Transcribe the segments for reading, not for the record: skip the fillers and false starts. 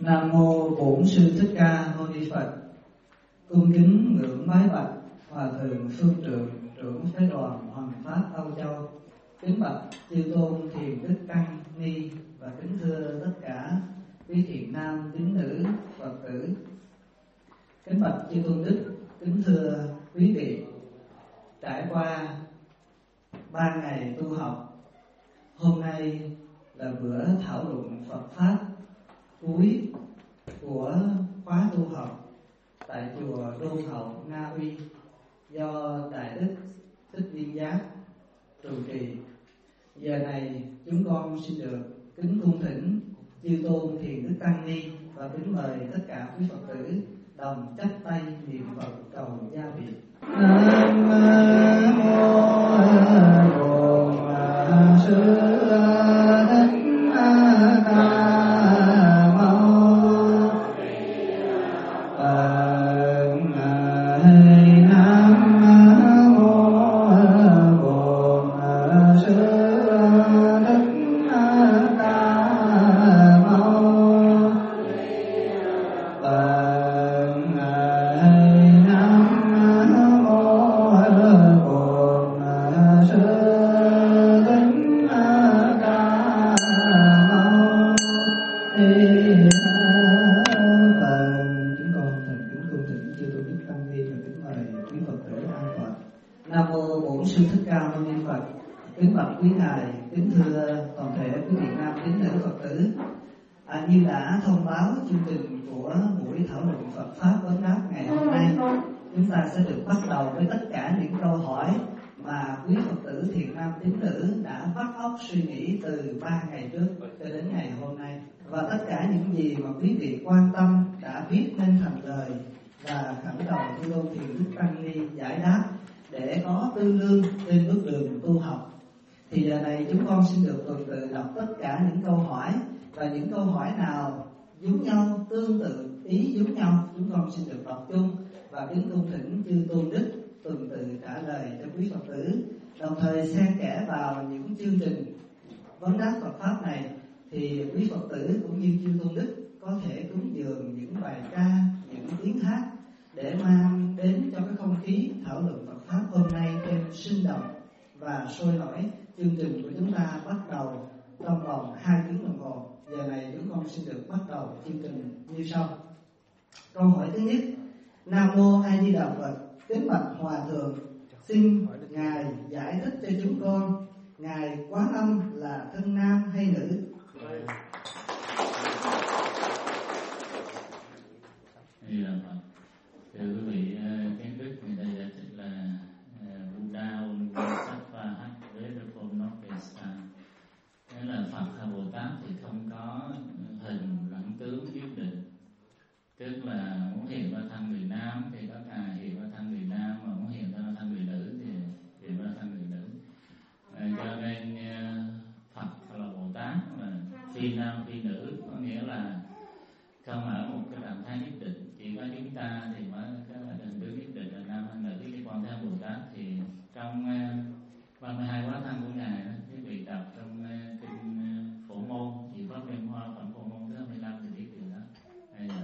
Nam mô Bổn Sư Thích Ca Mâu Ni Phật. Cung kính ngưỡng bái bạch Hòa thượng Phương Trượng, trưởng phái đoàn Hoàng Pháp Âu Châu. Kính bạch chư tôn Thiền Đức Tăng Ni và kính thưa tất cả quý thiện nam tín nữ Phật tử. Kính bạch chư tôn đức, kính thưa quý vị. Trải qua 3 ngày tu học, hôm nay là bữa thảo luận Phật pháp cuối của khóa tu học tại chùa Đôn Hậu Na Uy do Đại Đức Thích Viên Giác trụ trì. Giờ này chúng con xin được kính cung thỉnh chư tôn Thiền Đức Tăng Ni và kính mời tất cả quý Phật tử đồng chắp tay niệm Phật cầu gia vị. Nam mô Bổn Sư Thích Ca như đã thông báo chương trình của buổi thảo luận Phật pháp vấn đáp ngày hôm nay, chúng ta sẽ được bắt đầu với tất cả những câu hỏi mà quý Phật tử thiện nam tín nữ đã vắt óc suy nghĩ từ 3 ngày trước cho đến ngày hôm nay, và tất cả những gì mà quý vị quan tâm đã viết nên thành lời và khẩn cầu chư tôn Thiền Đức Tăng Ni giải đáp để có tư lương trên bước đường tu học. Thì giờ này chúng con xin được tuần tự đọc tất cả những câu hỏi, và những câu hỏi nào giống nhau, tương tự, ý giống nhau, chúng con xin được đọc chung và kính cung thỉnh chư tôn đức tuần tự trả lời cho quý Phật tử. Đồng thời xen kẽ vào những chương trình vấn đáp Phật pháp này thì quý Phật tử cũng như chư tôn đức có thể cúng dường những bài ca, những tiếng hát để mang đến cho cái không khí thảo luận Phật pháp hôm nay thêm sinh động và sôi nổi. Chương trình của chúng ta bắt đầu trong vòng 2 tiếng đồng hồ. Giờ này chúng con xin được bắt đầu chương trình như sau. Câu hỏi thứ nhất: Nam mô A Di Đà Phật. Kính bạch Hòa thượng, xin ngài giải thích cho chúng con, ngài Quán Âm là thân nam hay nữ? Thưa quý vị, kiến thức người ta giải thích là Buddha Sattva Vedapomnokesa, nghĩa là Phật hay Bồ Tát thì không có hình lẫn tướng quyết định. Tức là muốn hiện ra thân người nam thì có ngài hiện ra thân người nam, mà muốn hiện ra thân người nữ thì hiện ra thân người nữ. Cho nên Phật hay là Bồ Tát là phi nam phi nữ, có nghĩa là không ở một cái trạng thái nhất định. Chỉ có chúng ta thì mới có hình tướng nhất định là nam hay nữ. Chứ còn theo Bồ Tát thì trong 32 hóa thân của ngài đó, quý vị đọc trong kinh Phổ Môn, chỉ có Pháp Hoa phẩm Phổ Môn thứ 25 thì biết điều đó. Đây là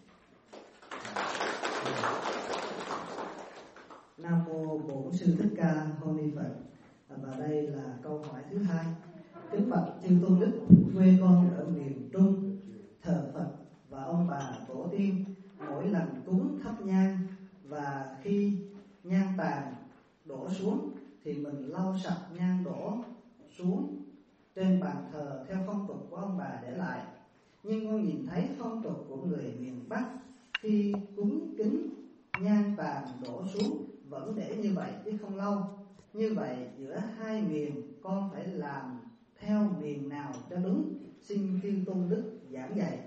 Nam mô Bổn Sư Thích Ca Mâu Ni Phật. Và đây là câu hỏi thứ hai. Kính bạch chư tôn đức, quê con ở miền Trung, thờ Phật và ông bà tổ tiên, mỗi lần cúng thắp nhang và khi nhang tàn đổ xuống thì mình lau sạch nhang đổ xuống trên bàn thờ theo phong tục của ông bà để lại. Nhưng con nhìn thấy phong tục của người miền Bắc, khi cúng kính nhang tàn đổ xuống vẫn để như vậy chứ không lau. Như vậy giữa hai miền con phải làm theo miền nào cho đúng? Xin chư tôn đức giảng dạy.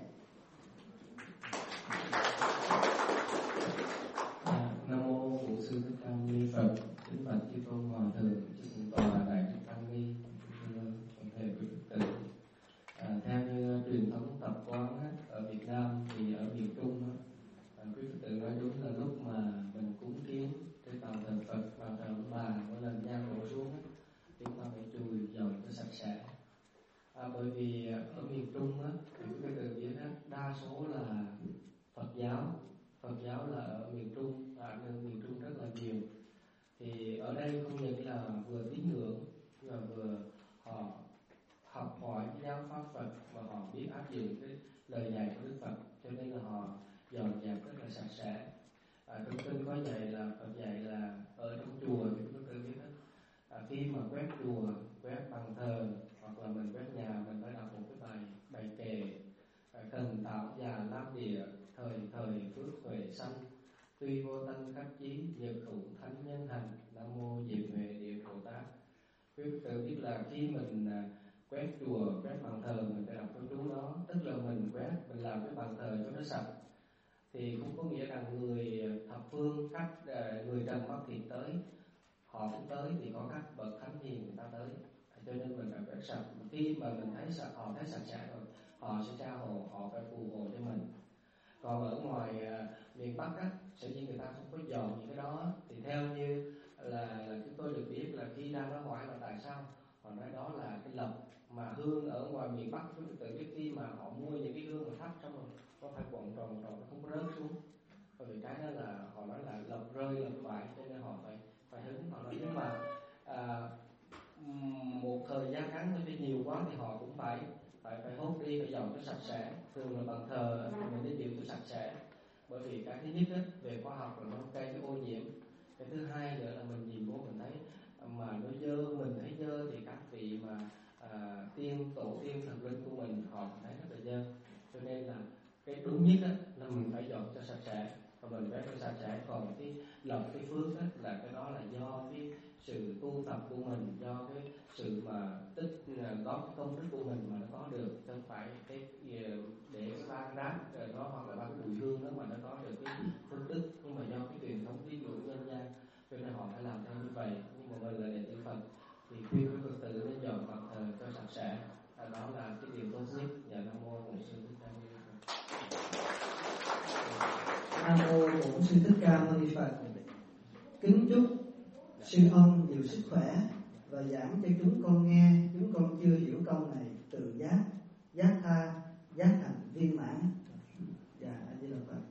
Nam mô Bổn Sư Thích Ca Mâu Ni Phật. Kính bạch chư tôn hòa thượng, chư tôn tọa đại đức tăng ni, toàn thể quý Phật tử. Theo như truyền thống tập quán ở Việt Nam thì ở miền Trung, quý Phật tử nói đúng là lúc mà mình cúng kiến trên bàn thờ Phật, bàn thờ ông bà, mỗi lần nhang đổ xuống chúng ta phải chùi dọn cho sạch sẽ. Bởi vì ở miền Trung thì quý Phật tử biết Phật giáo là ở miền Trung, ảnh hưởng miền Trung rất là nhiều. Thì ở đây không những là vừa tín ngưỡng mà vừa họ học hỏi cái giáo pháp Phật và họ biết áp dụng cái lời dạy của Đức Phật, cho nên là họ dọn dẹp rất là sạch sẽ. Trong kinh có dạy là Phật dạy là ở trong chùa thì chúng tôi biết đó, khi mà quét chùa, quét bàn thờ hoặc là mình quét nhà, mình phải đọc một cái bài kệ: thần tạo già lam địa, thời thời phước huệ sanh, tuy vô tân khắc chí, nhật hữu thánh nhân hành, nam mô diệu huệ địa Bồ Tát. Quý tự biết là khi mình quét chùa, quét bàn thờ, mình phải đọc cái chú đó, tức là mình quét, mình làm cái bàn thờ cho nó sạch. Thì không có nghĩa rằng người thập phương, các người trần mắt thịt tới, họ cũng tới, thì có các bậc thánh hiền người ta tới, cho nên mình phải quét sạch. Khi mà mình thấy sạch, họ thấy sạch sẽ rồi, họ sẽ tra hộ, họ phải phù hộ cho mình. Còn ở ngoài miền Bắc á, sở dĩ người ta không có dọn những cái đó, thì theo như là chúng tôi được biết là khi đang nói hỏi là tại sao họ nói đó là cái lộc mà hương ở ngoài miền Bắc. Chúng tôi tự biết khi mà họ mua những cái hương mà thắp xong rồi có phải quặng tròn nó không có rớt xuống, bởi vì cái đó là họ nói là lộc rơi lộc vãi, cho nên họ phải hứng. Họ nói nhưng mà một thời gian ngắn thôi, chứ nhiều quá thì họ cũng phải hốt đi, phải dọn cho sạch sẽ. Thường là bàn thờ mình nên giữ cho sạch sẽ, bởi vì cái thứ nhất về khoa học là nó gây cái ô nhiễm. Cái thứ hai nữa là mình nhìn vô mình thấy mà nó dơ, mình thấy dơ thì các vị mà tổ tiên thần linh của mình họ thấy rất là dơ. Cho nên là cái đúng nhất là mình phải dọn cho sạch sẽ và mình phải sạch sẽ. Còn cái lộc, cái phước là cái đó là do cái sự tu tập của mình, do cái sự mà tích góp cái công đức của mình mà nó có được, không phải cái để ban rác đó hoặc là ban bùi hương đó mà nó có được cái phước đức, nhưng mà do cái truyền thống tín ngưỡng nhân gian, cho nên họ phải làm theo như vậy. Nhưng mà mình là đệ tử Phật thì khuyên quý Phật tử nên dọn bàn thờ cho sạch sẽ, đó là cái điều tốt nhất. Dạ Nam mô Bổn Sư Thích Ca Mâu Ni Phật. Nam mô Bổn Sư Thích Ca Mâu Ni Phật. Kính chúc sư ông nhiều sức khỏe và giảng cho chúng con nghe. Chúng con chưa hiểu câu này: tự giác, giác tha, giác hạnh viên mãn. Dạ, A Di Đà Phật.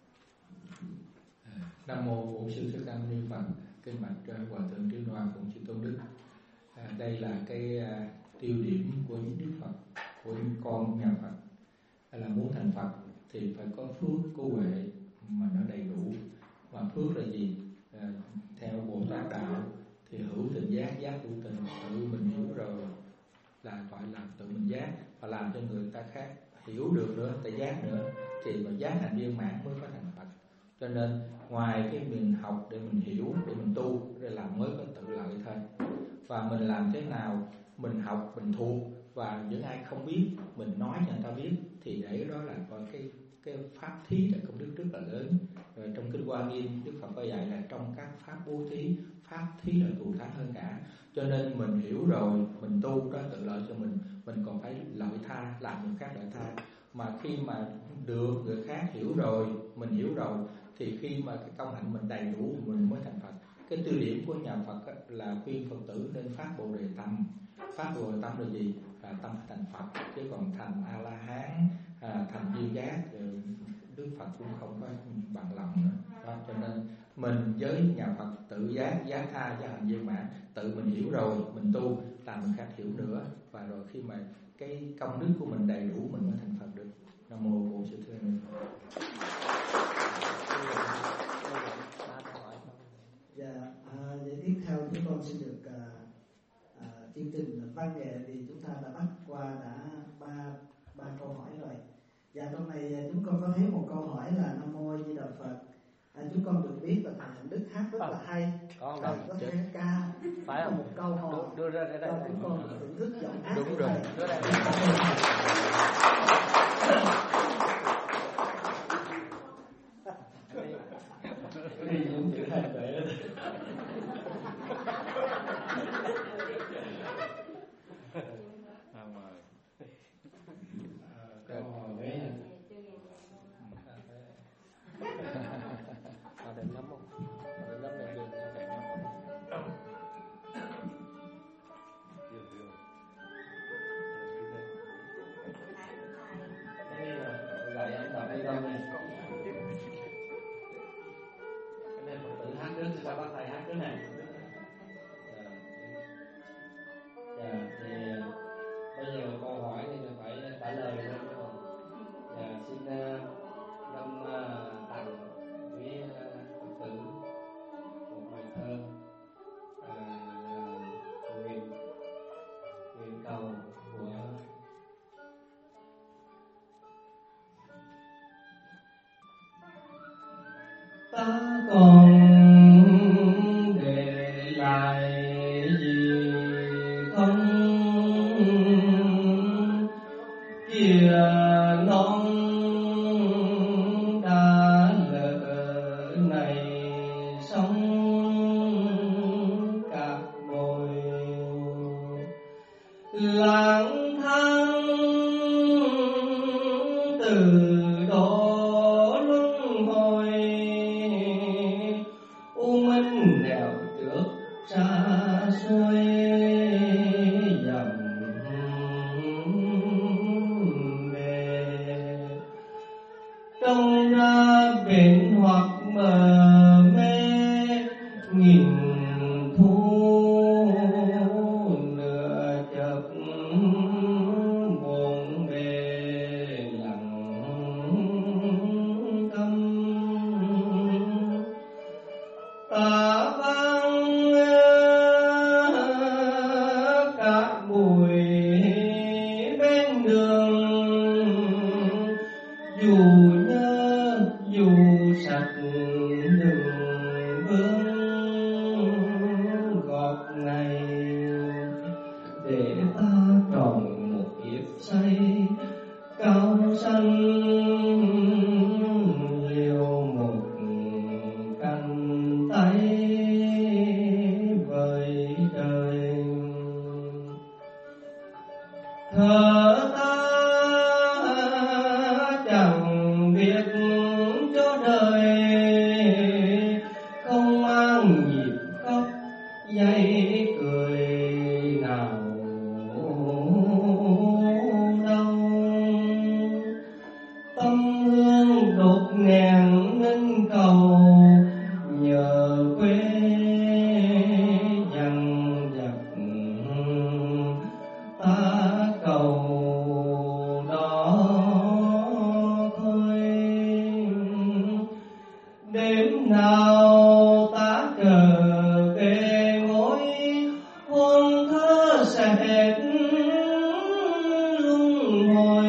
Nam mô Bổn Sư Thích Ca Mâu Ni Phật. Kính bạch Hòa thượng Trí Đoan Bổn Sư Tôn Đức. Đây là cái tiêu điểm của những Đức Phật, của những con nhà Phật. Là muốn thành Phật thì phải có phước, có huệ mà nó đầy đủ. Mà phước là gì? Theo Bồ Tát đạo thì hữu tình giác, giác hữu tình. Tự mình hiểu rồi là gọi là tự mình giác, và làm cho người ta khác hiểu được nữa, ta giác nữa, thì mà giác hành viên mãn mới có thành Phật. Cho nên ngoài cái mình học để mình hiểu, để mình tu, để làm mới có tự lợi thôi. Và mình làm thế nào mình học, mình thuộc, và những ai không biết mình nói cho người ta biết, thì để đó là coi cái pháp thí là công đức rất là lớn. Rồi trong kinh Hoa Nghiêm, Đức Phật có dạy là trong các pháp bố thí, pháp thí là thù thắng hơn cả. Cho nên mình hiểu rồi, mình tu đó tự lợi cho mình còn phải lợi tha, làm người khác lợi tha. Mà khi mà được người khác hiểu rồi, mình hiểu rồi, thì khi mà cái công hạnh mình đầy đủ mình mới thành Phật. Cái tiêu điểm của nhà Phật là khuyên Phật tử nên phát Bồ Đề Tâm. Phát Bồ Đề Tâm là gì? Là tâm thành Phật, chứ còn thành A La Hán, thành Duyên Giác, Đức Phật cũng không có bằng lòng nữa. Đó, cho nên mình với nhà Phật tự giác, giác tha, giác hành viên mãn, tự mình hiểu rồi, mình tu, làm người khác hiểu nữa, và rồi khi mà cái công đức của mình đầy đủ mình mới thành Phật được. Nam mô Bổn Sư Thích Ca Mâu Ni Phật. Dạ, vậy tiếp theo chúng con xin được chương trình văn nghệ, vì chúng ta đã bắt qua đã ba câu hỏi rồi. Và trong này chúng con có thấy một câu hỏi là Nam mô A Di Đà Phật. Chúng con được biết là thầy Hạnh Đức hát rất là hay, thầy có thể ca phải một câu hò đưa ra đây, chúng con thưởng thức giọng hát. Đúng rồi, đưa đây. Cái gì cũng chữ thành vậy đó. Câu hỏi đấy là đẹp lắm không? Đẹp lắm, đẹp đường đẹp lắm không? Đây là ta còn để lại gì không? Kìa non đã lỡ này sông cạn bồi, lang thang từ đó luân hồi, u minh nẻo trước xa xôi dầm về, trông ra biển hoặc mờ mê nghìn thu nửa chợp buồn bề lặng câm. Ta vang cả bụi bên đường, dù nhớ dù sạch đừng vương gọt ngày, để ta tròn một kiếp say cao xanh, liều một cánh tay với trời. Thở ta chẳng biết cho đời, không mang nhịp khóc dây cười nào đâu. Tâm hương đột ngàn ngân cầu, nhờ quê dằn dặt ta cầu đó thôi. Đêm nào ta trở về ngôi hôn thơ sẽ luân hồi,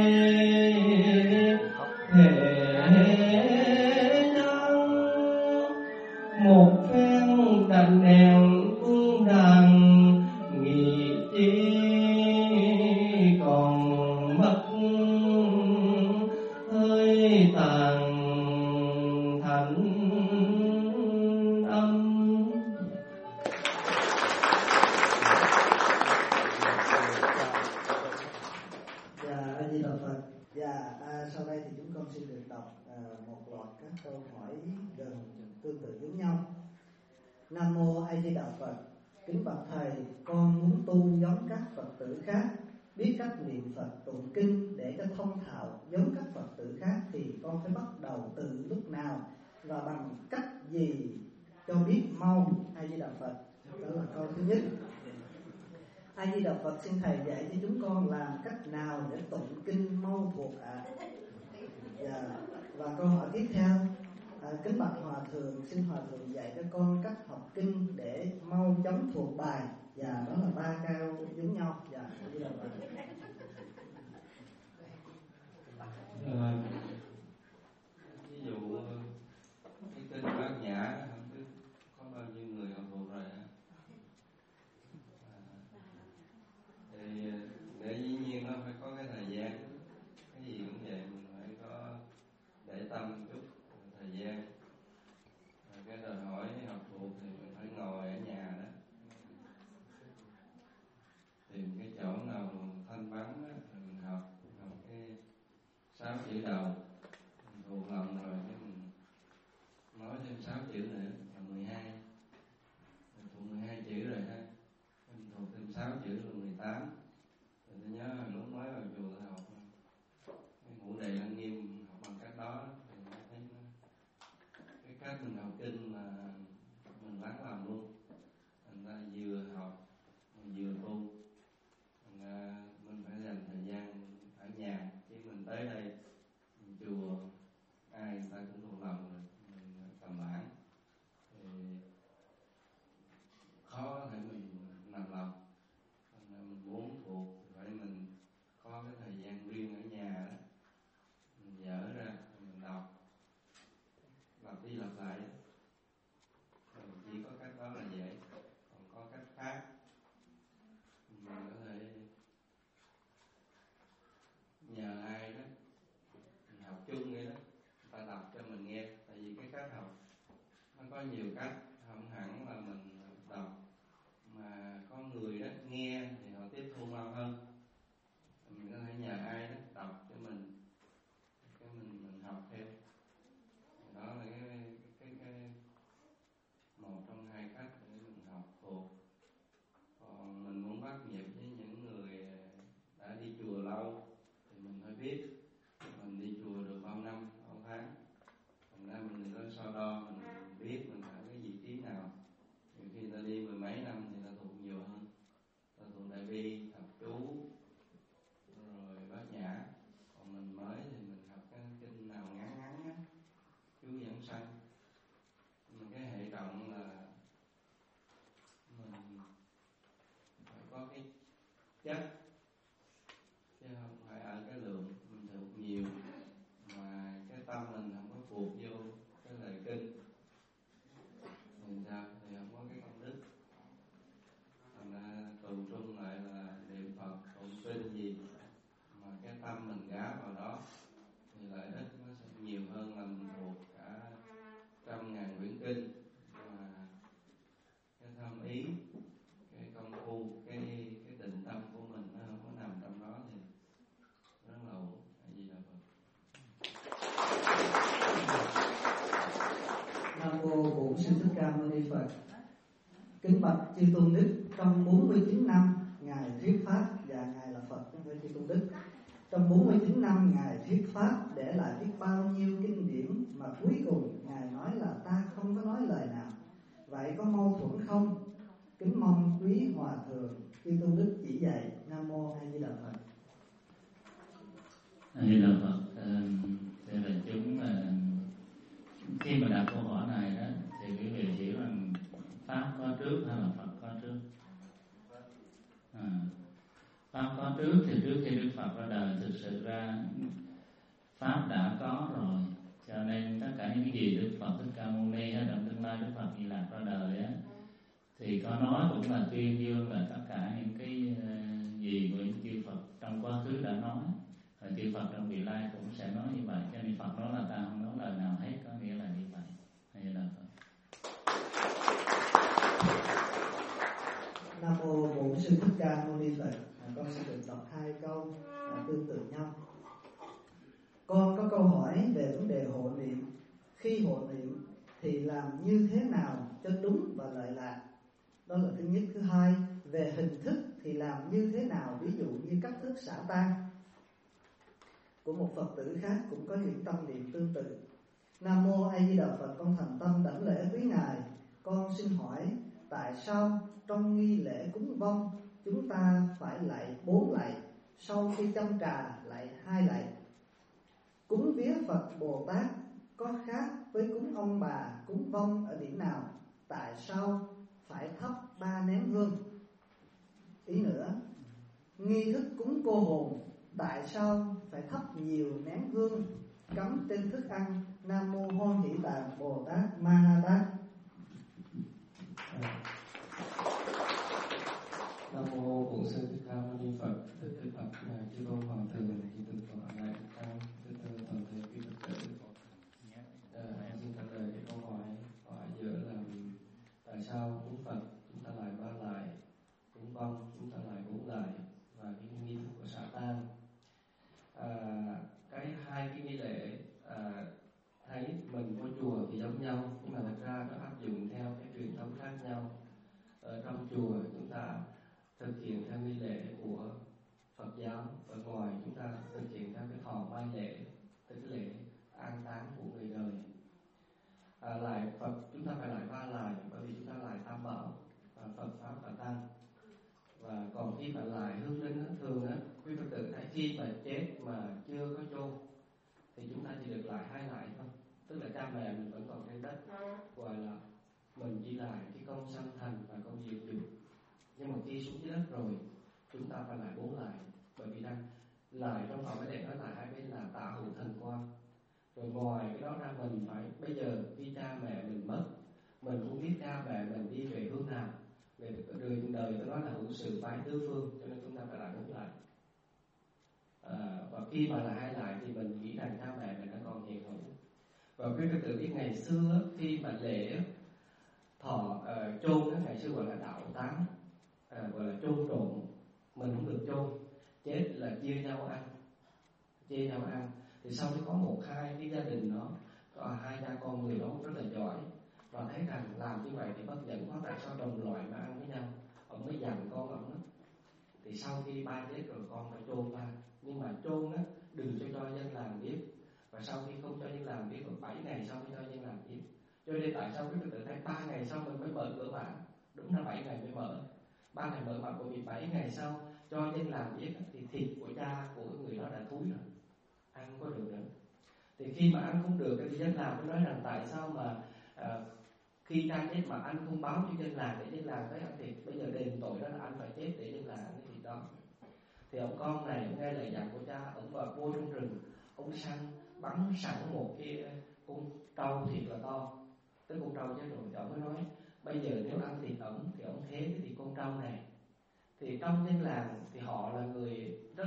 thể trăng một phen đàn đèn phương đàn, nghị chi còn mất hơi tàn thành âm. Dạ, A Di Đà Phật. Dạ, sau đây thì chúng con xin được đọc một loạt các câu hỏi gần tương tự giống nhau. Nam mô A Di Đà Phật. Kính bạch thầy, con muốn tu giống các Phật tử khác, biết cách niệm Phật tụng kinh để cho thông thạo giống các Phật tử khác, thì con phải bắt đầu từ lúc nào và bằng cách gì cho biết mau? A Di Đà Phật. Đó là câu thứ nhất. A Di Đà Phật, xin thầy dạy cho chúng con làm cách nào để tụng kinh mau thuộc ạ? Dạ. Và câu hỏi tiếp theo, kính bạch hòa thượng, xin hòa thượng dạy cho con cách học kinh để mau chóng thuộc bài. Dạ, đó là 3 câu giống nhau. Dạ, A Di Đà Phật. Ví dụ cái kinh Bát Nhã không biết có bao nhiêu người học thuộc rồi hả? Thì để dĩ nhiên nó phải có cái thời gian, cái gì cũng vậy, mình phải có để tâm chút thời gian. Rồi cái đòi hỏi học thuộc thì mình phải ngồi ở nhà đó, tìm cái chỗ nào thanh vắng đó, rồi mình học cái 6 chữ đầu đọc cho mình nghe. Tại vì cái cách học nó có nhiều cách, không hẳn là mình đọc, mà có người đó nghe thì họ tiếp thu mau hơn. Mình có thể nhờ ai đó đọc cho mình, cái mình học theo. Đó là cái một trong hai cách để mình học thuộc. Còn mình muốn bắt nhịp với những người đã đi chùa lâu thì mình phải biết mình đi chùa được bao năm, bao tháng. Thành ra mình đừng có so đo, mình biết mình ở cái vị trí nào. Nhiều khi ta đi 10 mấy năm thì ta thuộc nhiều hơn. Ta thuộc đại bi, thập chú, rồi bát nhã. Còn mình mới thì mình học cái kinh nào ngắn ngắn á, chú giảng sanh. Nhưng cái hệ trọng là mình phải có cái chất, chứ không phải ở cái lượng. Mình thuộc nhiều mà cái tâm mình không có thuộc vô cái lời kinh thì sao? Thì không có cái công đức. Thành ra tụ trung lại là niệm Phật, tụng kinh gì mà cái tâm mình gá vào đó thì lợi ích nó sẽ nhiều hơn là mình thuộc cả 100.000 quyển kinh. Mà cái thâm ý, cái công phu, cái định tâm của mình nó không có nằm trong đó thì rất là ổn. Hay gì là Phật. Nam mô Bổn Sư Thích Ca Mâu Ni Phật. Kính bạch chư tôn đức, trong 49 năm ngài thuyết pháp, và ngài là Phật không phải chư tôn đức. Trong 49 năm ngài thuyết pháp để lại biết bao nhiêu kinh điển, mà cuối cùng ngài nói là ta không có nói lời nào. Vậy có mâu thuẫn không? Kính mong quý hòa thượng chư tôn đức chỉ dạy. Nam mô A Di Đà Phật. A Di Đà Phật. Thưa đại chúng, khi mà đặt câu hỏi này đó thì quý vị hiểu rằng pháp có trước hay là Phật có trước? Pháp có trước thì trước khi Đức Phật ra đời, thực sự ra pháp đã có rồi, cho nên tất cả những cái gì Đức Phật Thích Ca Mâu Ni hay trong tương lai Đức Phật Di Lặc ra đời á, thì có nói cũng là tuyên dương là tất cả những cái gì của những chư Phật trong quá khứ đã nói, và chư Phật trong vị lai cũng sẽ nói như vậy. Cho nên Phật nói là ta không nói lời nào hết, có nghĩa là như vậy. Hay là Phật. Nam mô Bổn Sư Thích Ca Mâu Ni Phật. Con sẽ được đọc 2 câu tương tự nhau. Con có câu hỏi về vấn đề hộ niệm. Khi hộ niệm thì làm như thế nào cho đúng và lợi lạc? Đó là thứ nhất. Thứ hai, về hình thức thì làm như thế nào? Ví dụ như cách thức xả tan. Của một Phật tử khác cũng có những tâm niệm tương tự. Nam mô A Di Đà Phật. Con thành tâm đảnh lễ quý ngài. Con xin hỏi tại sao trong nghi lễ cúng vong chúng ta phải lạy 4 lạy, sau khi châm trà lạy 2 lạy? Cúng vía Phật Bồ Tát có khác với cúng ông bà, cúng vong ở điểm nào? Tại sao phải thắp 3 nén hương? Ý nữa, nghi thức cúng cô hồn tại sao phải thắp nhiều nén hương cắm trên thức ăn? Nam mô Hoan Hỷ Tạng Bồ Tát Ma Ha Tát. Nam mô Bổn Sư Thích Ca Mâu Ni Phật. Đức Phật là chư tôn hoàng thượng, chư tôn tọa đại tăng, chư tôn toàn thể quý Phật tử. Xin trả lời cái câu hỏi giữa là tại sao cúng Phật chúng ta lại 3 lại, cúng vong chúng ta lại 4 lại, và cái nghi thức của xả tan. Hai cái nghi lễ thấy mình có chùa thì giống nhau, nhưng mà thật ra nó áp dụng theo cái truyền thống khác nhau. Ở trong chùa chúng ta thực hiện theo nghi lễ của Phật giáo, ở ngoài chúng ta thực hiện theo cái thọ mai lễ, tức lễ an táng của người đời. Lại Phật chúng ta phải lại 3 lại, bởi vì chúng ta lại Tam Bảo và Phật Pháp và Tăng. Và còn khi mà lại hương linh thường á, quý Phật tử thấy khi mà chết mà chưa có chôn thì chúng ta chỉ được lại 2 lại thôi, tức là cha mẹ mình vẫn còn trên đất, gọi là mình chỉ lại cái công sanh thành và công diệt dục. Nhưng mà khi xuống dưới đất rồi chúng ta phải lại 4 lại, bởi vì đang lại trong thọ cái đệ nói lại 2 bên là tạ hữu thần quang. Rồi ngoài cái đó ra mình phải, bây giờ khi cha mẹ mình mất, mình cũng biết cha mẹ mình đi về hướng nào, về đường đời tôi nói là hữu sự phái tứ phương, cho nên chúng ta phải lại 4 lại. Và khi mà là 2 lại thì mình nghĩ rằng cha mẹ mình đã còn hiện hữu. Và quý Phật tử biết ngày xưa khi mà lễ chôn ngày xưa gọi là đạo táng, gọi là chôn trộn, mình không được chôn, chết là chia nhau ăn. Thì sau khi có một hai cái gia đình đó, có hai cha con người đó rất là giỏi và thấy rằng làm như vậy thì bất nhẫn quá, tại sao đồng loại mà ăn với nhau. Ông mới dặn con ông đó, thì sau khi ba chết rồi con phải chôn ba, nhưng mà chôn á đừng cho dân làng biết, và sau khi không cho dân làng biết, rồi 7 ngày sau mới cho dân làng biết. Cho nên tại sao quý Phật tử thấy 3 ngày sau mình mới mở cửa bản, đúng là 7 ngày mới mở, 3 ngày mở bản, bởi vì 7 ngày sau cho dân làng biết thì thịt của cha của người đó đã thúi rồi, ăn không có được nữa. Thì khi mà ăn không được thì dân làng mới nói rằng tại sao mà khi cha chết mà anh không báo cho dân làng để dân làng tới ăn thịt, bây giờ đền tội đó là anh phải chết để dân làng ăn cái thịt đó. Thì ông con này ông nghe lời dặn của cha, ông vào vô trong rừng, ông săn bắn sẵn một cái con trâu thiệt là to, tới con trâu chết rồi, thì ông mới nói bây giờ nếu ăn thịt ổng thì ông thế cái thịt con trâu này. Thì trong dân làng thì họ là người rất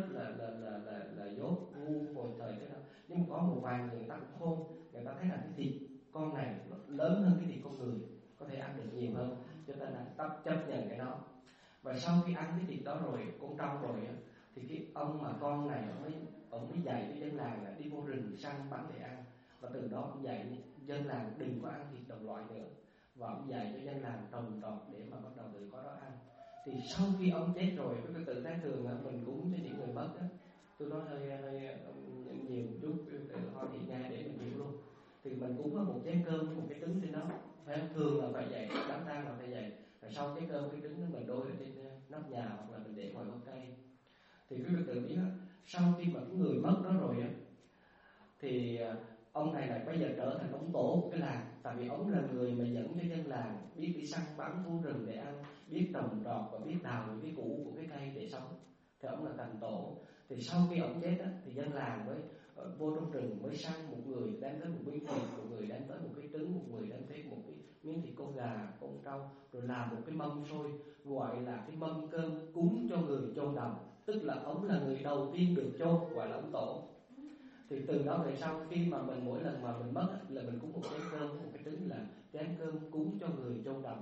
là dốt ngu hồi thời thế đó, nhưng mà có một vài người ta cũng khôn, người ta thấy là cái thịt con này nó lớn hơn cái thịt con người, có thể ăn được nhiều hơn, cho nên là chấp nhận cái đó. Và sau khi ăn cái thịt đó rồi, con trâu rồi thì cái ông mà con này ông mới dạy cho dân làng là đi vô rừng săn bắn để ăn. Và từ đó ông dạy dân làng đừng có ăn thịt đồng loại nữa, và ông dạy cho dân làng trồng trọt để mà bắt đầu từ có đó ăn. Thì sau khi ông chết rồi, cái tự thấy thường là mình cúng cho những người mất á, tôi nói hơi nhiều một chút ho thị nghe để mình hiểu luôn. Thì mình cúng một chén cơm với một cái trứng trên đó, phải thường là phải vậy, đám tang là phải vậy. Rồi sau cái cơm cái trứng mình đôi ở trên nóc nhà hoặc là mình để ngoài gốc cây. Thì quý vị tự biết á, sau khi mà cái người mất đó rồi á, thì ông này lại bây giờ trở thành ông tổ của cái làng. Tại vì ông là người mà dẫn cho dân làng biết đi săn bắn thú rừng để ăn, biết trồng trọt và biết đào những cái củ của cái cây để sống. Thì ông là thành tổ. Thì sau khi ông chết á, thì dân làng mới vô trong rừng mới săn, một người đem tới một miếng thịt, một người đem tới một cái trứng, một người đem tới một cái miếng thịt con gà, con trâu, rồi làm một cái mâm xôi, gọi là cái mâm cơm cúng cho người chôn đồng. Tức là ông là người đầu tiên được chôn, gọi là ông tổ. Thì từ đó về sau, khi mà mình mỗi lần mà mình mất là mình cúng một chén cơm, một cái trứng, là chén cơm cúng cho người chôn đồng.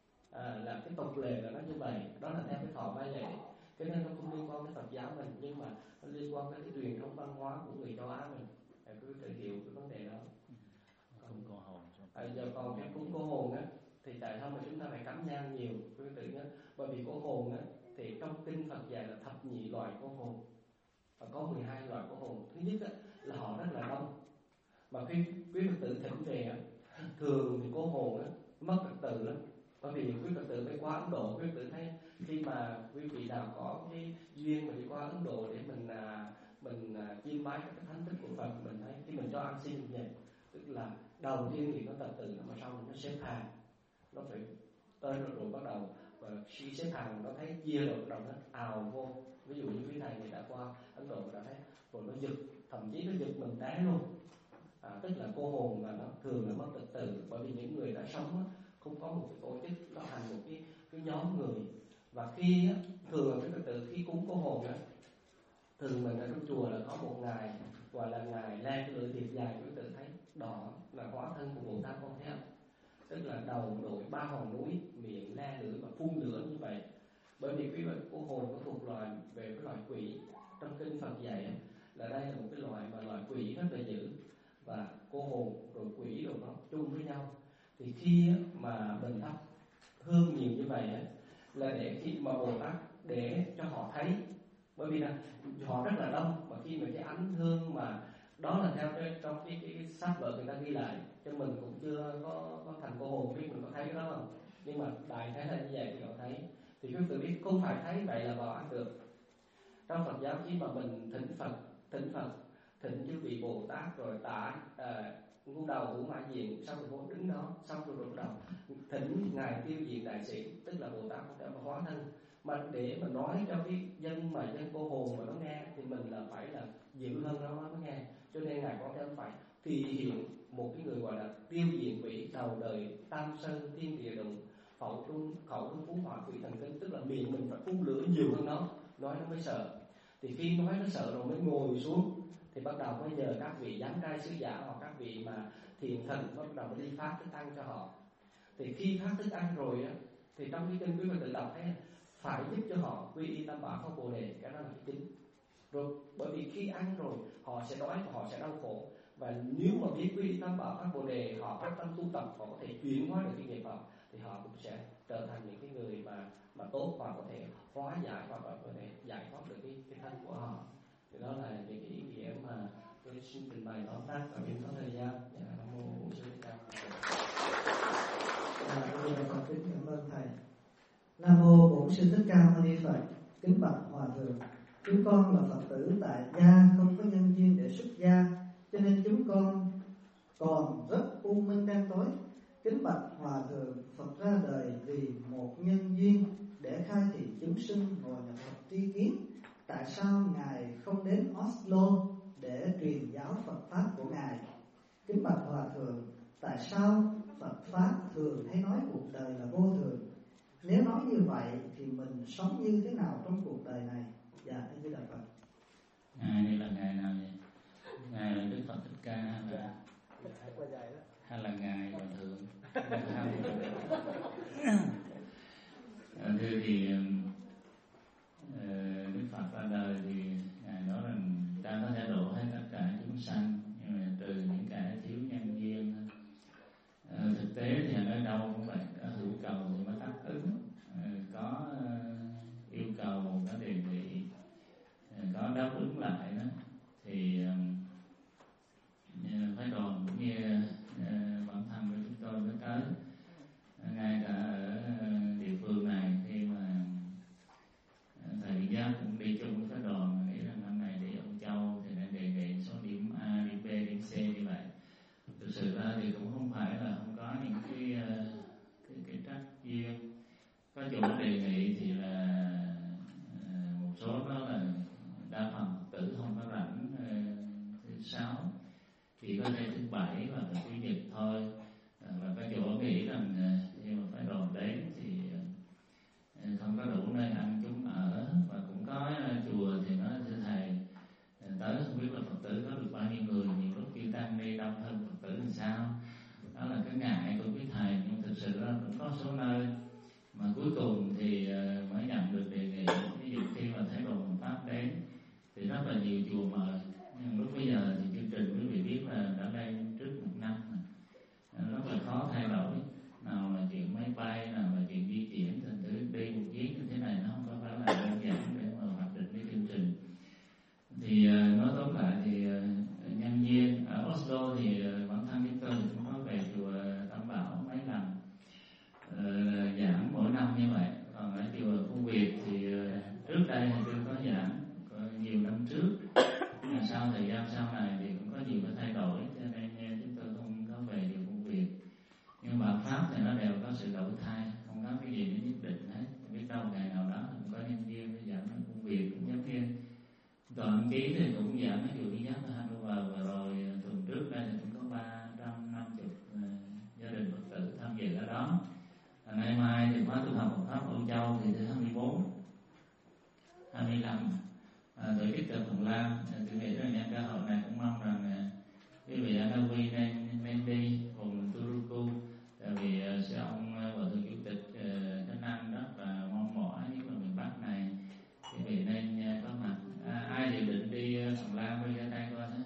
Là cái tục lệ là nó như vậy. Đó là theo cái thọ ba lễ. Cái nên nó không liên quan đến Phật giáo mình, nhưng mà nó liên quan đến cái truyền thống văn hóa của người châu Á mình. Cứ tự hiểu cái vấn đề đó. Cúng cô hồn. Giờ còn cái cúng cô hồn á, thì tại sao mà chúng ta phải cắm nhang nhiều? Quý vị tự nhớ, bởi vì cô hồn á, thì trong kinh Phật dạy là thập nhị loại cô hồn, và có 12 loại cô hồn. Thứ nhất á, là họ rất là đông, mà khi quý Phật tử thỉnh về á, thường thì cô hồn á mất Phật tử lắm. Bởi vì quý Phật tử phải qua Ấn Độ, quý Phật tử thấy khi mà quý vị nào có cái duyên mà đi qua Ấn Độ để mình chiêm bái các cái thánh tích của Phật, mình thấy khi mình cho ăn xin như vậy, tức là đầu tiên thì nó Phật tử, mà sau nó xếp hàng, nó phải tới rồi bắt đầu, và khi xếp hàng nó thấy chia rồi bắt đầu nó ào vô. Ví dụ như quý thầy này đã qua Ấn Độ đã thấy rồi nó giật, thậm chí nó giật mình té luôn. Tức là cô hồn là nó thường là mất Phật tử, bởi vì những người đã sống không có một cái tổ chức, nó thành một cái nhóm người. Và khi thường là cái Phật tử khi cúng cô hồn á, thường mình ở trong chùa là có một ngày gọi là ngày le cái lưỡi thiệt dài, quý tự thấy đỏ là hóa thân của Bồ Tát Quan Thế Âm. Tức là đầu đội 3 hòn núi, miệng le lưỡi và phun lửa như vậy. Bởi vì quý vị cô hồn nó thuộc loài về cái loài quỷ. Trong kinh Phật dạy là đây là một cái loài quỷ rất là dữ, và cô hồn rồi quỷ rồi nó chung với nhau. Thì khi mà mình thắp hương nhiều như vậy là để khi mà Bồ Tát để cho họ thấy, bởi vì là họ rất là đông, mà khi mà cái ánh hương mà đó là theo trong cái sách vở người ta ghi lại, cho mình cũng chưa có thành cô hồn biết mình có thấy cái đó không, nhưng mà đại khái là như vậy thì họ thấy. Thì quý vị biết không phải thấy vậy là vào ăn được. Trong Phật giáo khi mà mình thỉnh chư vị Bồ Tát rồi tả ngũ đầu ngũ mã diện, xong rồi vô đứng đó, xong rồi bắt đầu thỉnh ngài tiêu diệt đại sĩ, tức là Bồ Tát cũng đã hóa thân. Mà để mà nói cho cái dân cô hồn mà nó nghe thì mình là phải là dịu hơn nó mới nghe. Cho nên ngài có thể phải kỳ hiện một cái người gọi là tiêu diệt quỷ, đầu đời tam sơn thiên địa đụng, khẩu trung phú hỏa quỷ thần kinh, tức là miệng mình phải phun lửa nhiều hơn nó, nói nó mới sợ. Thì khi nói nó sợ rồi mới ngồi xuống, thì bắt đầu bây giờ các vị giám trai sứ giả hoặc các vị mà thiện thần bắt đầu đi phát thức ăn cho họ. Thì khi phát thức ăn rồi á, thì trong cái kinh quý Phật tử đọc thấy phải giúp cho họ quy y tam bảo pháp Bồ đề, cái đó là cái chính. Rồi bởi vì khi ăn rồi họ sẽ đói và họ sẽ đau khổ, và nếu mà biết quy y tam bảo pháp Bồ đề, họ phát tâm tu tập, họ có thể chuyển hóa được cái nghiệp họ, thì họ cũng sẽ trở thành những cái người mà tốt và có thể hóa giải hoặc là có thể giải thoát được cái thân của họ. Thì đó là những cái ý nghĩa mà tôi xin trình bày tóm tắt và biết có thời gian. Nam mô Bổn Sư Thích Ca Bây giờ con kính cảm ơn thầy. Nam mô Bổn Sư Thích Ca Mâu Ni Phật. Kính bạch hòa thượng, chúng con là Phật tử tại gia, không có nhân duyên để xuất gia, cho nên chúng con còn rất u minh đen tối. Kính bạch hòa thượng, Phật ra đời vì một nhân duyên để khai thị chúng sinh ngồi nhập Phật tri kiến. Tại sao ngài không đến Oslo để truyền giáo Phật pháp của ngài? Kính bạch hòa thượng, tại sao Phật pháp thường hay nói cuộc đời là vô thường? Nếu nói như vậy thì mình sống như thế nào trong cuộc đời này? Dạ, thưa quý Đại Phật. Ngài đây là ngài nào vậy? Ngài là Đức Phật Thích Ca hay là ngài Hòa Thượng? Thưa thì Đức Phật ra đời thì ngài nói rằng ta có thể độ hết tất cả chúng sanh, nhưng mà trừ những kẻ thiếu nhân duyên. Thực tế thì ở đâu cũng vậy, có hữu cầu thì mới đáp ứng, có yêu cầu, có đề nghị, có đáp ứng lại đó thì phái đoàn cũng như bản thân của chúng tôi mới tới. Ngay cả ở địa phương này khi mà thầy Việt Giác cũng đi chung với phái đoàn, nghĩ rằng năm này đi ông Châu thì nên đề nghị số điểm A, điểm B, điểm C như vậy. Thực sự ra thì cũng không phải là không có những cái trách duyên. Có chỗ đề nghị thì là một số đó là đa phần tử không có rảnh thứ 6, chỉ có thể thứ 7 và thứ Nhật thôi. Và có chỗ nghĩ rằng khi mà phải đoàn đến thì không có đủ nơi ăn chúng ở, và cũng có chùa thì nói thưa thầy tới không biết là Phật tử có được bao nhiêu người, nhiều lúc khi tăng đi đông hơn Phật tử làm sao. Đó là cái ngại của quý thầy, nhưng thực sự là cũng có số nơi mà cuối cùng thì mới nhận được đề nghị. Ví dụ khi mà thấy đoàn Pháp đến thì rất là nhiều chùa mời, nhưng lúc bây giờ thì chương trình quý vị biết là đã lên trước 1 năm rất là khó thay đổi. Nào là chuyện máy bay, nào là chuyện di chuyển, thành thử đi một chuyến như thế này nó không có phải là đơn giản để mà hoạch định cái chương trình. Thì nói tóm lại thì nhân viên ở Oslo thì bản thân chúng tôi cũng có về chùa Tam Bảo mấy lần giảng mỗi năm như vậy. Còn ở chùa Phú Việt thì trước đây thì chưa có giảng, nhiều năm trước, nhưng sau thời gian sau này thì cũng có nhiều cái thay đổi, cho nên chúng tôi không có về chùa Phú Việt. Nhưng mà pháp thì nó đều có sự đổi thay, không có cái gì nó nhất định hết. Biết đâu ngày nào đó cũng có nhân viên để giảng ở Phú Việt cũng giống như Toàn Ký thì cũng giảng ở chùa Đi Giác ở Hanover, và rồi tuần trước đây thì cũng có 350 gia đình Phật tử tham dự ở đó. Nay mai thì khóa tu học Phật pháp Âu Châu thì thứ 24, 25 tổ chức tại Phần Lan. Tôi nghĩ rằng nhân cơ hội này cũng mong rằng quý vị ở Na Uy nên đi vùng Turku, tại vì sư ông Hòa thượng chủ tịch Thanh Anh rất là mong mỏi nếu mà miền Bắc này quý vị nên có mặt. Ai dự định đi Phần Lan bây giờ đây coi thế?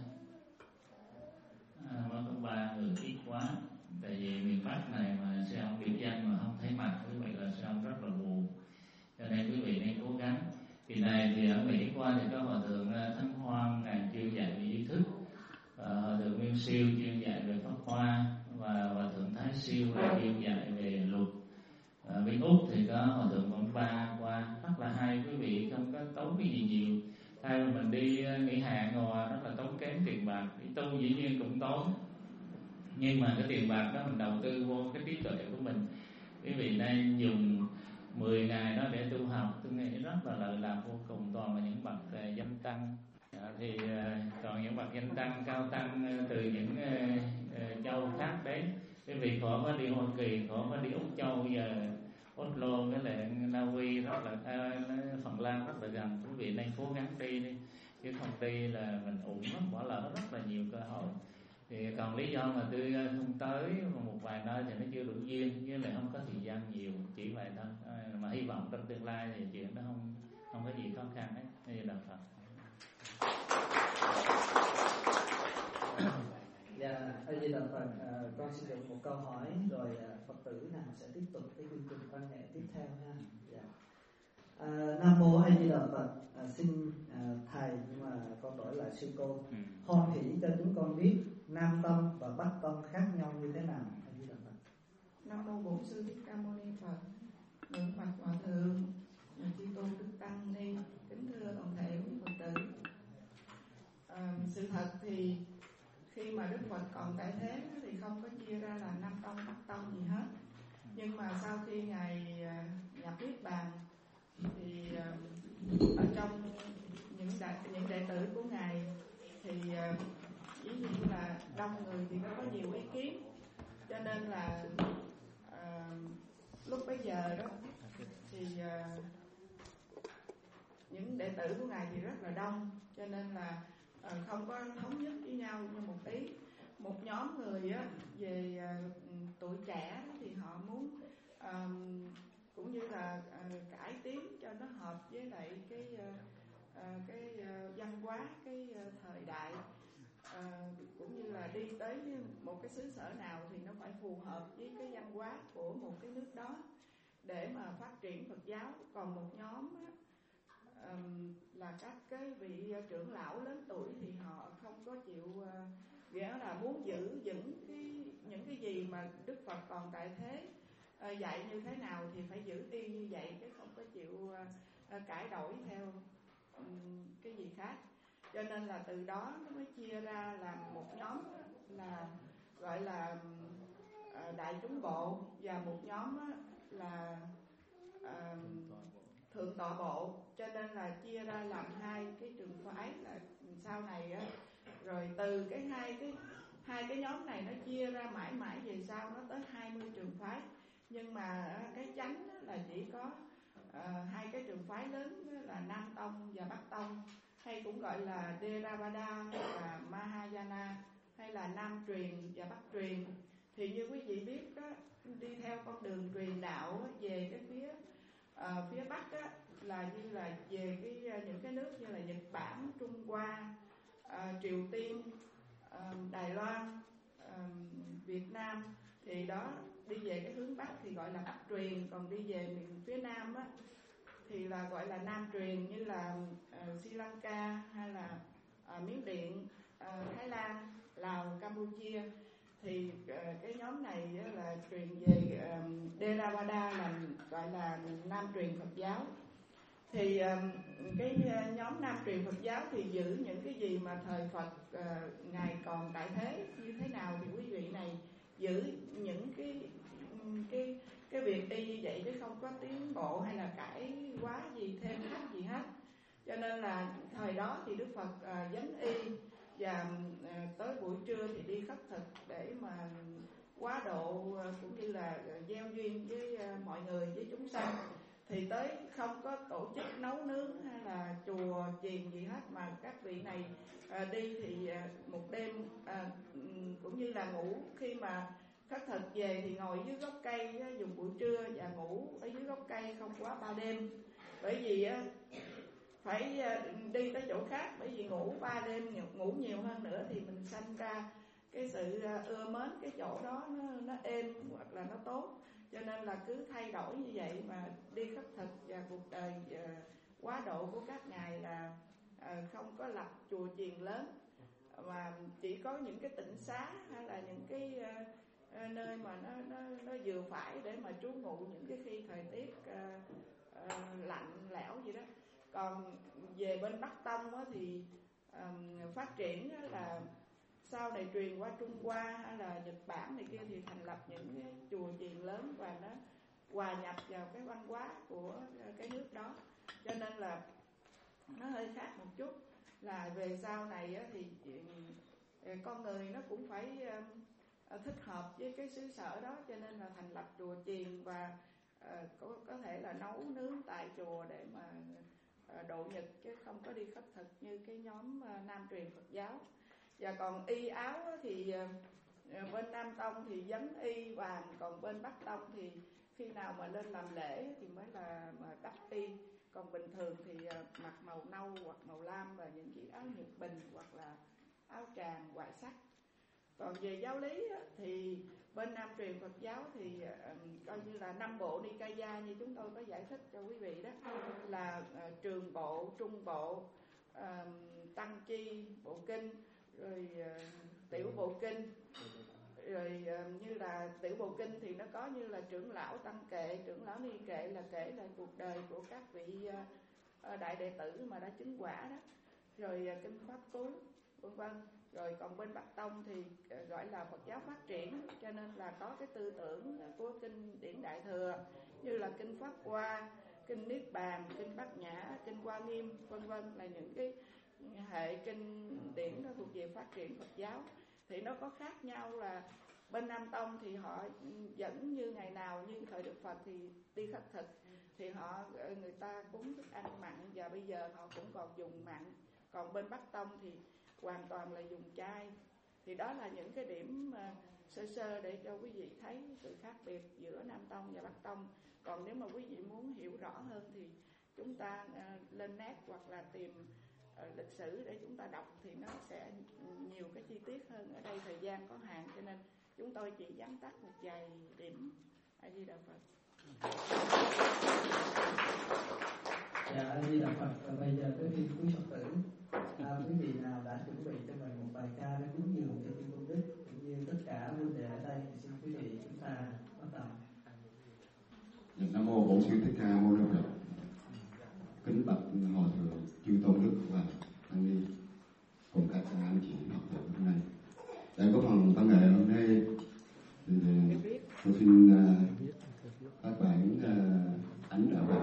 Mới có 3 người, ít quá. Tại vì miền Bắc này mà sư ông biệt danh mà không thấy mặt, quý vị là sư ông rất là buồn. Cho nên quý vị nên cố gắng. Kỳ này thì ở Mỹ qua thì có Hòa thượng Thánh Hoan, ngài chuyên dạy về duy thức, Hòa thượng Nguyên Siêu chuyên dạy về Pháp Hoa, và Hòa thượng Thái Siêu là chuyên dạy về luật. Bên Úc thì có Hòa thượng Quảng Ba qua, rất là hay. Quý vị không có tốn cái gì nhiều, thay mà mình đi nghỉ hè ngồi rất là tốn kém tiền bạc. Đi tu dĩ nhiên cũng tốn, nhưng mà cái tiền bạc đó mình đầu tư vô cái trí tuệ của mình. Quý vị nên dùng 10 ngày đó để tu học, tôi nghĩ rất là lợi lạc vô cùng. Toàn là những bậc danh tăng, thì còn những bậc danh tăng, cao tăng từ những châu khác đến. Quý vị khỏi có đi Hoa Kỳ, khỏi có đi Úc Châu, giờ Oslo với lại Na Uy rất là Phần Lan rất là gần. Quý vị nên cố gắng đi, chứ không đi là mình uổng lắm, bỏ lỡ rất là nhiều cơ hội. Thì còn lý do mà tôi không tới một vài nơi thì nó chưa đủ duyên, với lại không có thời gian nhiều, chỉ vậy thôi. Mà hy vọng trong tương lai thì chuyện đó không có gì khó khăn hết. Như đạo Phật. Dạ, A Di Đà Phật. Con xin được một câu hỏi rồi Phật tử nào sẽ tiếp tục cái quy trình văn nghệ tiếp theo ha. Dạ. Nam mô A Di Đà Phật. Xin thầy, nhưng mà con đổi lại sư cô. Hoan hỷ cho chúng con biết Nam Tông và Bắc Tông khác nhau như thế nào. A Di Đà Phật. Nam mô Bổn Sư Thích Ca Mâu Ni Phật. Nguyện Phật Hòa Thượng, Chư Tôn Đức Tăng Ni, kính thưa toàn thể quý Phật tử. Sự thật thì khi mà Đức Phật còn tại thế thì không có chia ra là Nam Tông Bắc Tông gì hết. Nhưng mà sau khi ngài nhập niết bàn thì ở trong những đệ tử của ngài thì dĩ nhiên là đông người thì có nhiều ý kiến, cho nên là lúc bấy giờ đó thì những đệ tử của ngài thì rất là đông, cho nên là không có thống nhất với nhau như một ý. Một nhóm người á, về tuổi trẻ thì họ muốn cũng như là cải tiến cho nó hợp với lại cái văn hóa, cái thời đại, cũng như là đi tới một cái xứ sở nào thì nó phải phù hợp với cái văn hóa của một cái nước đó để mà phát triển Phật giáo. Còn một nhóm á, là các cái vị trưởng lão lớn tuổi thì họ không có chịu, nghĩa là muốn giữ vững những cái gì mà Đức Phật còn tại thế dạy như thế nào thì phải giữ y như vậy, chứ không có chịu cải đổi theo cái gì khác. Cho nên là từ đó nó mới chia ra làm một nhóm là gọi là đại chúng bộ, và một nhóm là thượng tọa bộ. Cho nên là chia ra làm hai cái trường phái. Là sau này á, rồi từ hai cái nhóm này nó chia ra mãi mãi về sau nó tới 20 trường phái. Nhưng mà cái chánh là chỉ có hai cái trường phái lớn là Nam Tông và Bắc Tông, hay cũng gọi là Theravada và Mahayana, hay là Nam truyền và Bắc truyền. Thì như quý vị biết đó, đi theo con đường truyền đạo về cái phía Bắc á, là như là về những cái nước như là Nhật Bản, Trung Hoa, Triều Tiên, Đài Loan, Việt Nam, thì đó đi về cái hướng Bắc thì gọi là Bắc truyền. Còn đi về miền phía Nam á, thì là gọi là Nam truyền, như là Sri Lanka hay là Miến Điện, Thái Lan, Lào, Campuchia. Thì cái nhóm này là truyền về Theravada, là gọi là Nam truyền Phật giáo. Thì cái nhóm Nam truyền Phật giáo thì giữ những cái gì mà thời Phật ngài còn tại thế như thế nào thì quý vị này giữ những cái việc y như vậy, chứ không có tiến bộ hay là cải quá gì thêm thắt gì hết. Cho nên là thời đó thì Đức Phật vấn y, và tới buổi trưa thì đi khất thực để mà quá độ cũng như là gieo duyên với mọi người, với chúng sanh. Thì tới không có tổ chức nấu nướng hay là chùa chiền gì hết, mà các vị này đi thì một đêm cũng như là ngủ. Khi mà khất thực về thì ngồi dưới gốc cây dùng buổi trưa, và ngủ ở dưới gốc cây không quá 3 đêm. Bởi vì phải đi tới chỗ khác, bởi vì ngủ 3 đêm, ngủ nhiều hơn nữa thì mình sanh ra cái sự ưa mến cái chỗ đó nó êm hoặc là nó tốt. Cho nên là cứ thay đổi như vậy mà đi khất thực, và cuộc đời quá độ của các ngài là không có lập chùa chiền lớn, mà chỉ có những cái tịnh xá hay là những cái nơi mà nó vừa phải để mà trú ngụ những cái khi thời tiết lạnh lẽo gì đó. Còn về bên Bắc Tông thì phát triển là sau này truyền qua Trung Hoa hay là Nhật Bản này kia thì thành lập những cái chùa chiền lớn, và nó hòa nhập vào cái văn hóa của cái nước đó. Cho nên là nó hơi khác một chút. Là về sau này thì con người nó cũng phải thích hợp với cái xứ sở đó, cho nên là thành lập chùa chiền, và có thể là nấu nướng tại chùa để mà độ nhật, chứ không có đi khất thực như cái nhóm Nam truyền Phật giáo. Và còn y áo thì bên Nam Tông thì vấn y vàng, còn bên Bắc Tông thì khi nào mà lên làm lễ thì mới là mà đắp y. Còn bình thường thì mặc màu nâu hoặc màu lam và những chiếc áo nhật bình hoặc là áo tràng hoại sắc. Còn về giáo lý thì bên Nam truyền Phật giáo thì coi như là 5 bộ Nikaya như chúng tôi có giải thích cho quý vị đó, là trường bộ, trung bộ, tăng chi, bộ kinh, rồi tiểu bộ kinh. Rồi như là tiểu bộ kinh thì nó có như là trưởng lão tăng kệ, trưởng lão ni kệ là kể lại cuộc đời của các vị đại đệ tử mà đã chứng quả đó. Rồi kinh pháp cú, vân vân. Rồi còn bên Bắc Tông thì gọi là Phật giáo phát triển, cho nên là có cái tư tưởng của kinh điển Đại Thừa như là kinh Pháp Hoa, kinh Niết Bàn, kinh Bát Nhã, kinh Hoa Nghiêm, vân vân, là những cái hệ kinh điển nó thuộc về phát triển Phật giáo. Thì nó có khác nhau là bên Nam Tông thì họ vẫn như ngày nào, như thời Đức Phật thì đi khất thực, thì người ta cúng thức ăn mặn và bây giờ họ cũng còn dùng mặn. Còn bên Bắc Tông thì hoàn toàn là dùng chay. Thì đó là những cái điểm sơ sơ để cho quý vị thấy sự khác biệt giữa Nam Tông và Bắc Tông. Còn nếu mà quý vị muốn hiểu rõ hơn thì chúng ta lên net hoặc là tìm lịch sử để chúng ta đọc thì nó sẽ nhiều cái chi tiết hơn. Ở đây thời gian có hạn cho nên chúng tôi chỉ vắn tắt một vài điểm. A Di Đà Phật. Dạ, A Di Đà Phật. Và bây giờ tới phiên quý Phật tử. Quý vị nào đã chuẩn bị cho mình một bài ca để cúng dường cho Thiên Công Đức cũng như tất cả huynh đệ ở đây thì xin quý vị chúng ta bắt đầu. Nam mô Bổn Sư Thích Ca Mâu Ni Phật. Kính bạch Hòa thượng Chư Tôn Đức và tăng ni cùng các anh chị Phật tử hôm nay. Để có phần văn nghệ hôm nay thì tôi xin các bạn ảnh ở đây.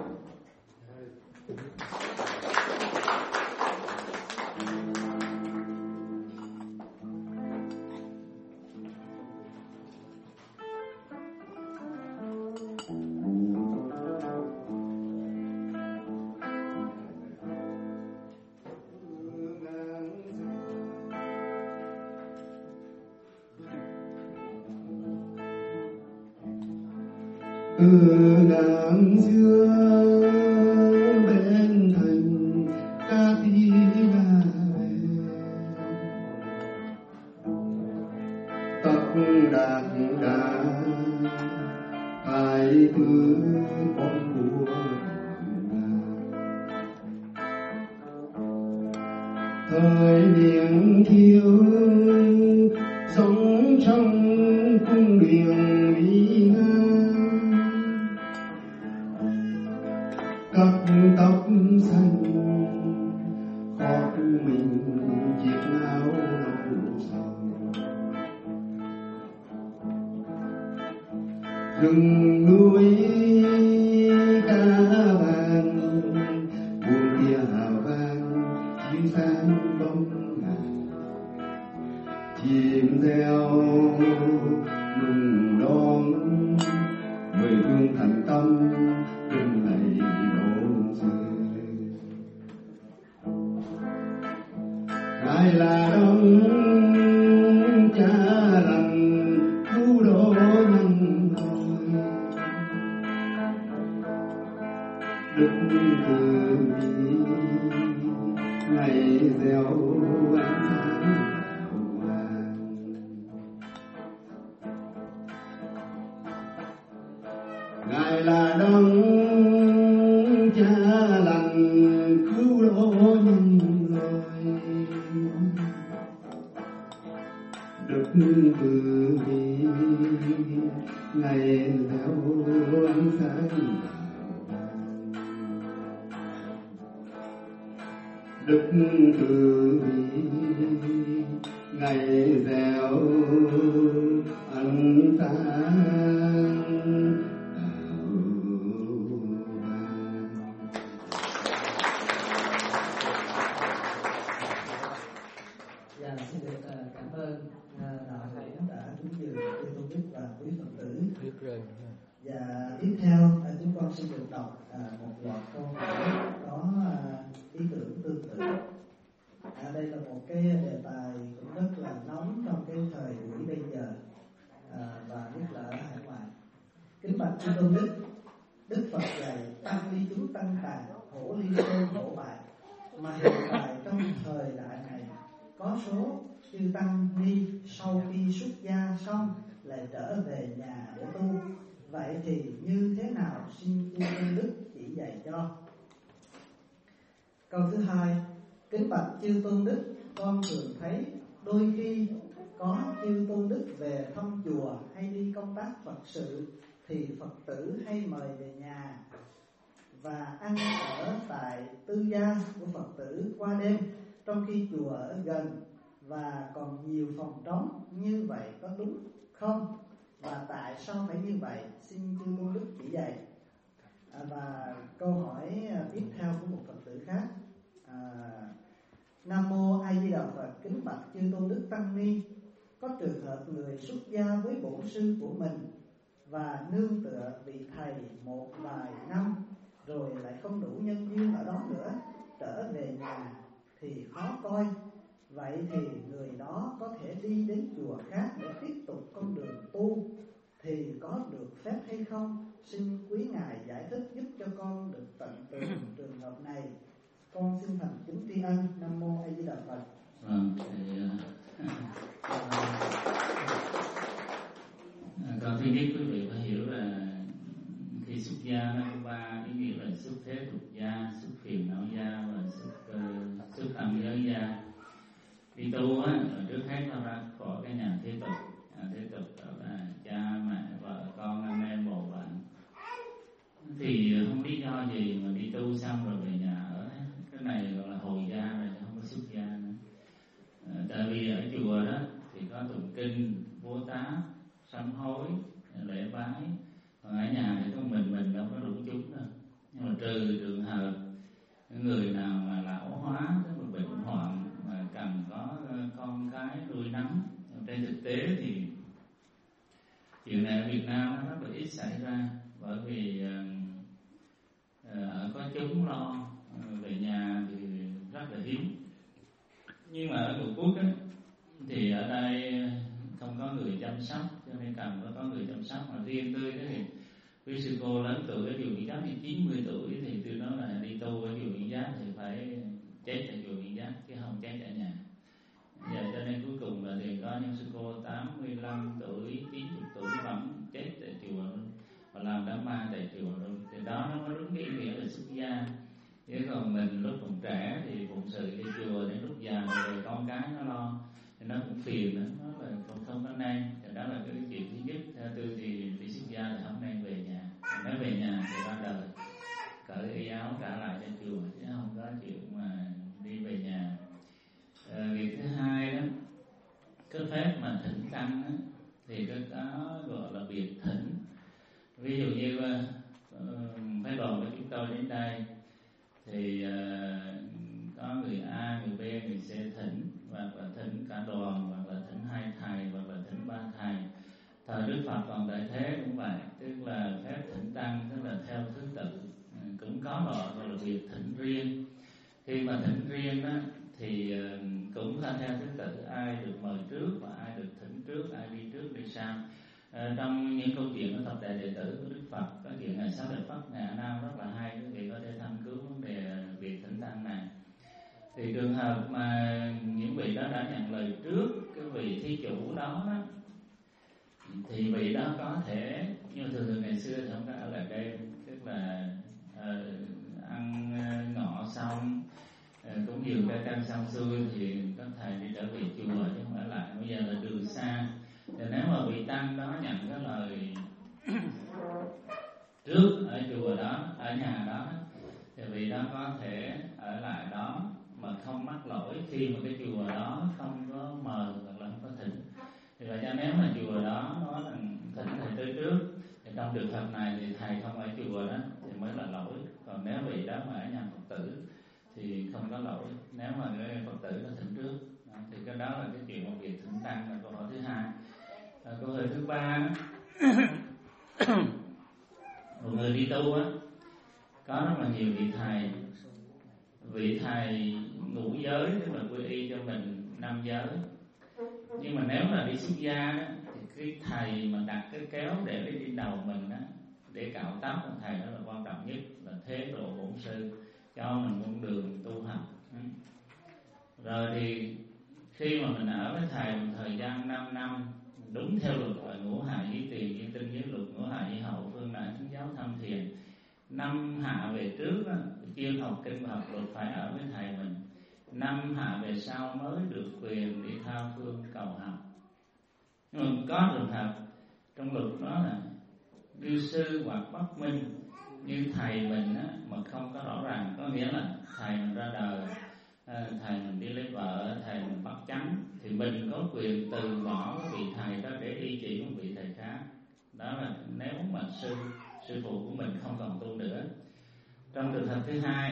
Ngàn xưa bên thành ca tí la về tất đạt đà hai thứ con của thời niên thiếu sống trong cung điện mỹ cắt tóc xanh khót mình chiếc áo nâu sầu rừng núi cá vàng buồn kia hào vang chiếu sáng bóng ngày chìm theo nùng đón mười phương thành tâm kinh lạy Bổn Sư. Ngài là đấng cha lành cứu độ nhân loại, đức từ bi ngày gieo ánh sáng hào quang. Ngài là đấng cha lành cứu độ nhân loại, đức từ bi ngày gieo ánh sáng hào quang. Đức từ bi ngày gieo ánh sáng. Xin được cảm ơn đạo hữu đã cúng dường Chư Tôn Đức và quý Phật tử. Và tiếp theo chúng con xin được đọc một loạt câu hỏi có ý tưởng tương tự. Đây là một cái đề tài cũng rất Kính bạch chư tôn đức, Đức Phật dạy tăng ly chúng tăng tàn, khổ ly tôn khổ bại, mà hiện tại trong thời đại này có số chư tăng ni sau khi xuất gia xong lại trở về nhà để tu. Vậy thì như thế nào, xin chư tôn đức chỉ dạy cho. Câu thứ hai: kính bạch chư tôn đức, con thường thấy đôi khi có chư tôn đức về thăm chùa hay đi công tác Phật sự thì Phật tử hay mời về nhà và ăn ở tại tư gia của Phật tử qua đêm, trong khi chùa ở gần và còn nhiều phòng trống. Như vậy có đúng không? Và tại sao phải như vậy? Xin chư tôn đức chỉ dạy. Và câu hỏi tiếp theo của một Phật tử khác: Nam mô A Di Đà Phật. Kính bạch chư tôn đức tăng ni, có trường hợp người xuất gia với bổn sư của mình và nương tựa vị thầy một vài năm rồi lại không đủ nhân duyên ở đó nữa, trở về nhà thì khó coi. Vậy thì người đó có thể đi đến chùa khác để tiếp tục con đường tu thì có được phép hay không? Xin quý ngài giải thích giúp cho con được tận tường trường hợp này. Con xin thành kính tri ân. Nam mô A Di Đà Phật. Còn thứ nhất quý vị phải hiểu là khi xuất gia nó có ba ý nghĩa là xuất thế tục gia, xuất phiền não gia và xuất âm giới gia. Đi tu á, trước hết nó ra khỏi cái nhà thế tục. Thế tục đó là cha mẹ vợ con anh em bồ bạn, thì không lý do gì mà đi tu xong rồi về nhà ở. Cái này gọi là hồi gia rồi, không có xuất gia nữa. Tại vì ở chùa đó thì có tụng kinh, bố tát, sám hối, lễ bái. Còn ở nhà thì có mình đâu có đủ chúng đâu. Nhưng mà trừ trường hợp người nào mà lão hóa, tức là bệnh hoạn mà cần có con cái nuôi nấng. Trên thực tế thì chuyện này ở Việt Nam nó rất là ít xảy ra, bởi vì có chúng lo, về nhà thì rất là hiếm. Nhưng mà ở Tổ Quốc ấy, thì ở đây không có người chăm sóc, cho nên cần phải có người chăm sóc. Mà riêng tôi thì quý sư cô lớn tuổi ở chùa Nguyễn Giác thì 90 tuổi thì tôi nói là đi tu ở chùa Nguyễn Giác thì phải chết tại chùa Nguyễn Giác chứ không chết ở nhà. Vậy cho nên cuối cùng là thì có những sư cô 85 tuổi, 90 tuổi vẫn chết tại chùa luôn, và làm đám ma tại chùa luôn. Thì đó nó có đúng cái ý nghĩa là xuất gia. Chứ còn mình lúc còn trẻ thì phụng sự đi chùa, đến lúc già rồi con cái nó lo thì nó cũng phiền nữa, nó là không có nên. Thì đó là cái chuyện thứ nhất. Theo tôi thì đi xuất gia thì không nên về nhà. Nếu về nhà thì ra đời cởi y áo trả lại cho chùa, chứ không có chuyện mà đi về nhà. Việc thứ hai đó, cái phép mà thỉnh tăng đó, thì cái đó gọi là việc thỉnh. Ví dụ như phái đoàn của chúng tôi đến đây thì có người A, người B, người C thỉnh, hoặc là thỉnh cả đoàn, hoặc là thỉnh hai thầy, hoặc là thỉnh ba thầy. Thời Đức Phật còn tại thế cũng vậy, tức là phép thỉnh tăng, tức là theo thứ tự. Cũng có gọi là việc thỉnh riêng. Khi mà thỉnh riêng đó thì cũng là theo thứ tự, ai được mời trước và ai được thỉnh trước, ai đi trước đi sau. Trong những câu chuyện của thập đại đệ tử của Đức Phật, có chuyện Ngài Xá Lợi Phất, Ngài A Nan rất là hay, quý vị có thể tham cứu vấn đề việc thỉnh tăng này. Thì trường hợp mà những vị đó đã nhận lời trước cái vị thí chủ đó, thì vị đó có thể, nhưng thường ngày xưa thì không có ở lại đêm, tức là ăn ngọ xong, cũng dường cái căn xong xuôi thì có thầy đi trở về chùa chứ không ở lại. Bây giờ là đường xa, thì nếu mà vị tăng đó nhận cái lời trước ở chùa đó, ở nhà đó, thì vị đó có thể ở lại đó mà không mắc lỗi khi mà cái chùa đó không có mời hoặc là không có thỉnh. Thì vậy cho nếu mà chùa đó nói rằng thỉnh thầy tới trước, thì trong trường hợp này thì thầy không ở chùa đó thì mới là lỗi. Còn nếu vị đó mà ở nhà Phật tử thì không có lỗi, nếu mà cái Phật tử nó thỉnh trước. Thì cái đó là cái chuyện một việc thỉnh tăng, là câu hỏi thứ hai. Câu hỏi thứ ba, một người đi tu á, có rất là nhiều vị thầy. Vị thầy ngũ giới, tức là quy y cho mình 5 giới. Nhưng mà nếu là đi xuất gia đó, thì cái thầy mà đặt cái kéo để lên trên đầu mình đó, để cạo tóc thầy, đó là quan trọng nhất, là thế độ bổn sư cho mình con đường tu học. Rồi thì khi mà mình ở với thầy một thời gian 5 năm đúng theo luật là ngũ hạ với tiền với tinh với luật, ngũ hạ với hậu, phương đại chứng giáo tham thiền. 5 hạ về trước đó, chuyên học kinh và học luật phải ở với thầy mình. 5 hạ về sau mới được quyền đi tha phương cầu học. Nhưng mà có trường hợp trong luật đó là như sư hoặc bất minh, như thầy mình á, mà không có rõ ràng, có nghĩa là thầy mình ra đời, thầy mình đi lấy vợ, thầy mình bắt chánh, thì mình có quyền từ bỏ cái vị thầy đó để y chỉ một vị thầy khác. Đó là nếu mà sư phụ của mình không còn tu nữa. Trong trường hợp thứ hai,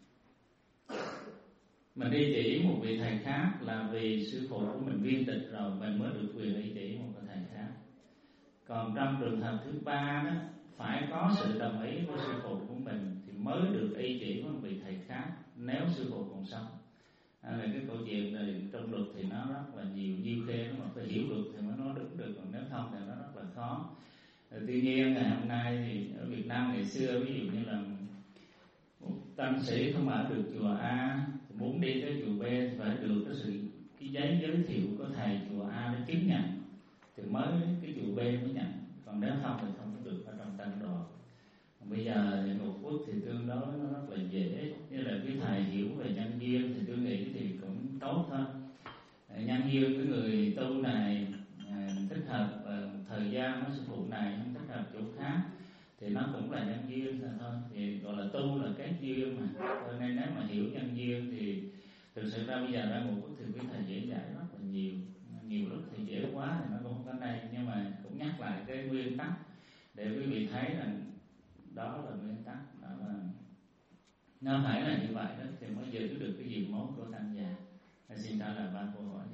mình y chỉ một vị thầy khác là vì sư phụ của mình viên tịch rồi, mình mới được quyền y chỉ một vị thầy khác. Còn trong trường hợp thứ ba đó, phải có sự đồng ý của sư phụ của mình thì mới được y chỉ một vị thầy khác nếu sư phụ còn sống. Là cái câu chuyện này trong luật thì nó rất là nhiều khê, mà phải hiểu luật thì mới nói đúng được, còn nếu không thì nó rất là khó. Tuy nhiên ngày hôm nay thì ở Việt Nam ngày xưa, ví dụ như là một tăng sĩ không ở được chùa A, muốn đi tới chùa B thì phải được cái giấy giới thiệu của thầy chùa A để chứng nhận thì mới cái chùa B mới nhận, còn nếu không thì không có được ở trong tăng đoàn. Bây giờ thì một quốc thì tương đối nó rất là dễ, như là cái thầy hiểu về nhân duyên thì tôi nghĩ thì cũng tốt thôi. Nhân duyên cái người tu này thích hợp thời gian với sư phụ này, không thích hợp chỗ khác thì nó cũng là nhân duyên thôi, thì gọi là tu là cái duyên mà. Cho nên nếu mà hiểu nhân duyên thì thực sự ra bây giờ ra một quốc thì quý thầy dễ dãi rất là nhiều lúc thì dễ quá thì nó cũng không có đây, nhưng mà cũng nhắc lại cái nguyên tắc để quý vị thấy rằng đó là nguyên tắc, đó là nó phải là như vậy đó thì mới giữ được cái diện mốt của tăng già. Xin trả lời 3 câu hỏi.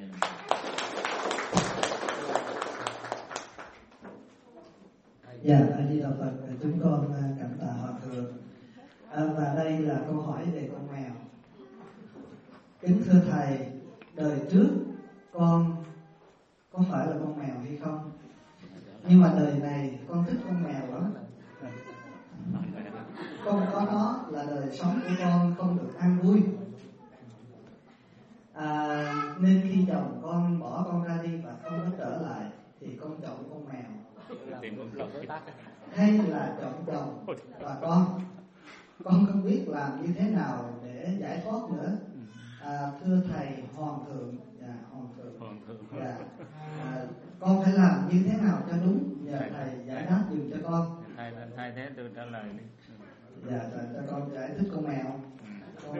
Dạ, A Di Đà Phật, chúng con cảm tạ Hòa Thượng. Và đây là câu hỏi về con mèo. Kính thưa thầy, đời trước con có phải là con mèo hay không? Nhưng mà đời này con thích con mèo lắm. Không có nó là đời sống của con không được an vui. Nên khi chồng con bỏ con ra đi và không có trở lại thì con chọn con mèo, hay là chọn chồng và con không biết làm như thế nào để giải thoát nữa. Thưa thầy Hoàng thượng, con phải làm như thế nào cho đúng, nhờ thầy giải đáp dùm cho con. Thầy thế tôi trả lời đi. Dạ, cho con giải thích con mèo. Con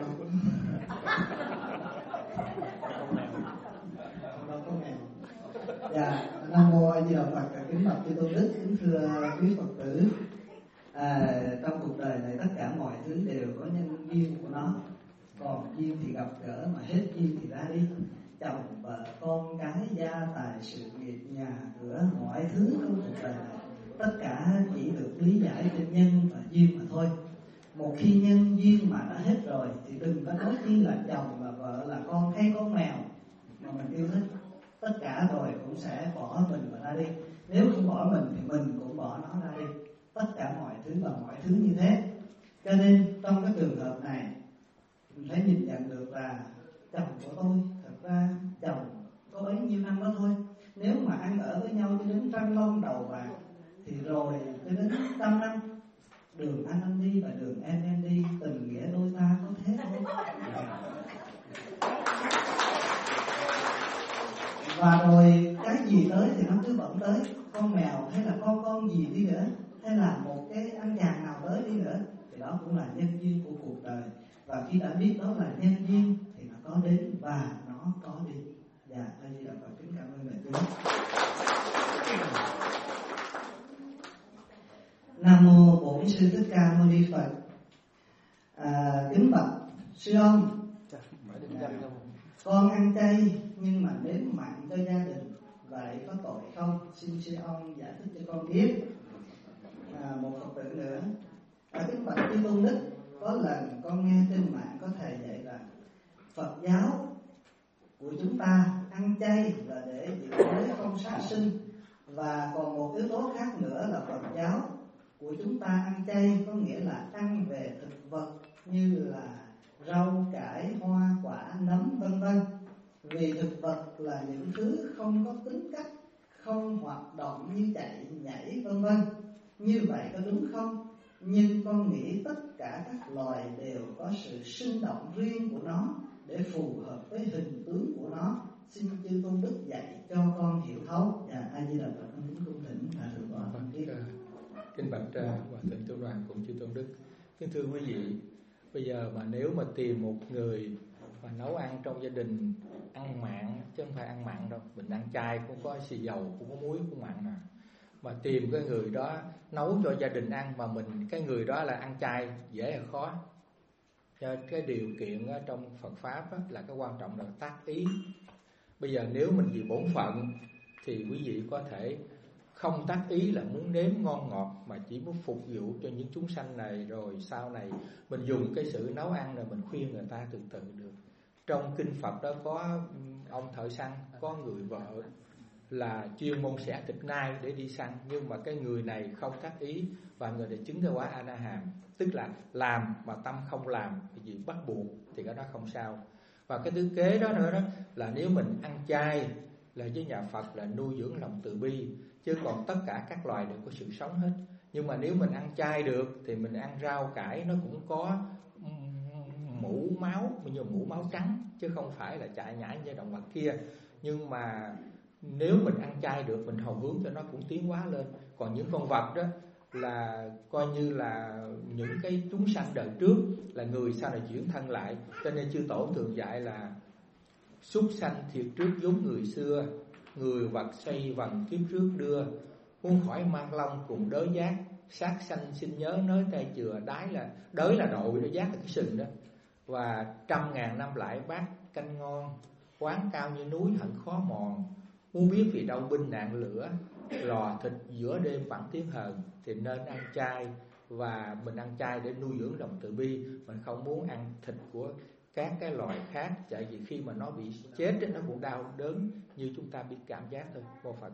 đâu có mèo. Dạ, Nam Mô A Di Đà Phật. Kính bạch chư tôn đức, kính thưa quý Phật tử. Trong cuộc đời này tất cả mọi thứ đều có nhân duyên của nó. Còn duyên thì gặp gỡ, mà hết duyên thì ra đi. Chồng vợ con cái, gia tài sự nghiệp, nhà cửa, mọi thứ trong cuộc đời này tất cả chỉ được lý giải trên nhân và duyên mà thôi. Một khi nhân duyên mà đã hết rồi thì đừng có nói chi là chồng là vợ là con hay con mèo mà mình yêu thích. Tất cả rồi cũng sẽ bỏ mình mà ra đi. Nếu không bỏ mình thì mình cũng bỏ nó ra đi. Tất cả mọi thứ và mọi thứ như thế. Cho nên trong cái trường hợp này mình phải nhìn nhận được là chồng của tôi thật ra chồng có bấy nhiêu năm đó thôi. Nếu mà ăn ở với nhau cho đến trăng long đầu bạc thì rồi cho đến 100 năm, đường anh đi và đường em đi, tình nghĩa đôi ta có thế thôi. Và rồi cái gì tới thì nó cứ bỗng tới. Con mèo hay là con gì đi nữa, hay là một cái anh chàng nào tới đi nữa, thì đó cũng là nhân duyên của cuộc đời. Và khi đã biết đó là nhân duyên thì nó có đến và nó có đi. Dạ, A Di Đà Phật, kính cảm ơn đại chúng. Nam Mô Bổn Sư Thích Ca Mâu Ni Phật. Kính bạch sư ông, con ăn chay nhưng mà nếm mặn cho gia đình, vậy có tội không? Xin sư ông giải thích cho con biết. Một Phật tử nữa. Kính bạch chư tôn đức, có lần con nghe trên mạng có thầy dạy là Phật giáo của chúng ta ăn chay là để giữ giới không sát sinh, và còn một yếu tố khác nữa là Phật giáo của chúng ta ăn chay có nghĩa là ăn về thực vật như là rau cải, hoa quả, nấm vân vân. Vì thực vật là những thứ không có tính cách, không hoạt động như chạy nhảy vân vân. Như vậy có đúng không? Nhưng con nghĩ tất cả các loài đều có sự sinh động riêng của nó để phù hợp với hình tướng của nó. Xin chư Tôn Đức dạy cho con hiểu thấu. Và A Di Đà Phật. Con kính cung thỉnh Hòa Thượng Tọa Văn Tiếp. Kính bạch Hòa Thượng Tiểu Đoàn cùng chư Tôn Đức. Kính thưa quý vị, bây giờ mà nếu mà tìm một người mà nấu ăn trong gia đình ăn mặn, chứ không phải ăn mặn đâu, mình ăn chay cũng có xì dầu, cũng có muối, cũng mặn mà tìm cái người đó nấu cho gia đình ăn mà cái người đó là ăn chay dễ hay khó. Cho cái điều kiện trong Phật pháp là cái quan trọng là tác ý. Bây giờ nếu mình vì bổn phận thì quý vị có thể không tác ý là muốn nếm ngon ngọt, mà chỉ muốn phục vụ cho những chúng sanh này, rồi sau này mình dùng cái sự nấu ăn rồi mình khuyên người ta từ từ được. Trong kinh Phật đó có ông thợ săn, có người vợ là chuyên môn xẻ thịt nai để đi săn, nhưng mà cái người này không tác ý và người này chứng theo quả A Na Hàm, tức là làm mà tâm không làm vì bắt buộc thì cái đó không sao. Và cái thứ kế đó nữa đó là nếu mình ăn chay là với nhà Phật là nuôi dưỡng lòng từ bi, chứ còn tất cả các loài đều có sự sống hết. Nhưng mà nếu mình ăn chay được thì mình ăn rau cải nó cũng có mũ máu, như mũ máu trắng, chứ không phải là chạy nhảy như động vật kia. Nhưng mà nếu mình ăn chay được, mình hồi hướng cho nó cũng tiến hóa lên. Còn những con vật đó là coi như là những cái chúng sanh đời trước, là người sau này chuyển thân lại. Cho nên chư tổ thường dạy là súc sanh thiệt trước giống người xưa, người vật xoay vần kiếp trước đưa. Muốn khỏi mang long cùng đới giác, sát sanh xin nhớ nới tay chừa. Đới là đội, nó giác là cái sừng đó. Và 100.000 năm lại bát canh ngon, quán cao như núi hận khó mòn. Muốn biết vì đâu binh nạn lửa, lò thịt giữa đêm vẫn tiếng hờn. Thì nên ăn chay, và mình ăn chay để nuôi dưỡng lòng từ bi. Mình không muốn ăn thịt của các cái loài khác, tại vì khi mà nó bị chết nó cũng đau đớn như chúng ta biết cảm giác thôi. Mô Phật.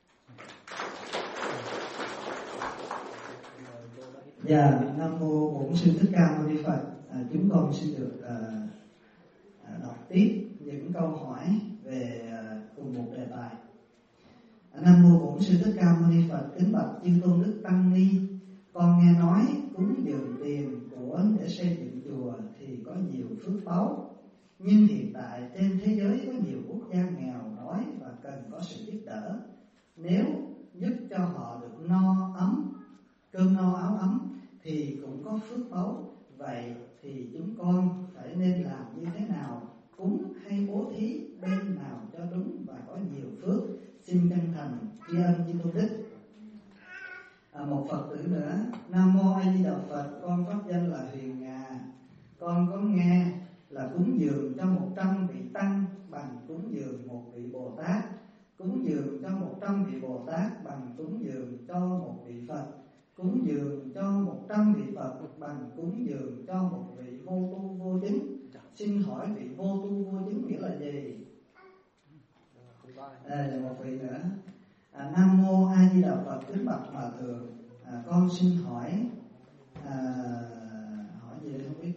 Dạ, Nam Mô Bổn Sư Thích Ca Mâu Ni Phật. Chúng con xin được đọc tiếp những câu hỏi về cùng một đề tài. Nam Mô Bổn Sư Thích Ca Mâu Ni Phật. Kính bạch chư Tôn Đức Tăng Ni, con nghe nói cúng dường tiền của để xây dựng chùa thì có nhiều phước báu, nhưng hiện tại trên thế giới có nhiều quốc gia nghèo đói và cần có sự giúp đỡ. Nếu giúp cho họ được no ấm, cơm no áo ấm thì cũng có phước báu. Vậy thì chúng con phải nên làm như thế nào? Cúng hay bố thí, bên nào cho đúng và có nhiều phước? Xin chân thành tri ân chư Tôn Đức. Một Phật tử nữa. Nam Mô A Di Đà Phật. Con pháp danh là Huyền Nga. Con có nghe là cúng dường cho 100 vị tăng bằng cúng dường một vị Bồ Tát, cúng dường cho 100 vị Bồ Tát bằng cúng dường cho một vị Phật, cúng dường cho 100 vị Phật bằng cúng dường cho một vị vô tu vô chứng. Xin hỏi vị vô tu vô chứng nghĩa là gì? Là một vị nữa. Nam Mô A Di Đà Phật. Kính bạch Hòa Thượng, con xin hỏi gì đây không biết.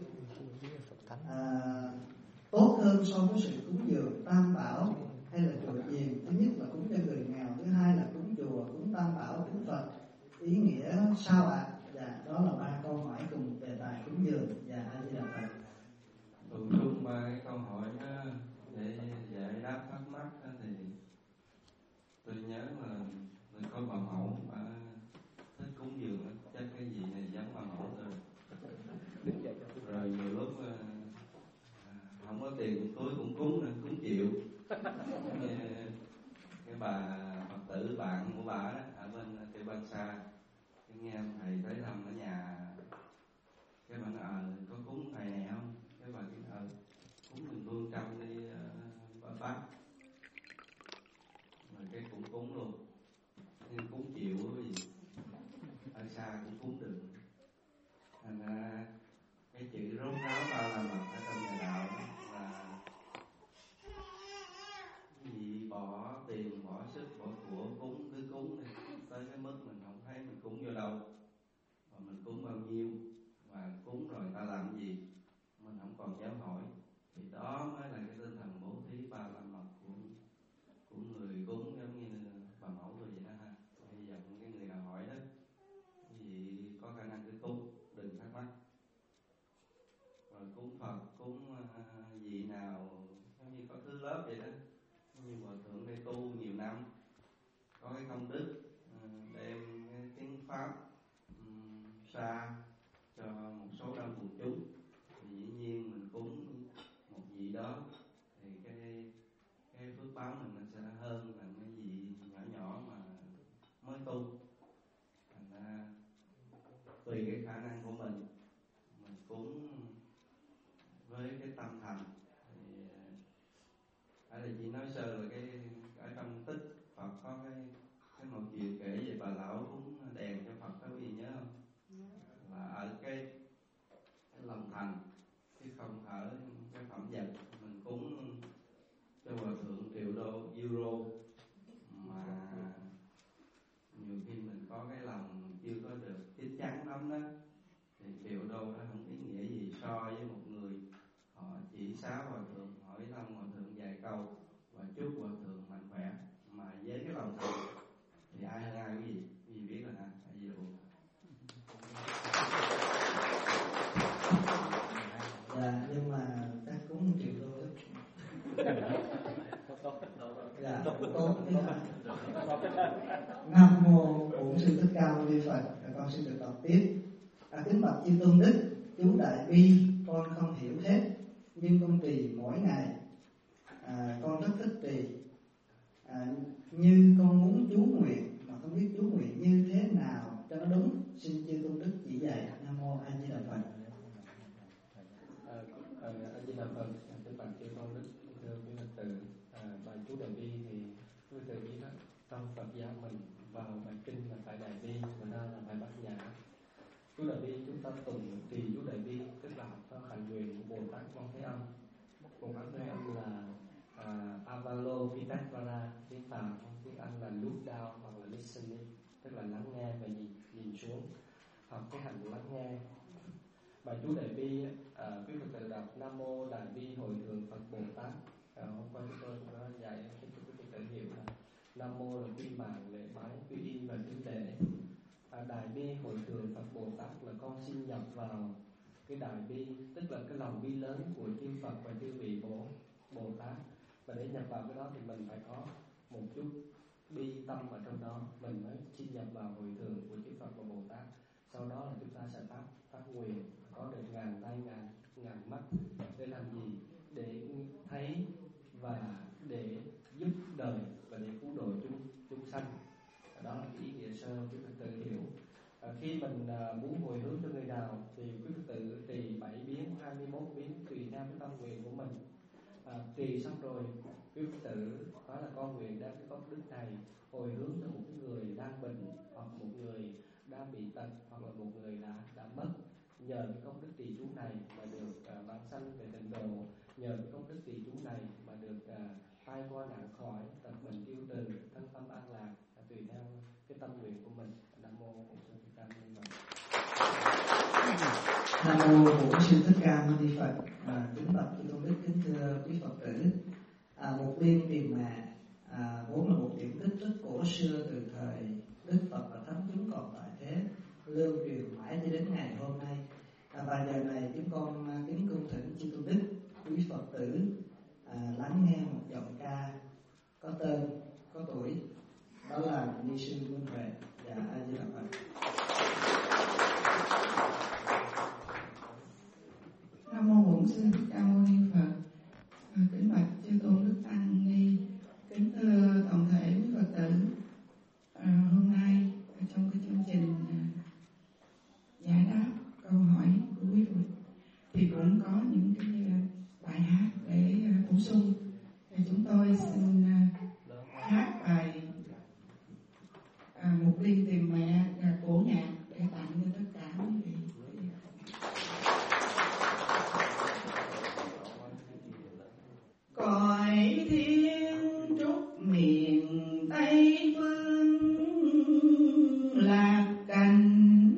Tốt hơn so với sự cúng dường tam bảo hay là chùa chiền? Thứ nhất là cúng cho người nghèo, thứ hai là cúng chùa, cúng tam bảo, cúng Phật. Ý nghĩa sao ạ? Dạ, đó là 3 câu hỏi cùng đề tài cúng dường. Dạ, A Di Đà Phật. Tụi chung 3 cái câu hỏi đó để giải đáp thắc mắc đó, thì tôi nhớ là mình có bà mẫu bà thích cúng dường, chắc cái gì này giống bà mẫu rồi. Rồi nhiều lúc không có tiền túi cũng cúng nữa, cúng chịu. Cái bà Phật tử bạn của bà đó ở bên Tây Ban Sa, nghe thầy tới thăm ở nhà, cái bà nói có cúng thầy này không? Cái bà nói cúng mình luôn trăm đi bà bác. Rồi cái cũng cúng luôn, nhưng cúng chịu cái gì ở xa cũng cúng được. Thành ra cái chữ rốt ráo bao la mật ở trong nhà đạo là gì bỏ tiền, bỏ sức, bỏ của cúng, cứ cúng đi tới cái mức mình không thấy mình cúng vô đâu. công đức đem tiếng pháp xa cho một số đông quần chúng, thì dĩ nhiên mình cúng một vị đó thì cái phước báo mình nó sẽ hơn là cái vị nhỏ nhỏ mà mới tu. Thành ra tùy cái khả năng của mình cúng với cái tâm thành. Thì ở đây chỉ nói sơ là cái ở trong tích Phật có cái một chuyện kể về bà lão cúng đèn cho Phật, có gì nhớ không? Là ở cái lòng thành, chứ không ở cái phẩm vật. Mình cúng cho hòa thượng triệu đô euro mà nhiều khi mình có cái lòng chưa có được chín chắn lắm đó, thì triệu đô nó không ý nghĩa gì so với một người họ chỉ xá hòa thượng, hỏi thăm hòa thượng vài câu và chúc hòa thượng mạnh khỏe, mà với cái lòng thành thì ai hơn ai cái gì biết là ai gì đủ. Dạ, nhưng mà các cúng triệu đô rất dạ tốt thế mà. Nam mô Bổn Sư Thích Ca Mâu Ni Phật. Con xin được đọc tiếp. Kính bạch chư tôn đức, chú đại bi, con không hiểu hết, nhưng con trì mỗi ngày. Con rất thích trì. Như con muốn chú nguyện mà không biết chú nguyện như thế nào cho nó đúng, xin chư tôn đức chỉ dạy. Nam mô A Di Đà Phật. A Di Đà Phật. Kính bạch chư tôn đức, thưa quý Phật tử, bài chú đại bi thì quý Phật tử biết đó, trong Phật giáo mình vào bài kinh là phải đại bi, mà ra là phải bát nhã. Chú đại bi chúng ta tụng trì chú đại bi tức là học theo hành nguyện của Bồ Tát Quan Thế Âm. Bồ Tát Thế Âm là Avalokiteshvara, tiếng Phạn, tiếng Anh là look down hoặc là listening, tức là lắng nghe và nhìn xuống, học cái hành lắng nghe. Bài chú đại bi quý Phật tử đọc Nam mô Đại Bi Hội Thượng Phật Bồ Tát. Hôm qua chúng tôi cũng đã dạy cho quý Phật tử hiểu là Nam mô là quy mạng, lễ bái, quy y và kính lễ. Đại bi Hội Thượng Phật Bồ Tát là con xin nhập vào cái đại bi, tức là cái lòng bi lớn của chư Phật và chư vị Bồ Tát. Và để nhập vào cái đó thì mình phải có một chút bi tâm ở trong đó, mình mới xin nhập vào hội thượng của chư Phật và Bồ Tát. Sau đó là chúng ta sẽ phát nguyện có được ngàn tay ngàn mắt để làm gì? Để thấy và để giúp đời và để cứu độ chúng sanh. Đó là cái ý nghĩa sơ quý Phật tử hiểu. Khi mình muốn hồi hướng cho người nào thì quý Phật tử trì 7 biến, 21 biến tùy theo cái tâm nguyện của mình. Trì xong rồi quý Phật tử nói là con nguyện đem cái công đức này hồi hướng cho một cái người đang bệnh, hoặc một người đang bị tật, hoặc là một người đã mất. Nhờ cái công đức trì chú này mà được vãng sanh về tịnh độ, nhờ cái công đức trì chú này mà được tai qua nạn khỏi, tật bệnh tiêu trừ, thân tâm an lạc, tùy theo cái tâm nguyện của mình. Nam mô Bổn Sư Thích Ca Mâu Ni Phật. Nam mô Bổn Sư Thích Ca Mâu Ni Phật. Kính bạch chư tôn đức, kính thưa quý Phật tử. Một viên tiền mạ vốn là một điển tích rất cổ xưa từ thời Đức Phật và thánh chúng còn tại thế, lưu truyền mãi cho đến ngày hôm nay. Và giờ này chúng con kính cung thỉnh chư tôn đức, quý Phật tử lắng nghe một giọng ca có tên, có tuổi, đó là Ni sư Minh Huệ. Dạ, A Di Đà Phật. Nam mô Bổn Sư Thích Ca Mâu Ni Phật. Kính bạch chư tôn đức tăng ni, kính thưa toàn thể quý Phật tử. Hôm nay trong cái chương trình giải đáp câu hỏi của quý vị thì cũng có những cái bài hát để bổ sung. Thì chúng tôi xin hát bài Một Đêm Tìm Mẹ cổ nhạc để tặng cho tất cả quý vị. Cõi thiên trúc miền Tây phương lạc cảnh,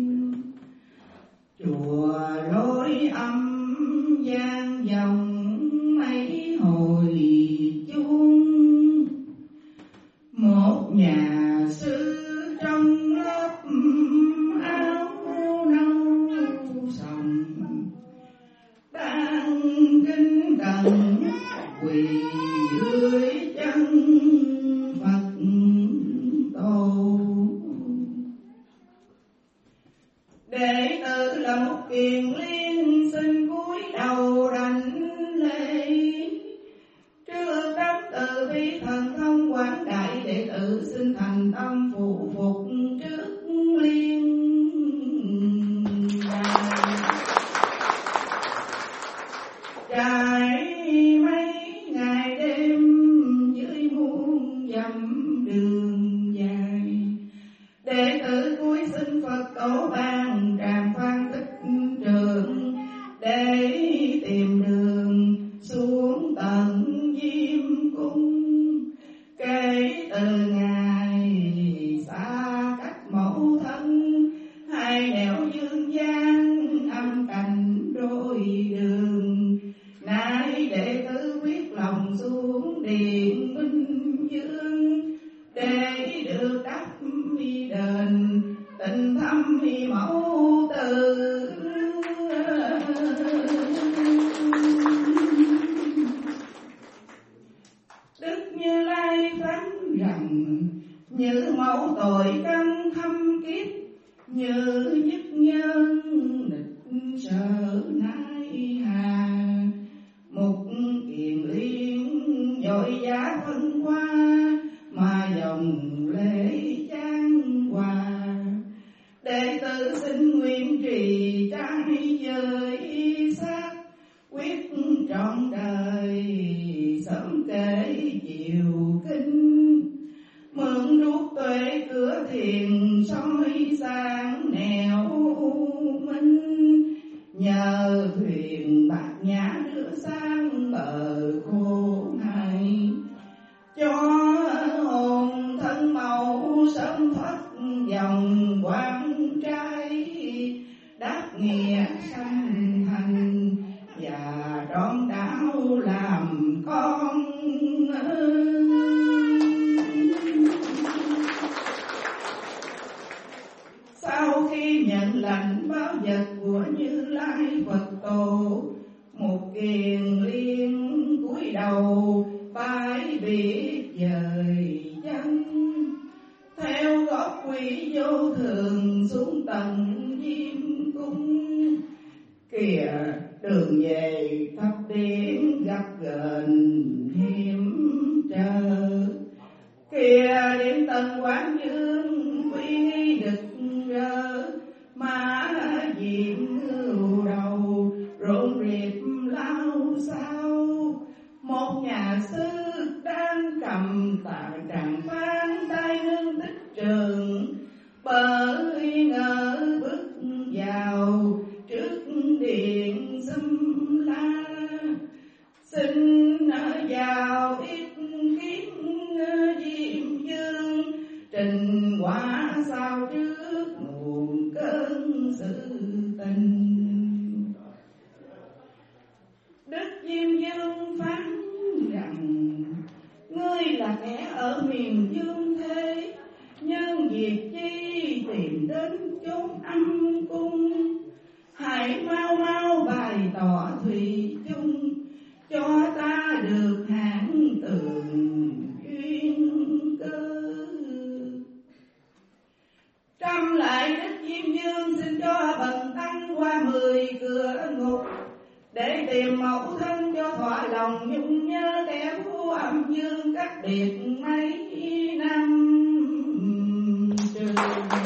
chùa lối âm gian dòng mấy hồi chuông. Một nhà sư trong lớp kiền liên xin cúi đầu đảnh lễ. Trước đấng từ bi thần thông quảng đại, đệ tử xin thành tâm phụ phục trước liên đài. Trải mấy ngày đêm dưới muôn dặm đường dài, đệ tử cúi xin Phật tổ ban tràng Phan Tích Trường, để tìm đường xuống tận Diêm Cung. Kể từ ngày xa cách mẫu thân, hai nẻo dương gian âm cảnh đôi đường, nay đệ tử quyết lòng xuống điện Minh Dương, để được đắp đền tình thâm mẫu từ. Đức Như Lai phán rằng như mẫu tội căn thâm kiếp, như nhất nhân nghịch sợ nai hà. Một kiền liên dội giá phân hoa, mà dòng lễ chan hòa. Đệ tử xin nguyện trì trai giới xác, quyết trọn đời sớm kể chiều kinh. Mượn đuốc tuệ cửa thiền soi sáng nẻo minh, nhờ thuyền Bát Nhã đưa sang bờ khổ này. Cho hồn thân mẫu sớm thoát dòng quan trai, đáp nghĩa sanh thành và đón đạo làm con. Sau khi nhận lệnh báo vật của Như Lai Phật Tổ, một kiền liên cúi đầu bái biết dời chân, theo gót quý vô thường xuống tận Diêm Cung. Kìa đường về thập điện gặp gần hiểm trở, kìa điện Tần Quán Dương quy nghi đực rỡ. Mã diệm ngưu đầu rộn rịp lao sao, một nhà sư đang cầm tạ tràng phan tay nương Tích Trường. Bởi ngỡ bước vào trước điện xâm la, xin vào ít kiến Diêm Dương, trình quả sao trước nguồn cơn sự tình. Đức Diêm Dương phán rằng ngươi là kẻ ở miền dương thế, nhân việc chi tìm đến chốn âm cung. Hãy mau mau bày tỏ thủy chung, cho ta được hãn tường duyên cơ. Trăm lại Đức Diêm Dương xin cho bần tăng qua 10 cửa ngục, để tìm mẫu thân cho thỏa lòng nhung nhớ kẻ vua âm dương cách biệt mấy năm trường.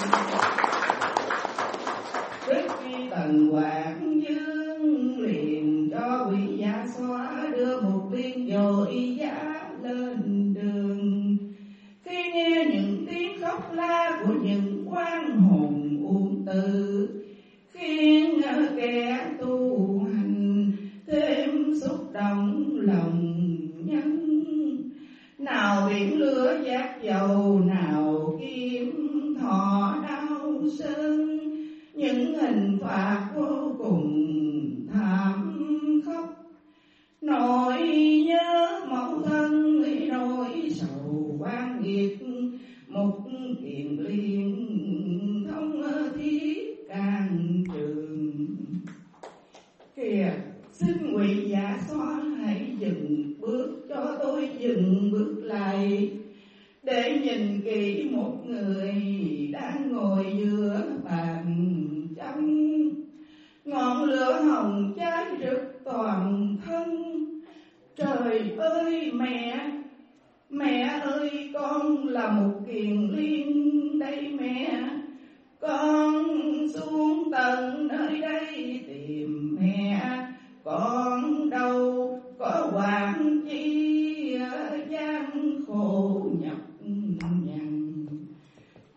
Đức Tần Quảng Dương liền cho quỷ giả xóa, đưa một viên dội giá lên đường. Khi nghe những tiếng khóc la của những quan hồn uổng tử, khiến kẻ tu hành thêm xúc động lòng nhân. Nào biển lửa giác dầu, nào kiếm thọ đau sơn, những hình phạt vô cùng thảm khốc. Nỗi nhớ mẫu thân nỗi sầu oan nghiệt, một kiền liên thông thiết càng trường. Kìa xin quỷ giả xóa, hãy dừng bước cho tôi dừng bước lại, để nhìn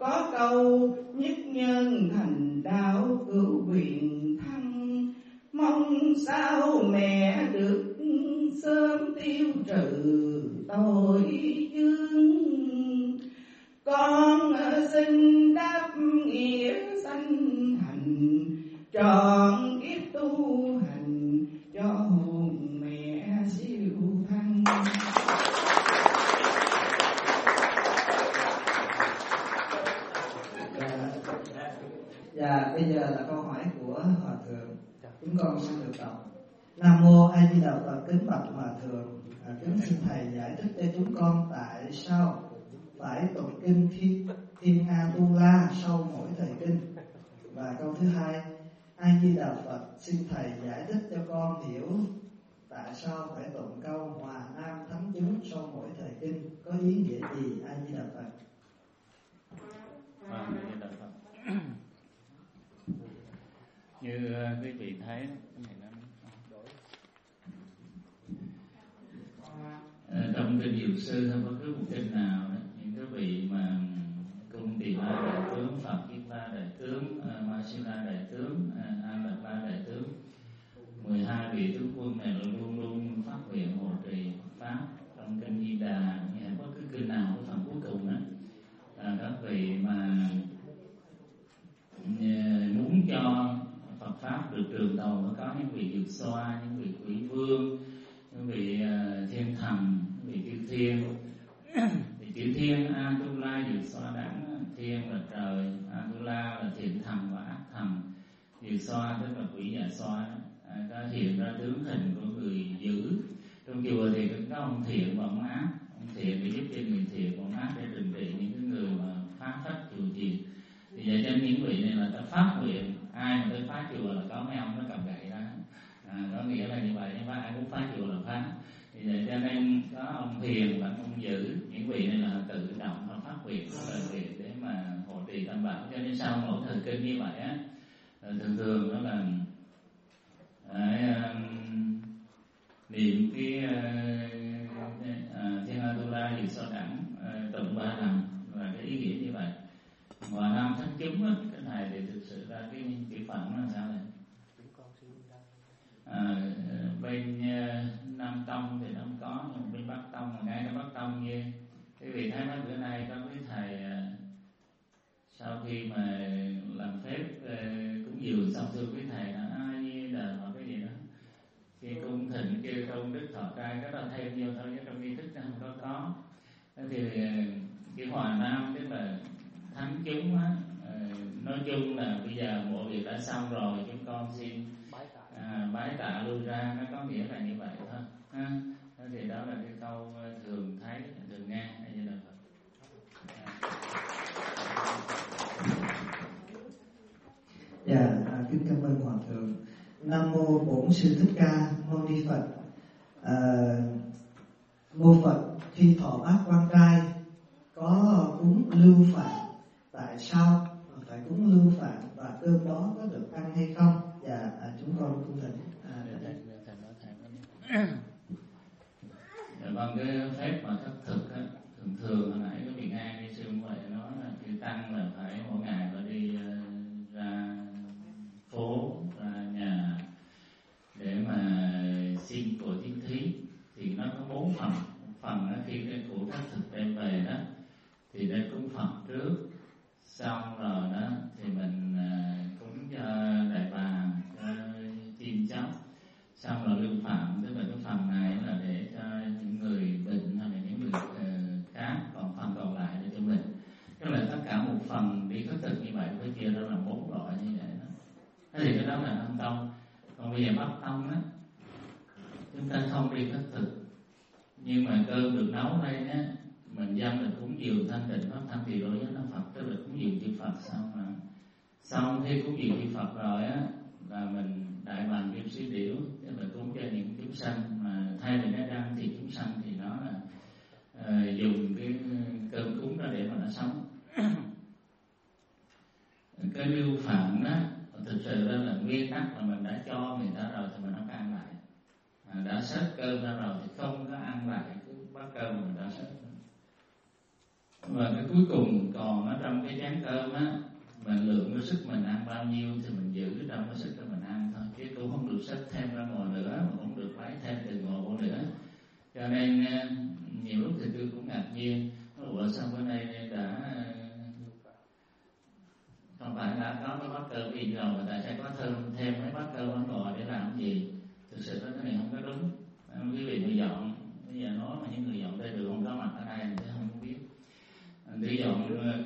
có câu nhất nhân thành đạo cứu quyền thăng, mong sao mẹ được sớm tiêu trừ tội chướng. Con xin đáp nghĩa sanh thành, trọn kiếp tu hành cho hồn mẹ siêu thăng. Và bây giờ là câu hỏi của Hòa Thượng, chúng con sẽ được đọc. Nam Mô A Di Đà Phật. Kính bạch Hòa Thượng, kính xin Thầy giải thích cho chúng con tại sao phải tụng kinh Thiên A Tu La sau mỗi thời kinh. Và câu thứ hai, A Di Đà Phật, xin Thầy giải thích cho con hiểu tại sao phải tụng câu Hòa Nam Thắng Chúng sau mỗi thời kinh, có ý nghĩa gì? A Di Đà Phật. A Di Đà Phật. Như quý vị thấy cái này trong kinh Diệu Sư không có cứ một kinh nào đó, những cái vị mà Cung Tỳ La đại tướng, Phật Kiết La đại tướng, Ma Si La đại tướng, An Đạt La đại tướng, 12 vị tướng quân này luôn luôn phát nguyện hộ trì Phật pháp. Trong kinh Di Đà nghe có cái kinh nào của phần cuối cùng đó, các vị mà muốn cho Phật pháp được trường tồn, nó có những vị Dược Xoa, những vị Quỷ Vương, những vị Thiên Thần, những vị Chư Thiên. Thì chữ Thiên A Tu La Dược Xoa Đẳng, Thiên là trời, A Tu La là thiện thần và ác thần, Dược Xoa tức là quỷ dạ xoa, có hiện ra tướng hình của người dữ. Trong chùa thì cũng có ông thiện và ông ác. Ông thiện để giúp cho người thiện, ông ác để trừng trị những cái người mà phá phách chùa chiền. Thì vậy cho những vị này là ta phát nguyện, ai mà tới phá chùa là có mấy ông nó cầm gậy ra, có nghĩa là như vậy, nhưng mà ai cũng phá chùa là phá. Thì vậy cho nên có ông hiền và ông dữ, những vị này là tự động và phát nguyện để mà hộ trì tam bảo. Cho nên sau mỗi thời kinh như vậy á, thường đó là niệm cái Thiên A Tu La Dược Xoa Đẳng tụng 3 lần là cái ý nghĩa như vậy. Hòa Nam Thắng Chúng á, cái này thì thực sự ra cái phận là sao này? Bên Nam Tông thì nó không có, nhưng bên Bắc Tông là ngay cái Bắc Tông như quý vị thấy mấy bữa nay có cái thầy sau khi mà làm phép cúng dường xong xưa quý thầy nó như là hoặc cái gì đó khi cung thịnh kêu công đức thọ trai, cái đó thêm nhiều thôi chứ trong nghi thức nó không có. Thì cái Hòa Nam tức là thắng chúng á, nói chung là bây giờ mọi việc đã xong rồi, chúng con xin bái tạ lui ra, nó có nghĩa là như vậy thôi ha. Thì đó là cái câu thường thấy, thường nghe như là Phật. Dạ, kính cảm ơn Hòa Thượng. Nam Mô Bổn Sư Thích Ca Mâu Ni Phật. Mô Phật khi thọ bát quan trai có cúng lưu phạm, tại sao phải cúng lưu phạm và cơm đó có được ăn hay không? Dạ, chúng con cung thỉnh bằng cái phép mà thất thực á, thường hồi nãy có vị nghe đi sư cũng vậy, nói là chư tăng là phải mỗi ngày phải đi ra phố, ra nhà để mà xin của tín thí. Thì nó có 4 phần. Phần đó, khi cái của thất thực đem về đó thì để cúng Phật trước, xong rồi đó thì mình cúng cho đại bàng, cho chim chóc, xong rồi lưu phạm, tức là cái phần này là để cho những người bệnh hay là những người khác, còn phần còn lại để cho mình. Tức là tất cả một phần đi khất thực như vậy phải chia ra là 4 loại như vậy đó. Thế thì cái đó là Nam Tông. Còn bây giờ Bắc Tông á, chúng ta không đi khất thực, nhưng mà cơm được nấu lên á, mình dâng là cúng dường thanh tịnh pháp thân thì đối với nó Phật, tức là cúng dường chư Phật. Xong khi cúng dường chư Phật rồi á, là mình đại bàng kim sĩ điểu, tức là cúng cho những chúng sanh mà thay vì nó ăn thì chúng sanh thì nó là dùng cái cơm cúng đó để mà nó sống. Cái lưu phạm đó thực sự đó là nguyên tắc là mình đã cho người ta rồi thì mình không có ăn lại. Đã xếp cơm ra rồi thì không có ăn lại cái bát cơm mình đã xếp. Và cái cuối cùng còn ở trong cái chén cơm á, mình lượng cái sức mình ăn bao nhiêu thì mình giữ trong cái sức đó mình ăn thôi, chứ cũng không được xếp thêm ra ngồi nữa, mà cũng được lấy thêm từ ngồi vô nữa. Cho nên nhiều lúc thì tôi cũng ngạc nhiên, ủa sao bữa nay đã không phải đã có cái bát cơm in rồi mà tại sao có thêm mấy bát cơm ở ngồi để làm gì? Thực sự cái này không có đúng. Quý vị người dọn, bây giờ nói mà những người dọn đây được không có mặt ở đây thì không biết. Đi dọn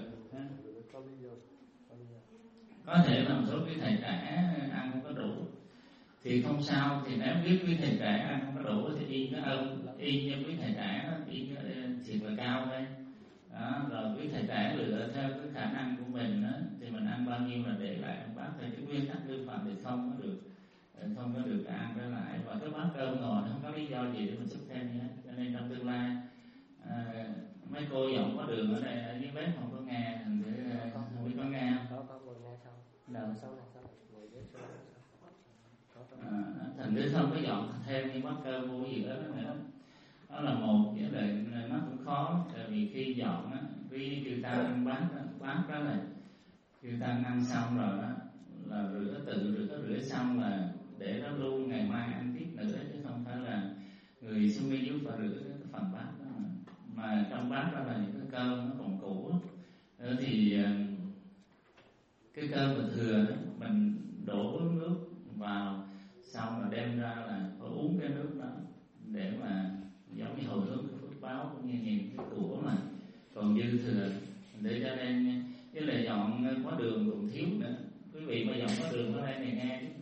có thể là một số quý thầy trẻ ăn không có đủ thì không sao, thì nếu biết quý thầy trẻ ăn không có đủ thì in cái in như quý thầy trẻ in thiệt là cao đây đó, rồi quý thầy trẻ lựa theo cái khả năng của mình đó, thì mình ăn bao nhiêu là để lại trong bát, thì cái nguyên tắc lưu phạm thì không có được ăn trở lại, và cái bát cơm ngồi không có lý do gì để mình xúc thêm nhé. Cho nên trong tương lai mấy cô dọn có đường ở đây ở dưới bếp không có nghe, không biết có nghe không? Có ngồi nghe sau ngồi bếp sau. Thành ra không có dọn thêm những bát cơm vô gì đó nữa. Đó là một vấn đề nó cũng khó, tại vì khi dọn á, vì chư tăng ăn bát đó là chư tăng ăn xong rồi đó là rửa xong là để đó luôn, ngày mai ăn tiếp nữa, chứ không phải là người Sumi giúp và rửa cái phần bát đó mà trong bát đó là những cái cơm nó còn cũ thì cái cơm mà thừa đó mình đổ nước vào xong rồi đem ra là phải uống cái nước đó để mà giống như hồi hướng cái phước báo cũng như những cái của mà còn dư thừa, để cho nên cái lời dọn có đường cũng thiếu nữa. Quý vị mà dọn có đường ở đây này nghe chứ.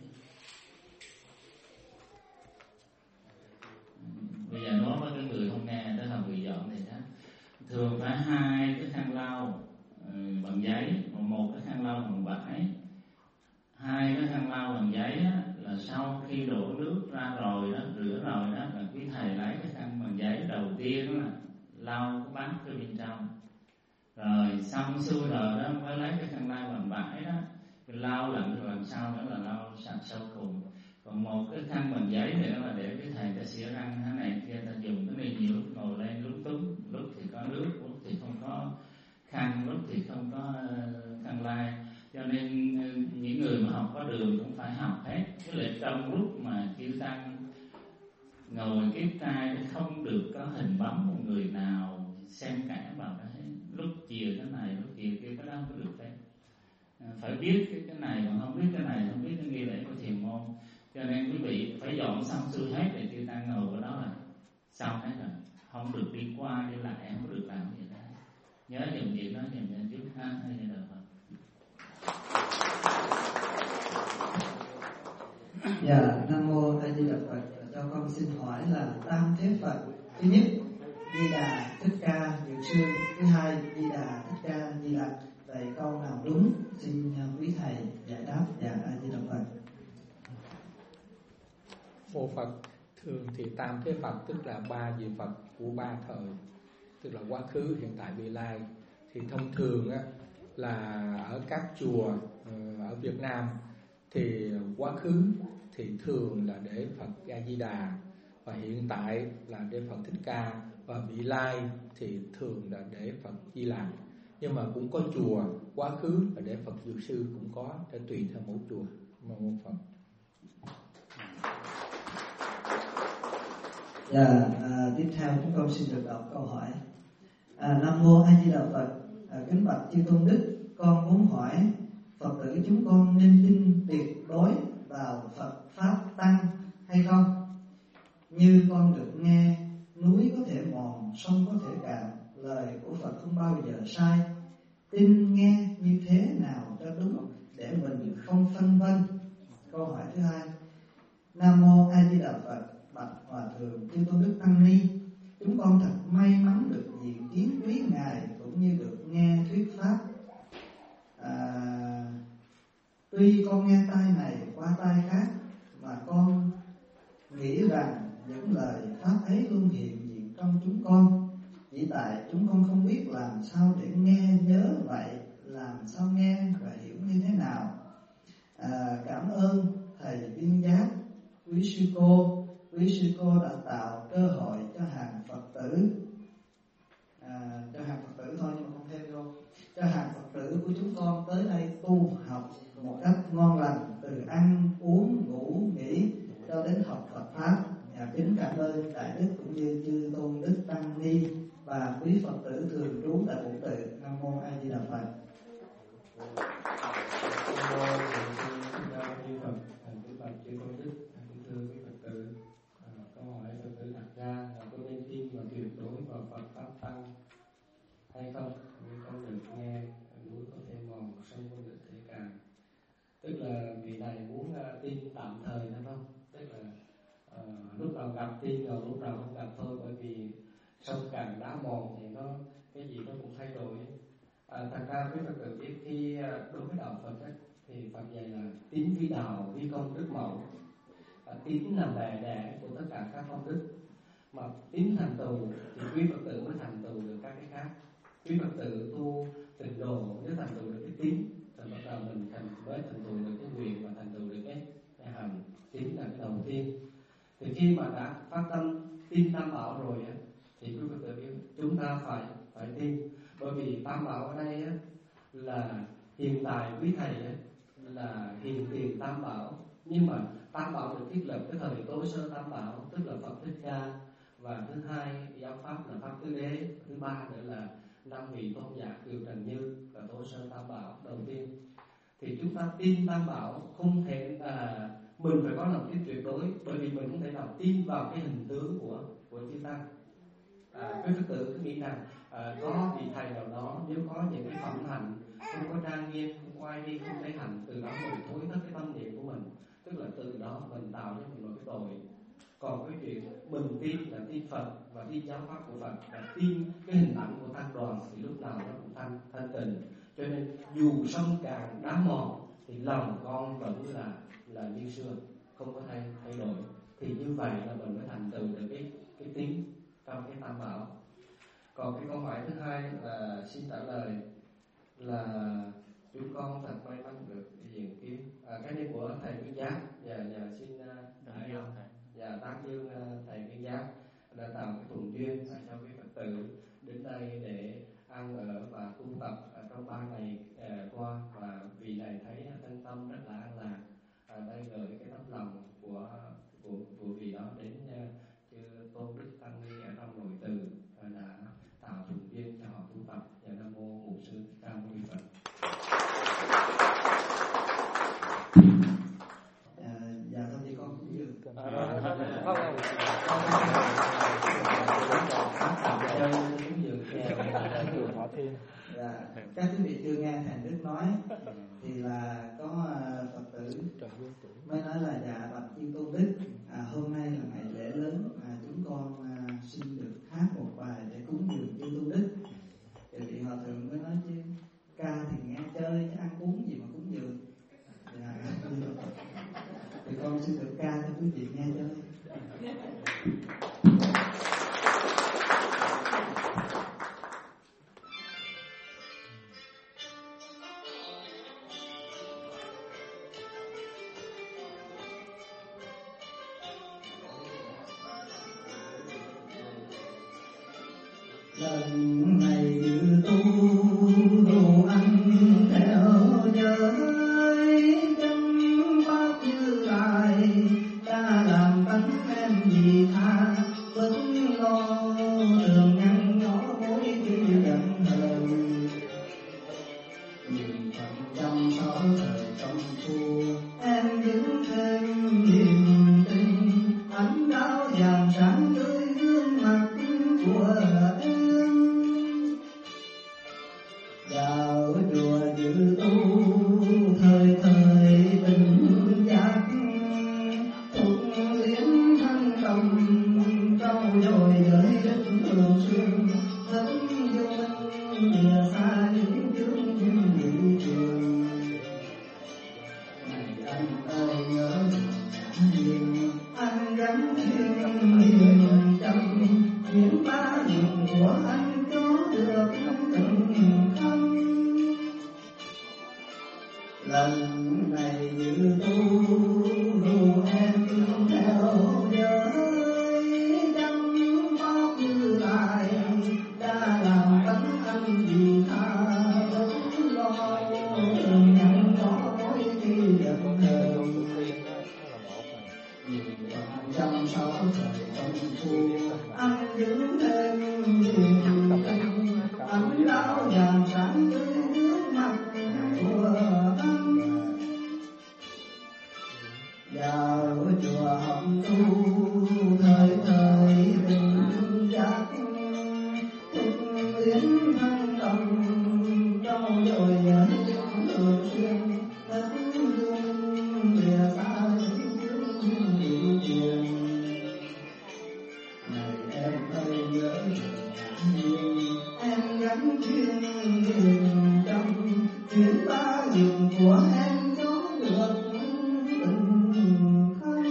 Bây giờ nói với cái người không nghe, đó là người dọn thì đó thường phải 2 cái khăn lau bằng giấy, một cái khăn lau bằng vải. 2 cái khăn lau bằng giấy á, là sau khi đổ nước ra rồi đó, rửa rồi đó, là quý thầy lấy cái khăn bằng giấy đầu tiên đó là lau cái bát ở bên trong, rồi xong xuôi rồi đó mới lấy cái khăn lau bằng vải đó lau lần sau nữa là lau sạch sau cùng. Còn một cái khăn bằng giấy nữa là để cái thầy ta xỉa răng thế này kia, ta dùng cái này nhiều lúc ngồi lên lúc túng, lúc thì có nước, lúc thì không có khăn, lúc thì không có khăn lai. Cho nên những người mà học có đường cũng phải học hết. Với lại trong lúc mà chư tăng ngồi kiếp trai không được có hình bóng một người nào xen kẽ vào đó hết. Lúc chiều thế này, lúc chiều kia, cái đó không có được phép. Phải biết cái này mà không biết cái này, không biết cái nghi lễ của thiền môn. Cho nên quý vị phải dọn xong xuôi hết để chư tăng ngồi vào đó là xong hết rồi, không được đi qua đi lại, không có được làm gì đó. Nhớ dùm chuyện đó dùm cho chút ha, hay như được không? Dạ, Nam Mô A Di Đà Phật. Cho con xin hỏi là tam thế Phật. Thứ nhất, Di Đà Thích Ca Diệu Sư. Thứ hai, Di Đà Thích Ca Di Lặc. Vậy câu nào đúng? Xin quý thầy giải đáp. Dạ, A Di Đà Phật. Mô Phật. Thường thì tam thế Phật tức là 3 vị Phật của 3 thời, tức là quá khứ, hiện tại, vị lai. Thì thông thường á, là ở các chùa ở Việt Nam thì quá khứ thì thường là để Phật A Di Đà, và hiện tại là để Phật Thích Ca, và vị lai thì thường là để Phật Di Lặc. Nhưng mà cũng có chùa quá khứ là để Phật Dược Sư, cũng có, để tùy theo mỗi chùa. Mong Phật. Dạ, tiếp theo chúng con xin được đọc câu hỏi. Nam Mô A Di Đà Phật. Kính bạch chư tôn đức, con muốn hỏi Phật tử chúng con nên tin tuyệt đối vào Phật Pháp Tăng hay không? Như con được nghe núi có thể mòn, sông có thể cạn, lời của Phật không bao giờ sai. Tin nghe như thế nào cho đúng để mình không phân vân? Câu hỏi thứ hai. Nam Mô A Di Đà Phật. Bạch Hòa Thượng chư tôn đức tăng ni, chúng con thật may mắn được diện kiến quý ngài cũng như được nghe thuyết pháp. Tuy con nghe tai này qua tai khác, mà con nghĩ rằng những lời pháp ấy luôn hiện diện trong chúng con. Chỉ tại chúng con không biết làm sao để nghe nhớ vậy, làm sao nghe và hiểu như thế nào. Cảm ơn thầy Viên Giác, quý sư cô đã tạo cơ hội cho hàng Phật tử, thôi nhưng mà không chúng con tới đây tu học một cách ngon lành, từ ăn uống ngủ nghỉ cho đến học Phật pháp. Kính cảm ơn Đại Đức cũng như chư tôn đức tăng ni và quý Phật tử thường trú tại Vũ Tự. Nam mô A Di Đà Phật. Kính bạch chư tôn đức, kính thưa quý Phật tử, câu hỏi Phật tử đặt ra là có nên tin và tuyệt đối vào Phật pháp tăng hay không? Vì con được nghe núi có thêm mòn, sông con được thế càng. Tức là vị này muốn tin tạm thời phải không? Tức là lúc nào gặp tin rồi lúc nào không gặp thôi, bởi vì sông càng đá mòn thì nó cái gì nó cũng thay đổi. Thật ra quý Phật tử biết khi đối với đạo Phật ấy, thì Phật dạy là tín vi đạo, vi công đức mẫu. Tín là mẹ đẻ của tất cả các công đức, mà tín thành tựu thì quý Phật tử mới thành tựu được các cái khác. Quý Phật tử tu tịnh độ nếu thành tựu được cái tín thì bắt đầu mình mới thành tựu được cái nguyện và thành tựu được cái hành. Tín là cái đầu tiên. Thì khi mà đã phát tâm tin Tam Bảo rồi á, thì quý Phật tử biết chúng ta phải tin, bởi vì Tam Bảo ở đây á, là hiện tại quý thầy á, là hiện tiền Tam Bảo, nhưng mà Tam Bảo được thiết lập cái thời tối sơ Tam Bảo, tức là Phật Thích Ca, và thứ hai giáo pháp là pháp tứ đế, thứ ba nữa là 5 vị tôn giả Kiều Trần Như là tối sơ Tam Bảo đầu tiên. Thì chúng ta tin Tam Bảo không thể mình phải có lòng tin tuyệt đối, bởi vì mình không thể nào tin vào cái hình tướng của chư tăng. Quý Phật tử cứ nghĩ rằng có vị thầy nào đó nếu có những cái phẩm hạnh không có trang nghiêm, không có ai đi, không lấy hạnh, từ đó mình thối thất cái tâm niệm của mình, tức là từ đó mình tạo cho mình một cái tội. Còn cái chuyện mình tin là tin Phật và tin giáo pháp của Phật và tin cái hình ảnh của tăng đoàn thì lúc nào nó cũng thanh tịnh. Cho nên dù sông càng đá mòn thì lòng con vẫn là như xưa, không có thay đổi. Thì như vậy là mình mới thành tựu được cái tín trong cái Tam Bảo. Còn cái câu hỏi thứ hai là xin trả lời là chúng con thật may mắn được diện kiến cái này của thầy Nguyên Giác và xin tán dương thầy Nguyên Giác đã tạo cái thuận duyên cho quý Phật tử đến đây để ăn ở và tu tập trong 3 ngày qua, và vị này thấy thân tâm rất là an lạc. Đây gửi cái tấm lòng của vị đó đến chư tôn đức tăng ni ở trong nội từ đã tạo thuận duyên cho họ tu tập. Và Nam mô Bổn Sư Thích Ca Mâu Ni Phật. Dạ thôi thì con cũng dừng. Các quý vị chưa nghe thầy Đức nói thì là có Phật tử mới nói là dạ bạch chư tôn đức, hôm nay là ngày lễ lớn, chúng con xin được hát một bài để cúng dường chư tôn đức. Thì hòa thượng mới nói chứ ca thì nghe chơi chứ ăn uống gì mà cúng dường. Thì con xin được ca cho quý vị nghe chơi. Lần này dự tu đồ ăn theo giới chăm pháp Như Lai, ta làm tánh em gì tha vẫn lo đường ngăn nhỏ mối khi giận hờn. Nhìn phần trăm sáu thời công phu em đứng thêm niềm tin, ánh đáo vàng sáng tươi gương mặt của em. Vào chùa dự tu thời thời bình giác, thuộc liễn thân tâm trau dồi giới đức thường xuyên, rất vô minh lìa xa những chướng duyên bị trường. Này anh ơi nhớ nhiều anh gắn duyên hiền tâm, những ba dụng của anh có được từng thân. Lần này dự tu dù em theo giới chăm pháp Như Lai, đã làm tánh anh vì tha vẫn lo xuyên thất hương lìa xa những chuyện. Này em ơi nhớ em gắn duyên liền trong chuyến ta dừng của em có được tình không?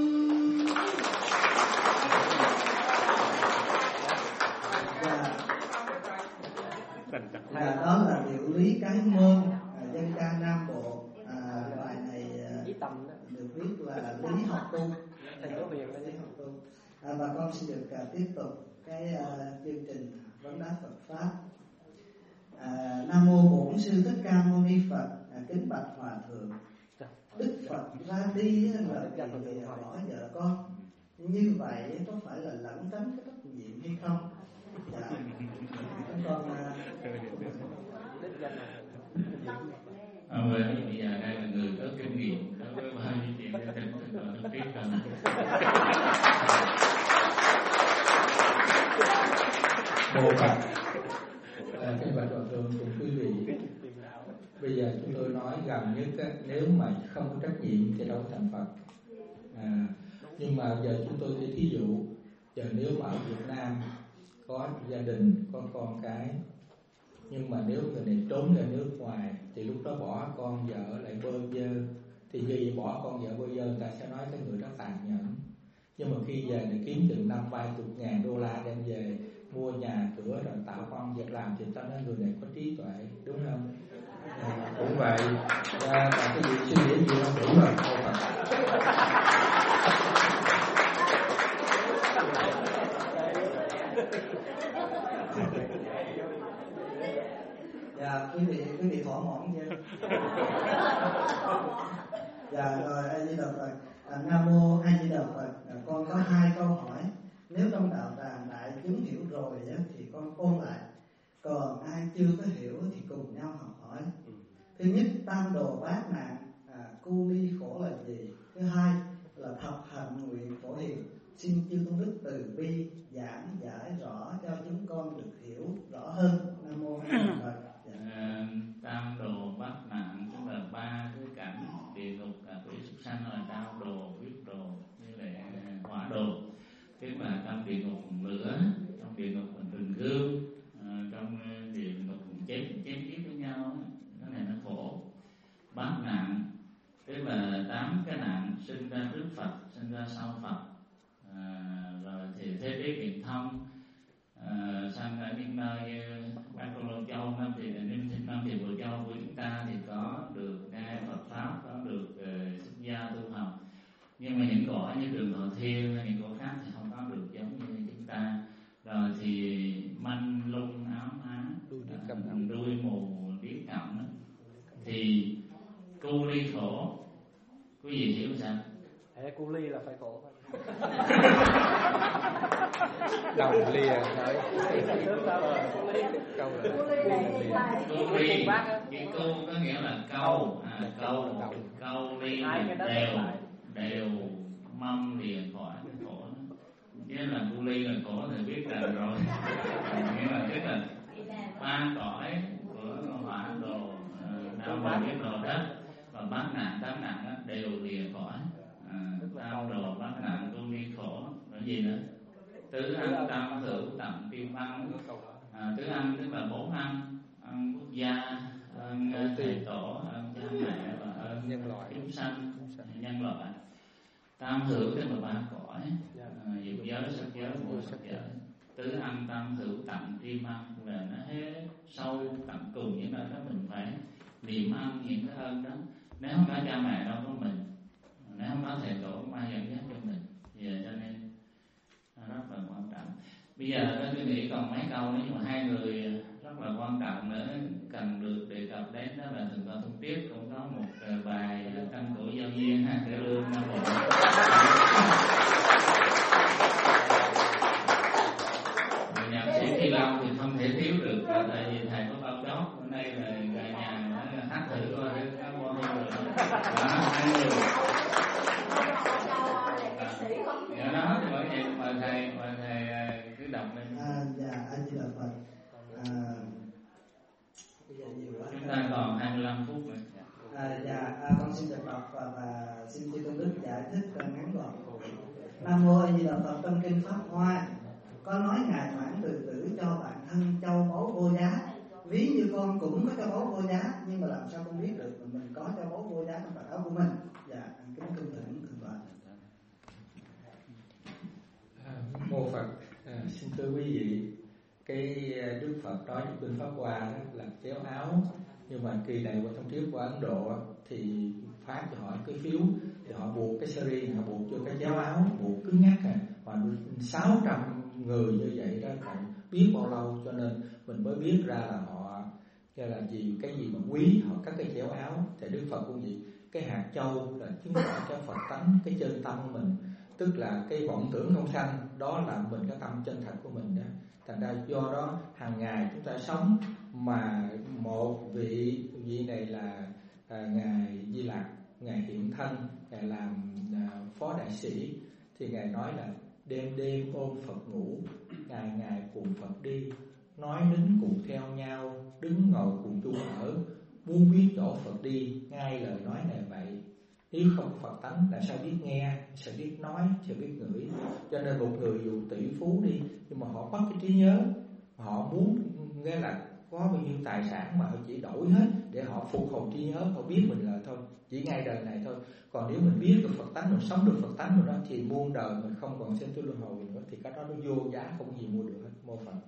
Và đó là điệu lý cái môn dân ca Nam Bộ. Bài này được viết là Lý Học Tu. Lý Học Tu. Và con xin được tiếp tục cái chương trình vấn đáp Phật pháp. Nam mô Bổn Sư Thích Ca Mâu Ni Phật. Kính bạch Hòa thượng, Đức Phật ra đi là vì bỏ vợ con, như vậy có phải là lẩn tránh cái trách nhiệm hay không? Dạ. Con bây giờ đây là người có kinh nghiệm đối với bao nhiêu chuyện để tình thực và thực tiết cần. Mô Phật. Kính bạch Hòa thượng cùng quý vị, bây giờ chúng tôi nói gần nhất nếu mà không có trách nhiệm thì đâu có thành Phật. Nhưng mà giờ chúng tôi sẽ thí dụ, giờ nếu mà ở Việt Nam có gia đình, có con cái, nhưng mà nếu người này trốn ra nước ngoài thì lúc đó bỏ con vợ lại bơ vơ, thì như vậy bỏ con vợ bơ vơ, người ta sẽ nói cái người đó tàn nhẫn. Nhưng mà khi về thì kiếm chừng 50.000 đô la đem về mua nhà cửa rồi tạo công việc làm thì ta nói người này có trí tuệ, đúng không? Cũng vậy. Và cái gì suy nghĩ gì không đủ rồi. Dạ, quý vị thỏa mãn chưa? Dạ rồi, A Di Đà Phật. Nam mô A Di Đà Phật. Con có 2 câu hỏi. Nếu trong đạo tràng đại chúng hiểu rồi thì con ôn lại, còn ai chưa có hiểu thì cùng nhau học hỏi. Thứ nhất, tam đồ bát nạn, cu ly khổ là gì? Thứ hai là thập hạnh nguyện phổ hiền. Xin chư Tôn Đức từ bi giảng giải rõ cho chúng con được hiểu rõ hơn. Nam mô A Di Đà Phật. Tam đồ bát nạn tức là 3 cái cảnh địa ngục, quỷ súc sanh là đao đồ, huyết đồ như là hỏa đồ. Tức là trong địa ngục lửa, trong địa ngục tình gương, trong địa ngục chém giết với nhau, cái này nó khổ. Bát nạn tức là 8 cái nạn sinh ra trước Phật, sinh ra sau Phật, rồi thì thế giới viễn thông, sang ở những nơi Ban Cô Lô Châu, Nam Thị Ninh Thiên Nam Thị Bộ Châu của chúng ta thì có được nghe Phật pháp, có được xuất gia tu học. Nhưng mà những cõi như Trường Thọ Thiên, những cõi khác thì không có được giống như chúng ta. Rồi thì manh lung áo má, đuôi mù điếc cẩm, thì cu ly khổ. Quý vị hiểu sao? Cu ly là phải khổ. Đầu lìa nói câu ly, cái câu có nghĩa là câu, câu ly đều mong liền khỏi khổ. Chứ là cu ly là khổ thì biết là rồi. Nghĩa là tức là 3 cõi của hỏa đồ, đau và biết đồ đất và bát nạn, 8 nạn đều lìa khỏi. Tam đồ bát nạn cu ly khổ. Rồi gì nữa? Tứ ăn tam hữu tặng kim ăn. Tứ ăn tức là 4 ăn: ăn quốc gia, ăn thầy tổ, ăn cha mẹ và ơn nhân loại, chúng sanh, nhân loại. Tam hữu tức là 3 cõi: dục giới, sắc giới, vô sắc giới. Tứ ăn tam hữu tặng kim ăn là nó hết sâu tận cùng những nơi đó mình phải niệm ăn những cái ơn đó. Nếu không có cha mẹ đâu có mình, nếu không có thầy tổ cũng ai dẫn dắt cho mình. Cho nên rất là quan trọng. Bây giờ tôi nghĩ còn mấy câu nữa, nhưng mà 2 người rất là quan trọng nữa cần được đề cập đến, đó là Thượng tọa Thông Tiết cũng có một bài Tăng Cổ Giao Duyên ha, để lương Nam Bộ. Nhạc sĩ Phi Long thì không thể thiếu được, tại vì thầy có bao chót hôm nay là cả nhà hát thử coi để có bao nhiêu rồi. 2 người. Dạ đó, thì bởi vậy mời thầy cứ đọc lên. Dạ, A Di Đà Phật. Bây giờ nhiều quá. Chúng ta còn 25 phút nữa. Con xin được đọc và xin chư tôn đức giải thích ngắn gọn. Nam mô A Di Đà Phật. Trong kinh Pháp Hoa có nói ngài mãn từ tử cho bản thân châu báu vô giá. Ví như con cũng có châu báu vô giá, nhưng mà làm sao con biết được mình có châu báu vô giá trong vạt áo của mình? Dạ, kính cung thỉnh thượng tọa. Mô Phật. Xin thưa quý vị, cái Đức Phật nói trong kinh Pháp Hoa đó là chéo áo, nhưng mà kỳ này qua trong triết của Ấn Độ thì phát cho họ cái phiếu, thì họ buộc cái seri, họ buộc cho cái chéo áo, buộc cứng nhắc mà 600 người như vậy đó, phải biết bao lâu, cho nên mình mới biết ra là họ cái là gì, cái gì mà quý, họ cắt cái chéo áo. Thì Đức Phật cũng vậy, cái hạt châu là chứng tỏ cái Phật tánh, cái chân tâm mình, tức là cái vọng tưởng không sanh, đó là mình cái tâm chân thật của mình đó. Thành ra do đó hàng ngày chúng ta sống mà một vị này là ngài Di Lặc, ngài hiện thân, ngài làm phó đại sĩ, thì ngài nói là đêm đêm ôm Phật ngủ, ngày ngày cùng Phật đi, nói nín cùng theo nhau, đứng ngồi cùng chung ở, muốn biết chỗ Phật đi, ngay lời nói này vậy. Nếu không có Phật tánh là sao biết nghe, sao biết nói, sao biết ngửi. Cho nên một người dù tỷ phú đi, nhưng mà họ mất cái trí nhớ, họ muốn nghe là có bao nhiêu tài sản mà họ chỉ đổi hết để họ phục hồi trí nhớ, họ biết mình là thôi, chỉ ngay đời này thôi. Còn nếu mình biết được Phật tánh, mình sống được Phật tánh rồi đó, thì muôn đời mình không còn sinh tử luân hồi nữa, thì cái đó nó vô giá, không gì mua được hết. Mô Phật.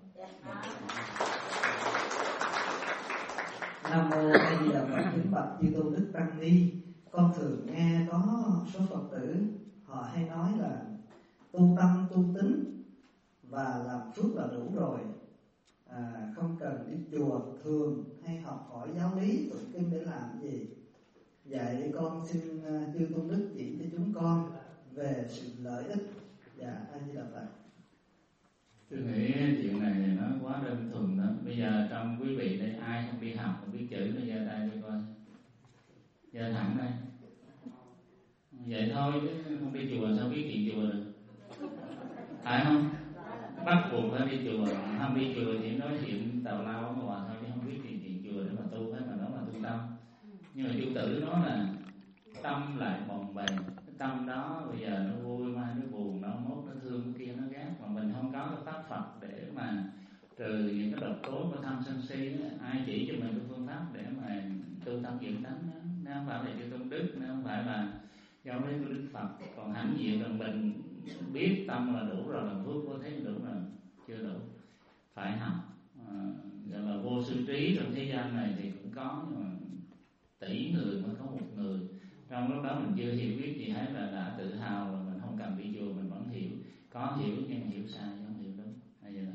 Nam mô A Di Đà Phật. Kính bạch chư tôn đức tăng ni, con thường nghe có số Phật tử họ hay nói là tu tâm tu tính và làm phước là đủ rồi, không cần đi chùa thường hay học hỏi giáo lý tụng kinh để làm gì. Vậy con xin chư tôn đức chỉ cho chúng con về sự lợi ích. Dạ, A Di Đà Phật. Tôi nghĩ chuyện này nó quá đơn thuần đó. Bây giờ trong quý vị đây ai không đi học không biết chữ nó giơ tay đi coi, giơ thẳng đây. Vậy thôi chứ không đi chùa sao biết chuyện chùa được, phải không? Bắt buộc phải đi chùa, không đi chùa chỉ nói chuyện tào lao ở ngoài thôi, chứ không biết chuyện chùa để mà tu hết, mà đó là tu tâm. Nhưng mà chú tử nói là tâm lại bồng bềnh, cái tâm đó bây giờ nó vui, mai nó buồn, nó mốt nó thương, cái kia nó ghét, mà mình không có cái pháp Phật để mà trừ những cái độc tố của tham sân si. Ai chỉ cho mình cái phương pháp để mà tu tâm dưỡng tánh đó, nó không phải là chư tôn đức, nó không phải là giáo lý của Đức Phật. Còn hãnh diện rằng mình biết tâm là đủ rồi, làm phước vô thế đủ rồi, chưa đủ, phải học. Gọi là vô sư trí trong thế gian này thì cũng có, nhưng mà tỷ người mới có một người. Trong lúc đó mình chưa hiểu biết gì hết là đã tự hào rồi, mình không cần đi chùa mình vẫn hiểu, có hiểu nhưng hiểu sai, không hiểu đúng. Hay vậy là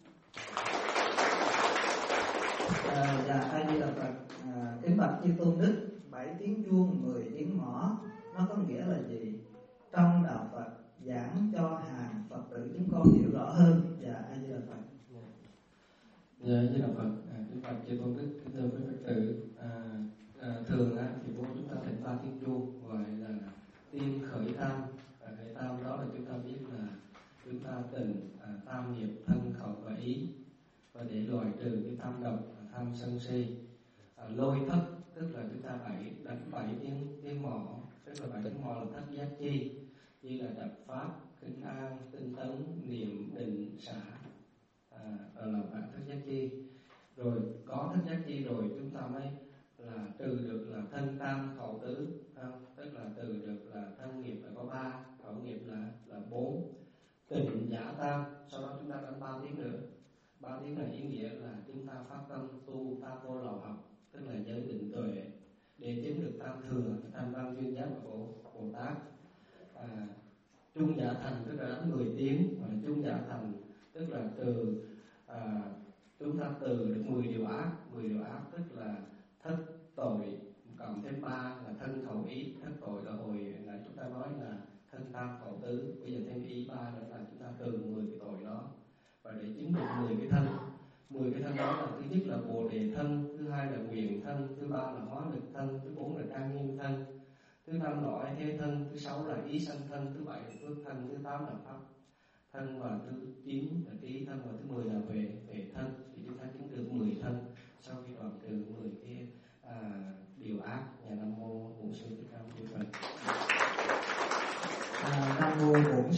Dạ, A Di Đà Phật. Kính bạch chư tôn đức, 7 tiếng chuông 10 tiếng mõ nó có nghĩa là gì? Trong đạo Phật giảng cho hàng Phật tử chúng con hiểu rõ hơn. Dạ, A Di Đà Phật. Dạ, A Di Đà Phật. Kính bạch chư tôn đức, kính thưa quý Phật tử, thường thì bố chúng ta thỉnh 3 tiếng chuông gọi là tiên khởi tam. Khởi tam đó là chúng ta biết là chúng ta tình tam nghiệp thân khẩu và ý, và để loại trừ cái tam độc tham sân si. Lôi thất tức là chúng ta đánh 7 tiếng mõ, tức là 7 tiếng mõ là thất giác chi, như là đập pháp, kinh an, tinh tấn, niệm, định, xả, là thất giác chi. Rồi có thất giác chi rồi chúng ta mới là trừ được là thân tam khẩu tứ, tức là trừ được là thân nghiệp là có 3, khẩu nghiệp là 4, tịnh giả tam. Sau đó chúng ta đánh 3 tiếng nữa. 3 tiếng này ý nghĩa là chúng ta phát tâm tu tam vô lậu học, tức là giới định tuệ để chứng được tam thừa, tam văn duyên giác của Bồ Tát. Trung giả thành tức là đánh 10 tiếng, và trung giả thành tức là từ chúng ta từ được 10 điều ác. 10 điều ác tức là thất tội cộng thêm 3 là thân khẩu ý. Thất tội là hồi nãy chúng ta nói là thân tam khẩu tứ, bây giờ thêm ý 3 nữa là chúng ta từ 10 cái tội đó. Và để chứng được 10 cái thân, 10 cái thân đó là thứ nhất là bồ đề thân, thứ hai là nguyện thân, thứ ba là hóa lực thân, thứ 4 là trang nghiêm thân, thứ 5 là oai thế thân, thứ 6 là ý sanh thân, thứ 7 là phước thân, thứ 8 là pháp thân, và thứ 9 là trí thân, và thứ 10 là về thân. Thì chúng ta chứng được 10 thân sau khi đoạn trừ 10 cái điều ác. Nhà Nam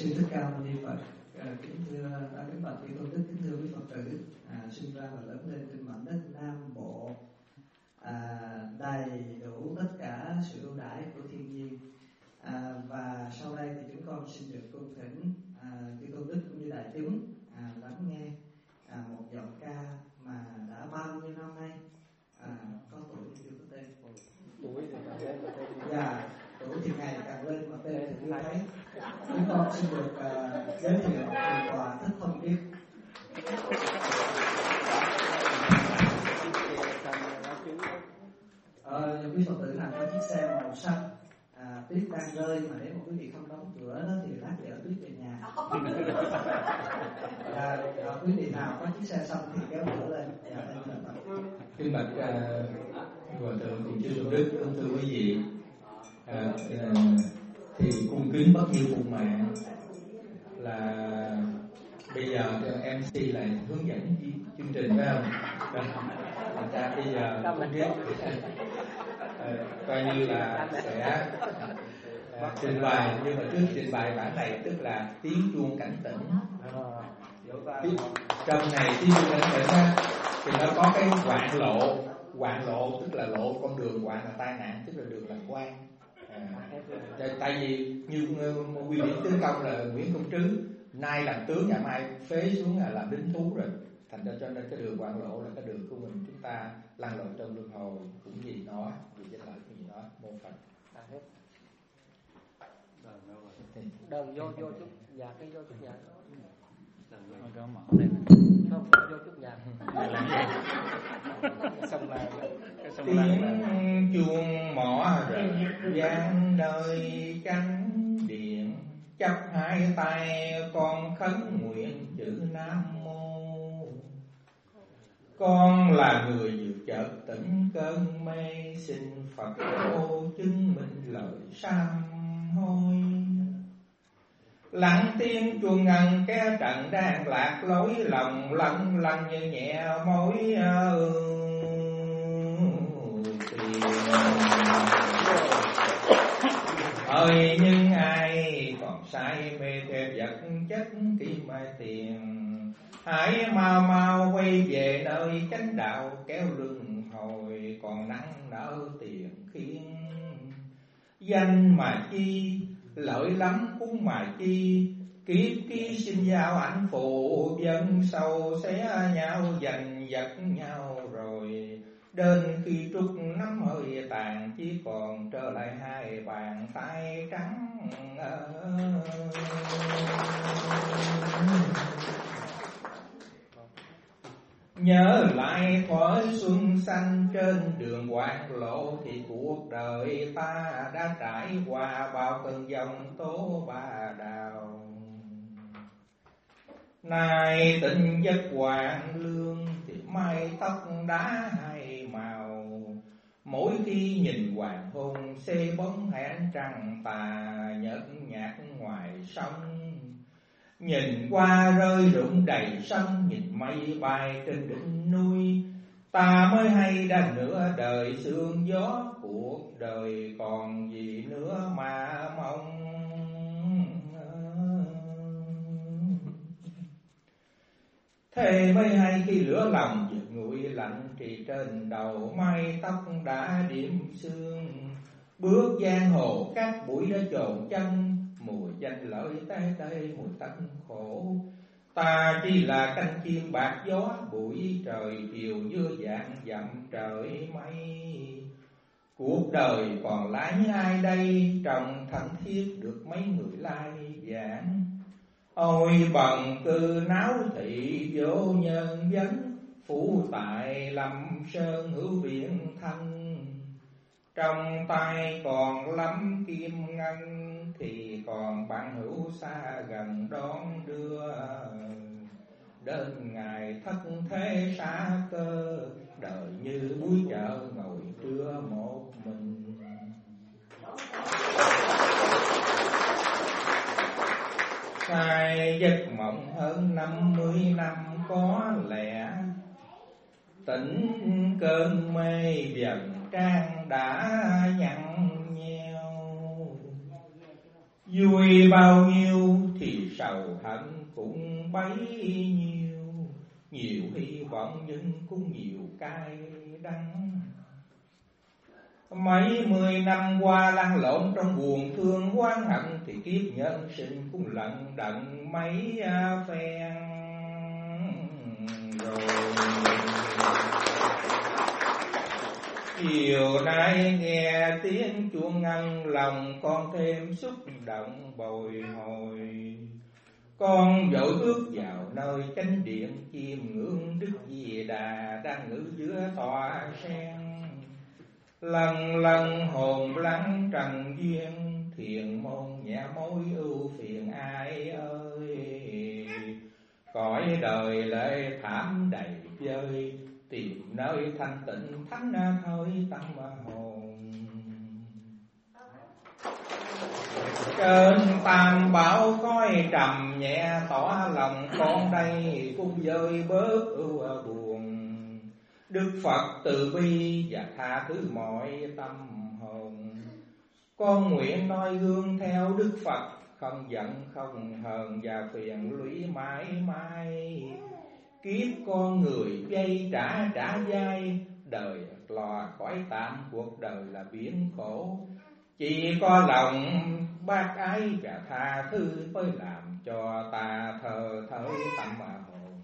Sư Thích Ca Mâu Ni Phật. Kính thưa kính bạch chư tôn đức, kính thưa quý Phật tử. Sinh ra và lớn lên trên mảnh đất Nam Bộ, đầy đủ tất cả sự ưu đãi của thiên nhiên. Và sau đây thì chúng con xin được cung thỉnh chư tôn đức cũng như đại chúng lắng nghe một giọng ca mà đã bao nhiêu năm nay có tuổi thì chưa có tên. Tuổi thì càng lên mà tên. Dạ, tuổi thì ngày càng lên mà tên thì chưa thấy. Chúng con xin được giới thiệu từ tòa Thích Thông Kiếp. Quý Phật tử nào có chiếc xe màu xanh, tuyết đang rơi mà nếu mà quý vị không đóng cửa đó thì lát chở tuyết về nhà. Quý vị nào có chiếc xe xanh thì kéo cửa lên. Kính bạch Hòa thượng cùng chư tôn đức, kính thưa quý vị, thì cung kính bất nhiêu phục mạng là bây giờ MC lại hướng dẫn chương trình phải không? Người ta bây giờ không biết coi như là sẽ trình bày, nhưng mà trước trình bày bản này tức là tiếng chuông cảnh tỉnh. Trong này tiếng chuông cảnh tỉnh thì nó có cái quạng lộ tức là lộ con đường, quạng là tai nạn tức là đường lạc quan. Tại vì như quy điển tướng công là Nguyễn Công Trứ nay làm tướng, ngày mai phế xuống là làm đính thú rồi, thành ra cho nên cái đường quạng lộ là cái đường của mình, chúng ta lăn lộn trong luân hồi cũng vì nó, vì cái lợi cũng vì nó. Mô Phật. Hết. Đơn vô chút nhà, cái vô chút nhà. Có mở đây. Không, vô chút nhà. Xong là tiếng chuông mỏ vang nơi cánh điện, chắp hai tay con khấn nguyện chữ Nam Mô. Con là người vừa chợt tỉnh cơn mê, xin Phật ô chứng minh lời sám hối. Lặng tiếng chuông ngân kéo trận đang lạc lối, lòng lăn lăn như nhẹ mối tiền. Ơi nhưng ai còn say mê theo vật chất khi mai tiền, hãy mau mau quay về nơi chánh đạo kéo luân hồi, còn nặng nợ tiền khiến. Danh mà chi lợi lắm cũng mà chi, kiếp ký sinh giao ảnh phụ, dân sâu xé nhau giành giật nhau rồi. Đến khi trút nắm hơi tàn, chỉ còn trở lại hai bàn tay trắng. Nhớ lại thuở xuân xanh trên đường quạng lộ, thì cuộc đời ta đã trải qua bao cơn giông tố ba đào. Nay tình giấc hoàng lương, thì mai tóc đã hai màu. Mỗi khi nhìn hoàng hôn xê bóng hẹn trăng tà, nhợt nhạt ngoài sông. Nhìn qua rơi rụng đầy sông, nhìn mây bay trên đỉnh núi, ta mới hay đã nửa đời sương gió, cuộc đời còn gì nữa mà mong. Thế mới hay khi lửa lòng giật nguội lạnh, thì trên đầu mái tóc đã điểm sương. Bước giang hồ các bụi đã chồn chân, mùa danh lợi tê tê mùa tanh khổ. Ta chỉ là cánh chim bạc gió, buổi trời chiều dưa dạng dặm trời mây. Cuộc đời còn lại như ai đây, trong thân thiết được mấy người lai giảng. Ôi bằng cư náo thị vô nhân vấn, phủ tại Lâm Sơn hữu viện thanh. Trong tay còn lắm kim ngân, thì còn bạn hữu xa gần đón đưa. Đến ngày thất thế xa cơ, đời như buổi chợ ngồi trưa một mình. Sai giấc mộng hơn 50 năm có lẽ, tỉnh cơn mê dần trang đã nhăn nheo. Vui bao nhiêu thì vọng nhưng cũng nhiều cay đắng. Mấy mươi năm qua lăn lộn trong buồn thương oán hận, thì kiếp nhân sinh cũng lận đận mấy phen rồi. Chiều nay nghe tiếng chuông ngân, lòng con thêm xúc động bồi hồi. Con vội bước vào nơi chánh điện, chiêm ngưỡng Đức Di Đà đang ngự giữa tòa sen. Lần lần hồn lắng trần duyên, thiền môn nhẹ mối ưu phiền ai ơi. Cõi đời lệ thảm đầy vơi, tìm nơi thanh tịnh thánh hơi tâm hồn. Trên tam bảo khói trầm nhẹ, tỏ lòng con đây cũng vơi bớt ưu buồn. Đức Phật từ bi và tha thứ mọi tâm hồn. Con nguyện noi gương theo Đức Phật, không giận không hờn và phiền lũy mãi mãi. Kiếp con người vay trả dai, đời lò cõi tạm cuộc đời là biển khổ. Chỉ có lòng bác ái và tha thứ mới làm cho ta thờ thới tâm hồn.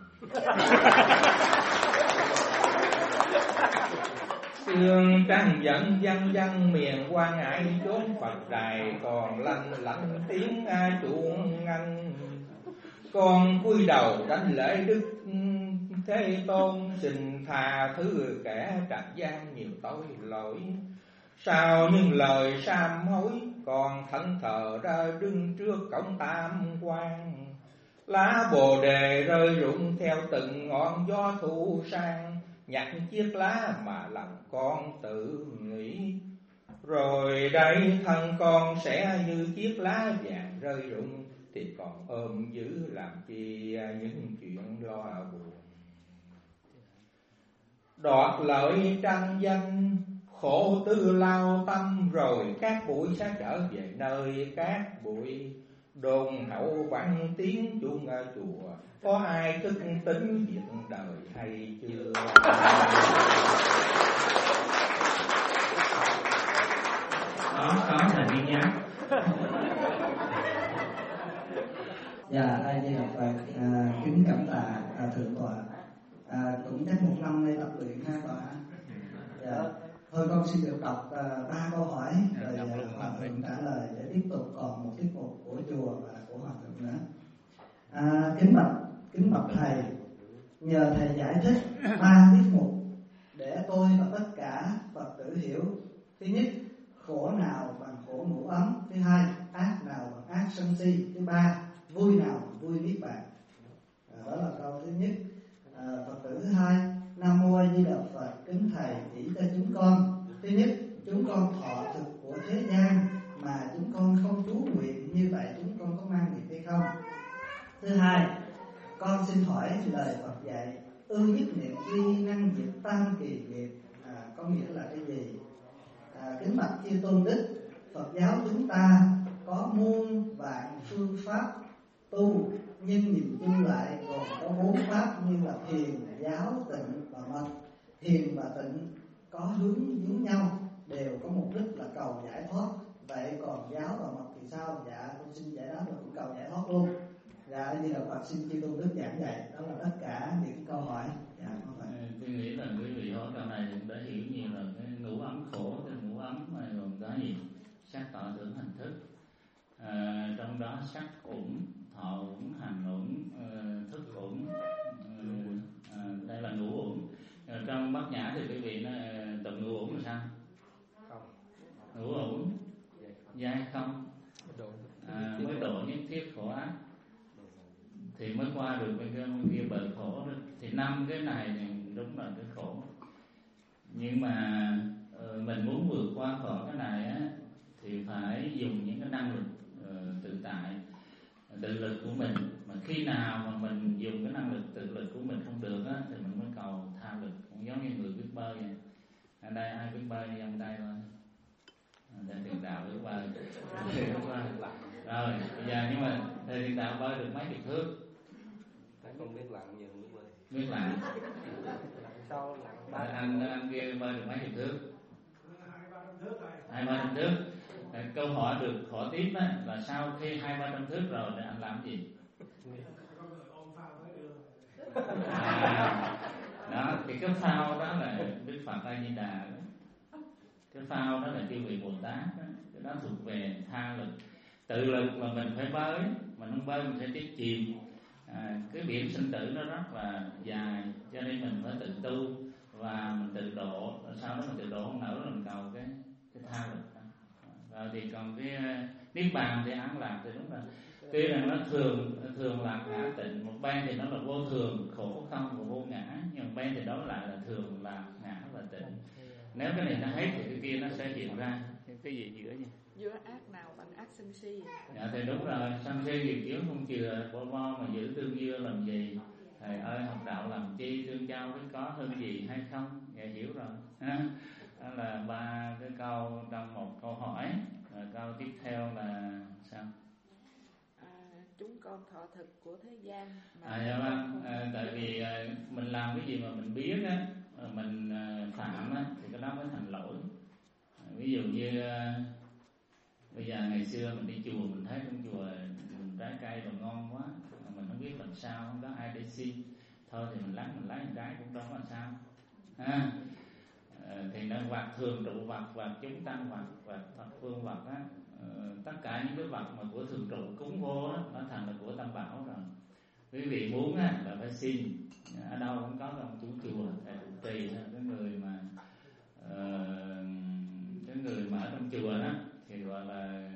Sương trăng dẫn văng miền quan ải, chốn Phật đài còn lanh lảnh tiếng chuông ngân. Con cúi đầu đảnh lễ Đức Thế Tôn, xin tha thứ kẻ trạch gian nhiều tội lỗi. Sau những lời sám hối, còn thẫn thờ ra đứng trước cổng tam quan. Lá bồ đề rơi rụng theo từng ngọn gió thu sang, nhặt chiếc lá mà lòng con tự nghĩ. Rồi đây thân con sẽ như chiếc lá vàng rơi rụng, thì còn ôm giữ làm chi những chuyện lo buồn. Đoạt lợi tranh danh, khổ tư lao tâm, rồi các bụi sẽ trở về nơi các bụi. Đồn hậu vang tiếng chuông chùa, có ai thức tính việc đời hay chưa? Có là viên nhắn. Dạ, ai đi đọc Phật, kính cảm tạ thượng tọa. Cũng chắc một năm nay tập luyện ha tọa. Dạ. Thôi con xin được đọc 3 câu hỏi rồi hòa thượng trả lời để tiếp tục còn một tiết mục của chùa và của hòa thượng nữa. Kính bạch thầy, nhờ thầy giải thích 3 tiết mục để tôi và tất cả Phật tử hiểu. Thứ nhất, khổ nào bằng khổ ngủ ấm. Thứ hai, ác nào bằng ác sân si. Thứ ba, vui nào bằng vui niết bàn. Đó là câu thứ nhất. Phật tử thứ hai, Nam Mô A Di Đà Phật, kính thầy chỉ cho chúng con. Thứ nhất, chúng con thọ thực của thế gian mà chúng con không chú nguyện, như vậy chúng con có mang nghiệp hay không? Thứ hai, con xin hỏi lời Phật dạy ưu nhất niệm duy năng diệt tam kỳ nghiệp, có nghĩa là cái gì? Kính bạch chư tôn đức, Phật giáo chúng ta có muôn vạn phương pháp tu, nhưng nhìn chung lại còn có 4 pháp như là thiền, giáo, tịnh và mật. Thiền và tịnh có hướng nhau, đều có mục đích là cầu giải thoát. Vậy còn giáo và mật thì sao? Dạ, con xin giải đáp là cũng cầu giải thoát luôn. Dạ, như là Phật xin chư tôn đức giảng dạy. Đó là tất cả những câu hỏi. Dạ, con phải. Tôi nghĩ là quý vị hỏi câu này thì đã hiểu nhiều rồi. Cái ngủ ấm khổ, cái ngủ ấm mà gồm cái gì? Sắc tỏ tưởng hành thức. Trong đó sắc uẩn, thọ uẩn, hành uẩn, thức uẩn, đây là ngũ uẩn. Trong Bát Nhã thì quý vị nói tụng ngũ uẩn là sao? Không. Ngũ uẩn giai không, mới độ nhất thiết khổ ác, thì mới qua được bên kia bờ khổ đó. Thì 5 cái này thì đúng là cái khổ. Nhưng mà mình muốn vượt qua khỏi cái này á, thì phải dùng những cái năng lực tự tại, tự lực của mình. Mà khi nào mà mình dùng cái năng lực tự lực của mình không được á, thì mình mới cầu tha lực. Cũng giống như người biết bơi vậy. Ở đây ai biết bơi đi giang tay thôi. Thầy Tiền Đạo biết bơi. Rồi bây giờ nhưng mà thầy Tiền Đạo bơi được mấy chục thước. Thầy không biết lặn nhiều biết bơi. Nước lặng. Sau lặng Anh kia bơi được mấy chục thước? 200-300 thước. Câu hỏi được hỏi tiếp á, là sau khi 200-300 thước rồi thì anh làm gì? Đó, thì cái phao đó là Đức Phật A Di Đà đó. Cái phao đó là chư vị Bồ Tát đó. Cái đó thuộc về tha lực. Tự lực là mình phải bơi, mình không bơi mình sẽ tiếp chìm. Cái biển sinh tử nó rất là dài, cho nên mình phải tự tu và mình tự độ. Sau đó mình tự độ không nổi rồi mình cầu cái tha lực đó. Rồi thì còn cái niết bàn thì an lạc thì đúng là tuy rằng nó thường lạc ngã tịnh, một bên thì nó là vô thường khổ không và vô ngã, nhưng một bên thì đó lại là thường lạc ngã và tịnh. Nếu cái này nó hết thì cái kia nó sẽ hiện ra. Cái gì giữa nhỉ? Giữa ác nào bằng ác sân si. Dạ thì đúng rồi, sân si dự kiến không chừa, bo bo mà giữ tương dưa làm gì? Thầy ơi, học đạo làm chi, tương giao với có hơn gì hay không? Dạ hiểu rồi. Đó là 3 cái câu trong một câu hỏi. Rồi câu tiếp theo là sao? Chúng con thọ thực của thế gian Dạ vâng, tại vì mình làm cái gì mà mình biết á, mình phạm á, thì cái đó mới thành lỗi. Ví dụ như bây giờ ngày xưa mình đi chùa, mình thấy trong chùa trái cây đồ ngon quá, mình không biết làm sao, không có ai để xin, thôi thì mình lấy một trái cũng đâu có làm sao. Thì nó vật thường trụ vật, vật chúng tăng vật, vật thập phương vật á, tất cả những cái vật mà của thường trụ cúng vô á, nó thành là của Tam Bảo rồi. Quý vị muốn á là phải xin, ở đâu cũng có ông chủ chùa, thầy trụ trì, cái người mà ở trong chùa đó thì gọi là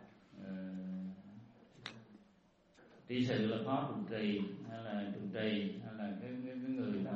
tri sự là phó trụ trì, hay là trụ trì, hay là cái người mà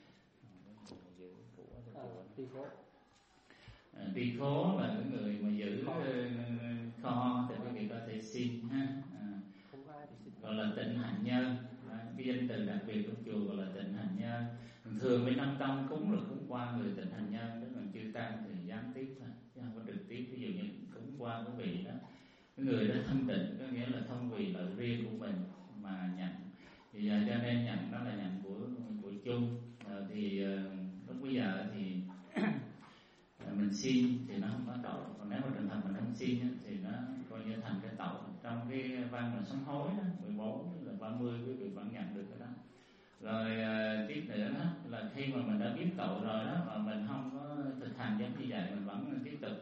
tri khố là cái người mà giữ kho, thì quý vị có thể xin ha. Gọi là tịnh hạnh nhân. Cái danh từ đặc biệt trong chùa gọi là tịnh hạnh nhân. Thường bên Nam Tông cúng là cúng qua người tịnh hạnh nhân, tức là chư tăng thì gián tiếp thôi, chứ không có trực tiếp. Ví dụ như cúng qua cái vị đó, cái người đó thanh tịnh, có nghĩa là không vì lợi riêng của mình mà nhận. Thì giờ cho nên nhận đó là nhận của chung. Thì lúc bây giờ thì mình xin thì nó không có tội, còn nếu mà trường hợp mình không xin thì nó coi như thành cái tội. Trong cái văn mà sám hối đó, 14 là 30 quý vị vẫn nhận được cái đó. Rồi tiếp nữa đó là khi mà mình đã biết tội rồi đó mà mình không có thực hành giống như vậy, mình vẫn tiếp tục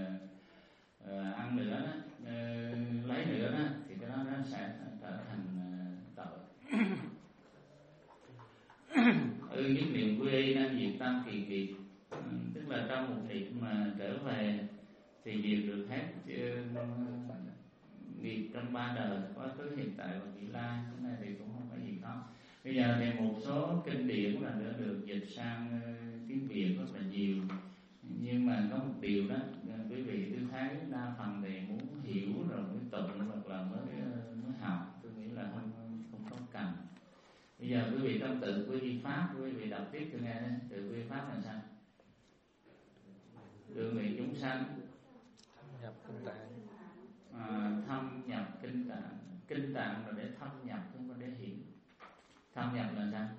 ăn nữa đó, lấy nữa đó, thì cái đó nó sẽ trở thành tội. Nhất niệm quy y nên diệt tam kỳ kiệt. Tức là trong một niệm mà trở về thì diệt được hết nghiệp trong 3 đời, quá khứ, hiện tại và vị lai. Cái này thì cũng không có gì khó. Bây giờ thì một số kinh điển là đã được dịch sang tiếng Việt rất là nhiều, nhưng mà có một điều đó quý vị tôi thấy đa phần thì muốn hiểu rồi mới tụng hoặc là mới học, tôi nghĩ là không có cần. Bây giờ quý vị trong tự quy y pháp, quý vị đọc tiếp cho nghe. Tự quy y pháp là sao? Đưa người chúng sanh nhập kinh tạng, thâm nhập kinh tạng. Kinh tạng là để thâm nhập, không phải để hiểu. Thâm nhập là sao?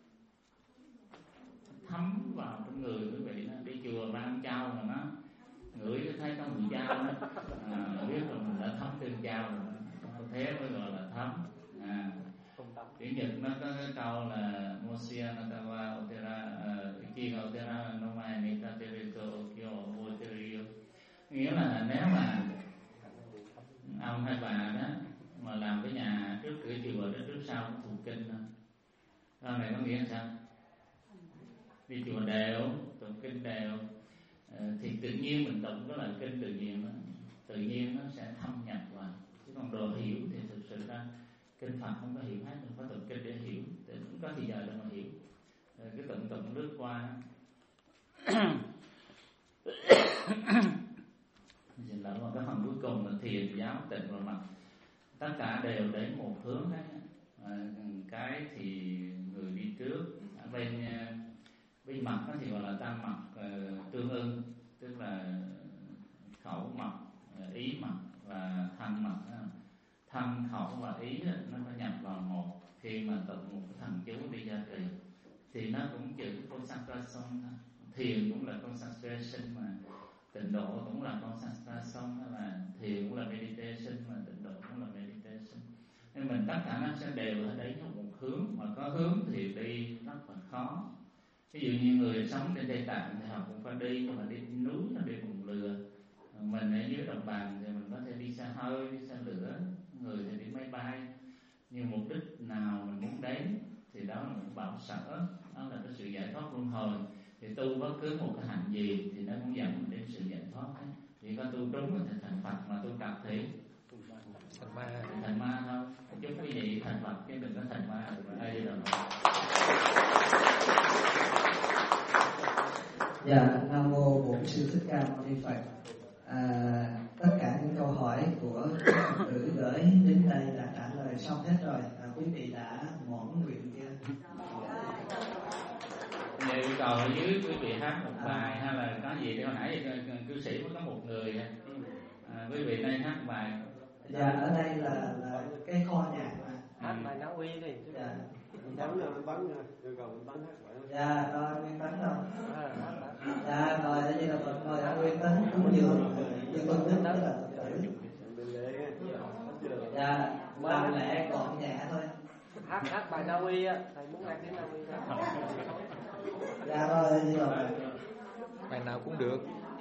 Thấm vào trong người quý vị đó. Đi chùa ban trao mà nó ngửi thấy có mùi trao đó, biết là mình đã thấm tương trao rồi, thế mới gọi là thấm. Tiếng Nhật nó có cái câu là Mosia Natawa Otera Ikiga Otera Nomai Nita Terito Okyo Oterio. Nghĩa là nếu mà ông hay bà đó mà làm cái nhà trước cửa chùa đó, trước sau cũng thuộc kinh thôi. Câu này có nghĩa là sao? Đi chùa đều, tụng kinh đều, thì tự nhiên mình tụng cái lời kinh tự nhiên đó, tự nhiên nó sẽ thâm nhập vào. Chứ còn đồ hiểu thì thực sự ra kinh Phật không có hiểu hết, mình phải tụng kinh để hiểu, để không có thì giờ để mà hiểu. Cái tụng lướt qua. Xin lỗi, mà cái phần cuối cùng là thiền giáo tịnh và mặt, tất cả đều đến một hướng hết. Cái thì người đi trước, ở bên mặt thì gọi là tam mặt tương ưng, tức là khẩu mặt, ý mặt và thân mặt. Thân, khẩu và ý nó phải nhập vào một khi mà tụng một cái thần chú đi gia trì. thì nó cũng chữ concentration thôi. Thiền cũng là concentration, mà tịnh độ cũng là concentration, hay là thiền cũng là meditation, mà tịnh độ cũng là meditation. Nên mình tất cả nó sẽ đều ở đấy một hướng, mà có hướng thì đi rất là khó. Ví dụ như người sống trên Tây Tạng thì họ cũng phải đi, nhưng mà đi núi nó đi cùng lừa. Mình ở dưới đồng bằng thì mình có thể đi xe hơi, đi xe lửa, người thì đi máy bay. Nhưng mục đích nào mình muốn đến thì đó là một bảo sở, đó là cái sự giải thoát luân hồi. Thì tu bất cứ một cái hạnh gì thì nó cũng dẫn mình đến sự giải thoát ấy. Chỉ có tu đúng thì thành Phật, mà tu tập thì thành ma thôi. Chúc quý vị thành Phật chứ đừng có thành ma. Đây là Dạ, Nam Mô Bổn Sư Thích Ca Mâu Ni Phật. Tất cả những câu hỏi của các Phật tử gửi đến đây là trả lời xong hết rồi. Quý vị đã mỏn nguyện kia. Vậy yêu cầu ở dưới quý vị hát một bài hay là có gì? Hồi nãy cư sĩ mới có một người, quý vị nên hát bài. Dạ, ở đây là cái kho nhạc mà. Hát bài Na Uy đi. Dạ. Bắn nha, yêu cầu bắn hát bài. Dạ, rồi Nguyên Tấn đâu? Dạ, rồi đây như là Phật mời anh Nguyên Tấn cúng dường tôn đức đó là Phật tử. Dạ, làm lẽ gọn nhẹ thôi. Hát bài Na Uy á, thầy muốn hát tiếng Na Uy đó. Dạ rồi, như là bài nào cũng được.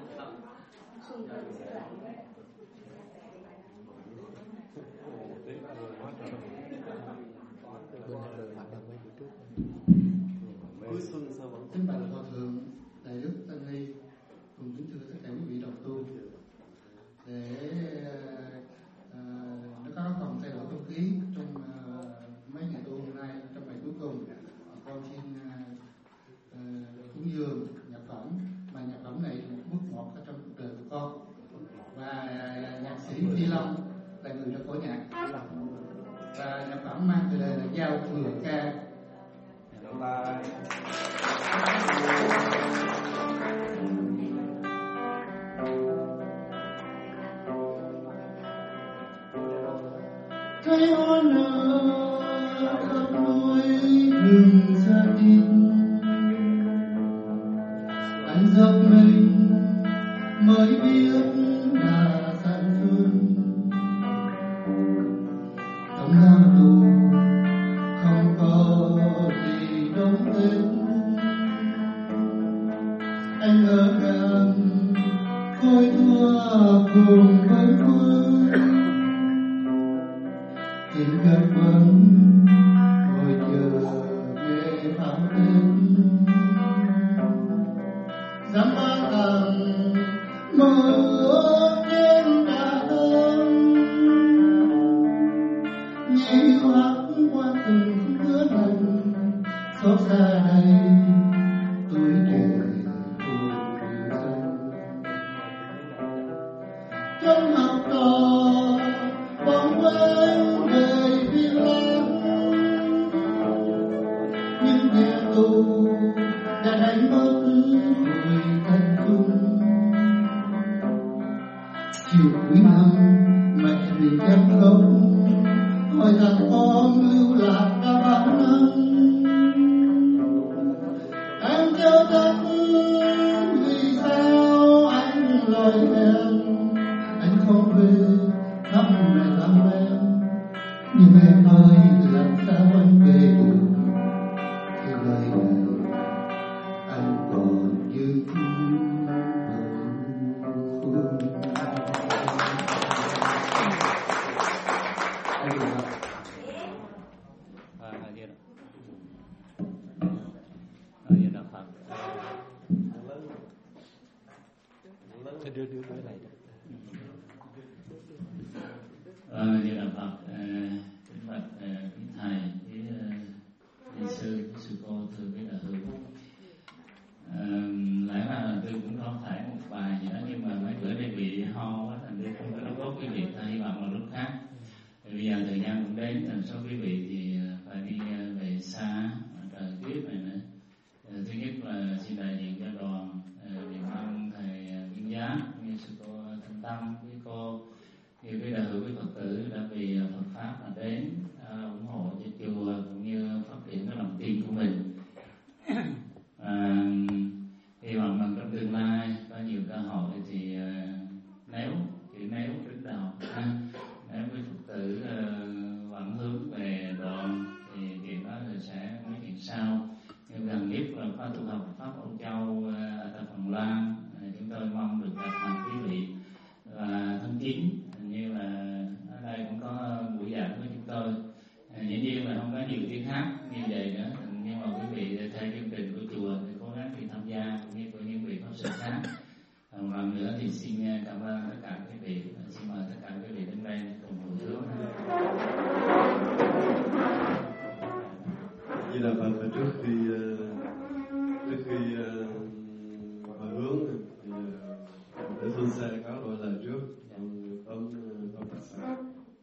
Cuối xuân sao vẫn Kính bạch Hòa Thượng, Đại Đức Tăng Ni cùng kính thưa tất cả quý vị đồng tu, để nó có phần thay đổi không khí trong mấy ngày tu hôm nay, trong ngày cuối cùng, con xin cúng dường nhạc phẩm, mà nhạc phẩm này là một bước ngoặt ở trong cuộc đời của con, và nhạc sĩ Phi Long là người đã phổ nhạc, và nhạc phẩm mang tựa đề là Giao Thừa Ca. Thấy hoa nở khắp núi rừng xa đình, anh dốc mình mới biết là gian phương. Trong lao tù không có gì đâu hết, anh ngỡ ngàng khôi thua cùng với phương. Tình gần vẫn ngồi chờ về pháo lên, dám mang hàng mơ đêm đã ơn, nhìn thoáng qua từng hứa lần xót xa này tuổi trẻ vô dân. Trong học trò bóng quên về Viên Lan, những kẻ tù đã đánh mất tuổi thanh xuân. Chiều cuối năm mẹ vì em không hỏi thằng con lưu lạc đã bao năm. Em chưa thắc vì sao anh lời hẹn, anh không về thăm mẹ thăm em. Nhưng em ơi, làm sao anh về được cái lời này, anh còn như phương. Đưa này. Như là Phật, kính bạch kính thầy với sư, với sư cô, thưa với đạo hữu. Lẽ là tôi cũng có thể một bài gì đó, nhưng mà mấy bữa nay bị ho quá, thành tôi không có đóng góp quý vị, ta hy vọng là lúc khác. Bây giờ thời gian cũng đến, thành số quý vị thì phải đi về xa, trời tuyết này nữa. Thứ nhất là xin đại diện cho đoàn, niềm ơn thầy Nguyên Giá, như sư cô Thanh Tâm, quý cô, như quý đạo hữu, quý Phật tử đã vì Phật pháp mà đến ủng hộ cho chùa cũng như phát triển cái lòng tin của mình. vị. Xin mời tất cả quý vị đứng lên cùng hồi hướng. Như là Phật trước khi hồi hướng thì để phương xa có đôi lời trước tóm tắt sau.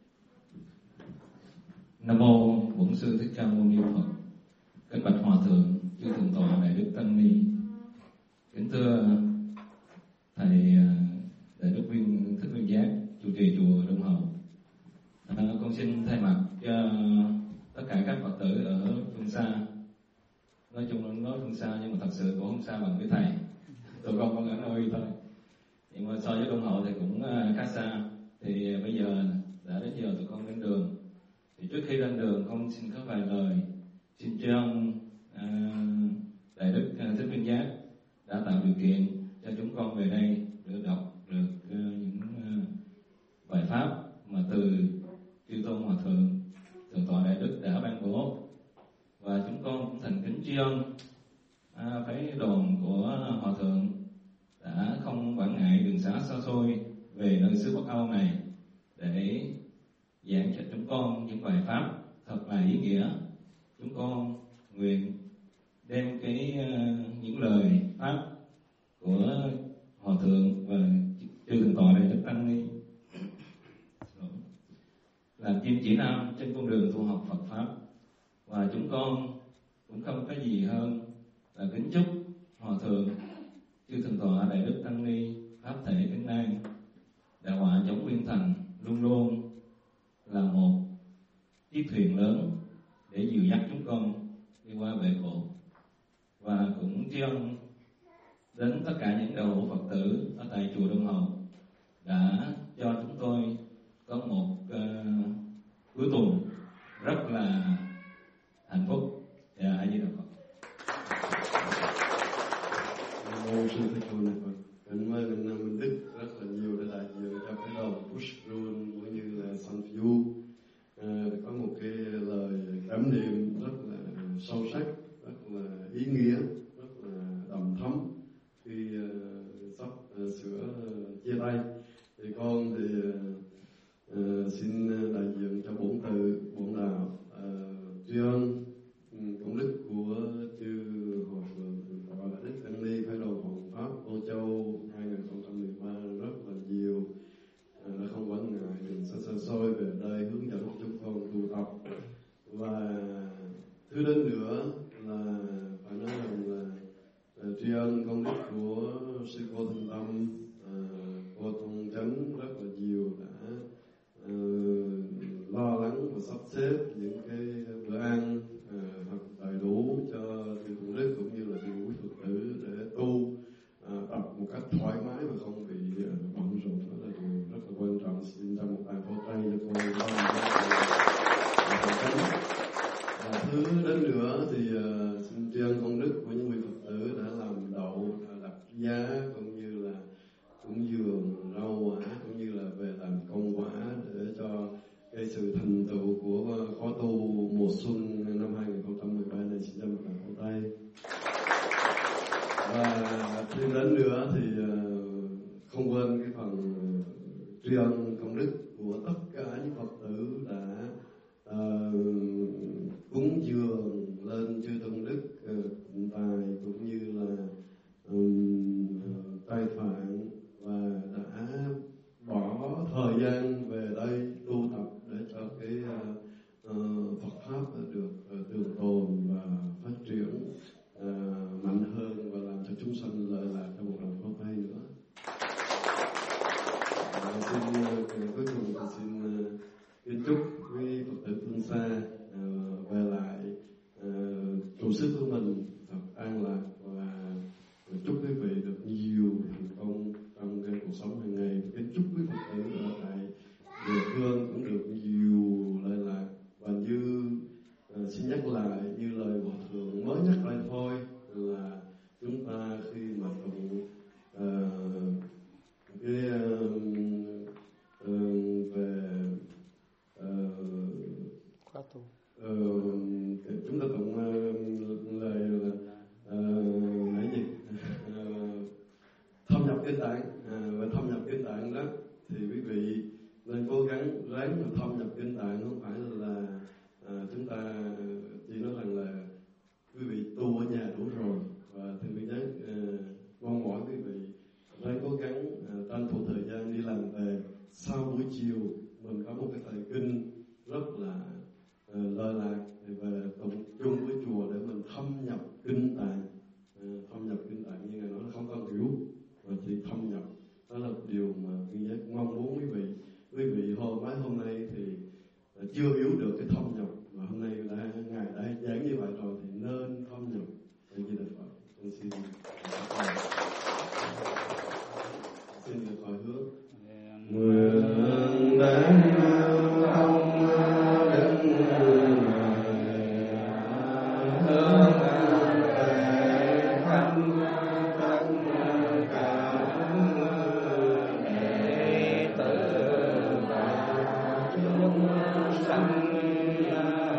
Nam mô Bổn Sư Thích Ca Mâu Ni Phật. Kính bạch Hòa thượng chư thượng tọa Đại Đức Tăng Ni. Kính thưa thầy Đại Đức Thích Nguyên Giác, trụ trì chùa Đông Hậu. Con xin thay mặt cho tất cả các Phật tử ở phương xa. Nói chung nói phương xa nhưng mà thật sự cũng không xa bằng với thầy. Tụi con ở nơi thôi. Nhưng mà so với Đông Hậu thì cũng khá xa. Thì bây giờ đã đến giờ tụi con lên đường. Thì trước khi lên đường con xin có vài lời xin tri ân Đại Đức Thích Nguyên Giác đã tạo điều kiện cho chúng con về đây để đọc được những bài pháp mà từ chư tôn hòa thượng thượng tọa Đại Đức đã ban bố, và chúng con cũng thành kính tri ân phái đoàn của hòa thượng đã không quản ngại đường xá xa xôi về nơi xứ Bắc Âu này để giảng cho chúng con những bài pháp thật là ý nghĩa. Chúng con nguyện đem những lời pháp của hòa thượng và chư thượng tọa Đại Đức Tăng Ni làm kim chỉ nam trên con đường tu học Phật pháp. Và chúng con cũng không có gì hơn là kính chúc hòa thượng chư thượng tọa Đại Đức Tăng Ni pháp thể kính an, đạo họa giống Nguyên Thành luôn luôn là một chiếc thuyền lớn để dìu dắt chúng con đi qua bể khổ. Và cũng tri ân đến tất cả những đạo hữu Phật tử ở tại chùa Đông Hậu đã cho chúng tôi có một cuối tuần rất là hạnh phúc. A Di Đà Phật. Mô Sư Thích Ca Mâu Ni Phật. Kính mời Minh Nam Minh Đức rất là nhiều để đại diện cho cái đoàn Push Rule cũng như là Sunview có một cái lời cảm niệm rất là sâu sắc, rất là ý nghĩa, rất là đậm thấm khi sắp sửa chia tay. Thì con thì xin đại diện cho bổn tự bổn đạo tri ân công đức của chư hòa thượng tọa Đại Đức Tăng Ni phái đoàn Hoàng Pháp Ô Châu 2013 rất là nhiều, đã không quản ngại đường xa xôi về đây hướng dẫn chúng con tu tập. Và thứ đến nữa là phải nói rằng là tri ân công đức của sư cô Thanh Tâm, cô Thông Chánh rất là nhiều đã lo lắng và sắp xếp những cái bữa ăn thật đầy đủ cho chư Tôn Đức cũng như là chư quý Phật tử để tu tập một cách thoải mái và không bị bận rộn. Đó là điều rất là quan trọng. Xin cho một bàn pháo tay cho cô. Và thứ đến nữa thì xin tri ân công đức của những vị Phật tử đã làm đậu đặt giá cũng như là cúng dường rau quả cũng như là về làm công quả để cho cái sự thành tựu của khóa tu mùa xuân năm 2013 này. Xin cho một bàn pháo tay. Và thêm đến nữa thì không quên cái phần tri ân công đức của tất cả những Phật tử đã cúng dường lên chư Tôn Đức tài cũng như là trai phạn và đã bỏ thời gian về đây tu tập để cho cái Phật pháp được trường tồn và phát triển mạnh hơn và làm cho chúng sanh lợi lạc trong một lần phước hay nữa. Cuối cùng thì xin kính chúc quý Phật tử phương xa về lại trụ xứ của mình thật an lạc và chúc quý vị được nhiều thành công trong cái cuộc sống hàng ngày. Kính chúc quý Phật tử ở tại địa phương cũng được nhiều lợi lạc. Và như xin nhắc lại như lời Hòa thượng mới nhắc lại thôi là chúng ta khi mà tụng chúng ta tụng lời nãy gì thâm nhập kinh tạng và thâm nhập kinh tạng đó thì quý mà duy giác mong muốn quý vị mấy hôm nay thì chưa hiểu được cái thông nhập, mà hôm nay ngài đã giảng như vậy rồi thì nên thông nhập. Vậy như là Phật, con xin được hỏi hứa nguyện đến không đến hướng về khắp tất cả đệ tử và chúng sanh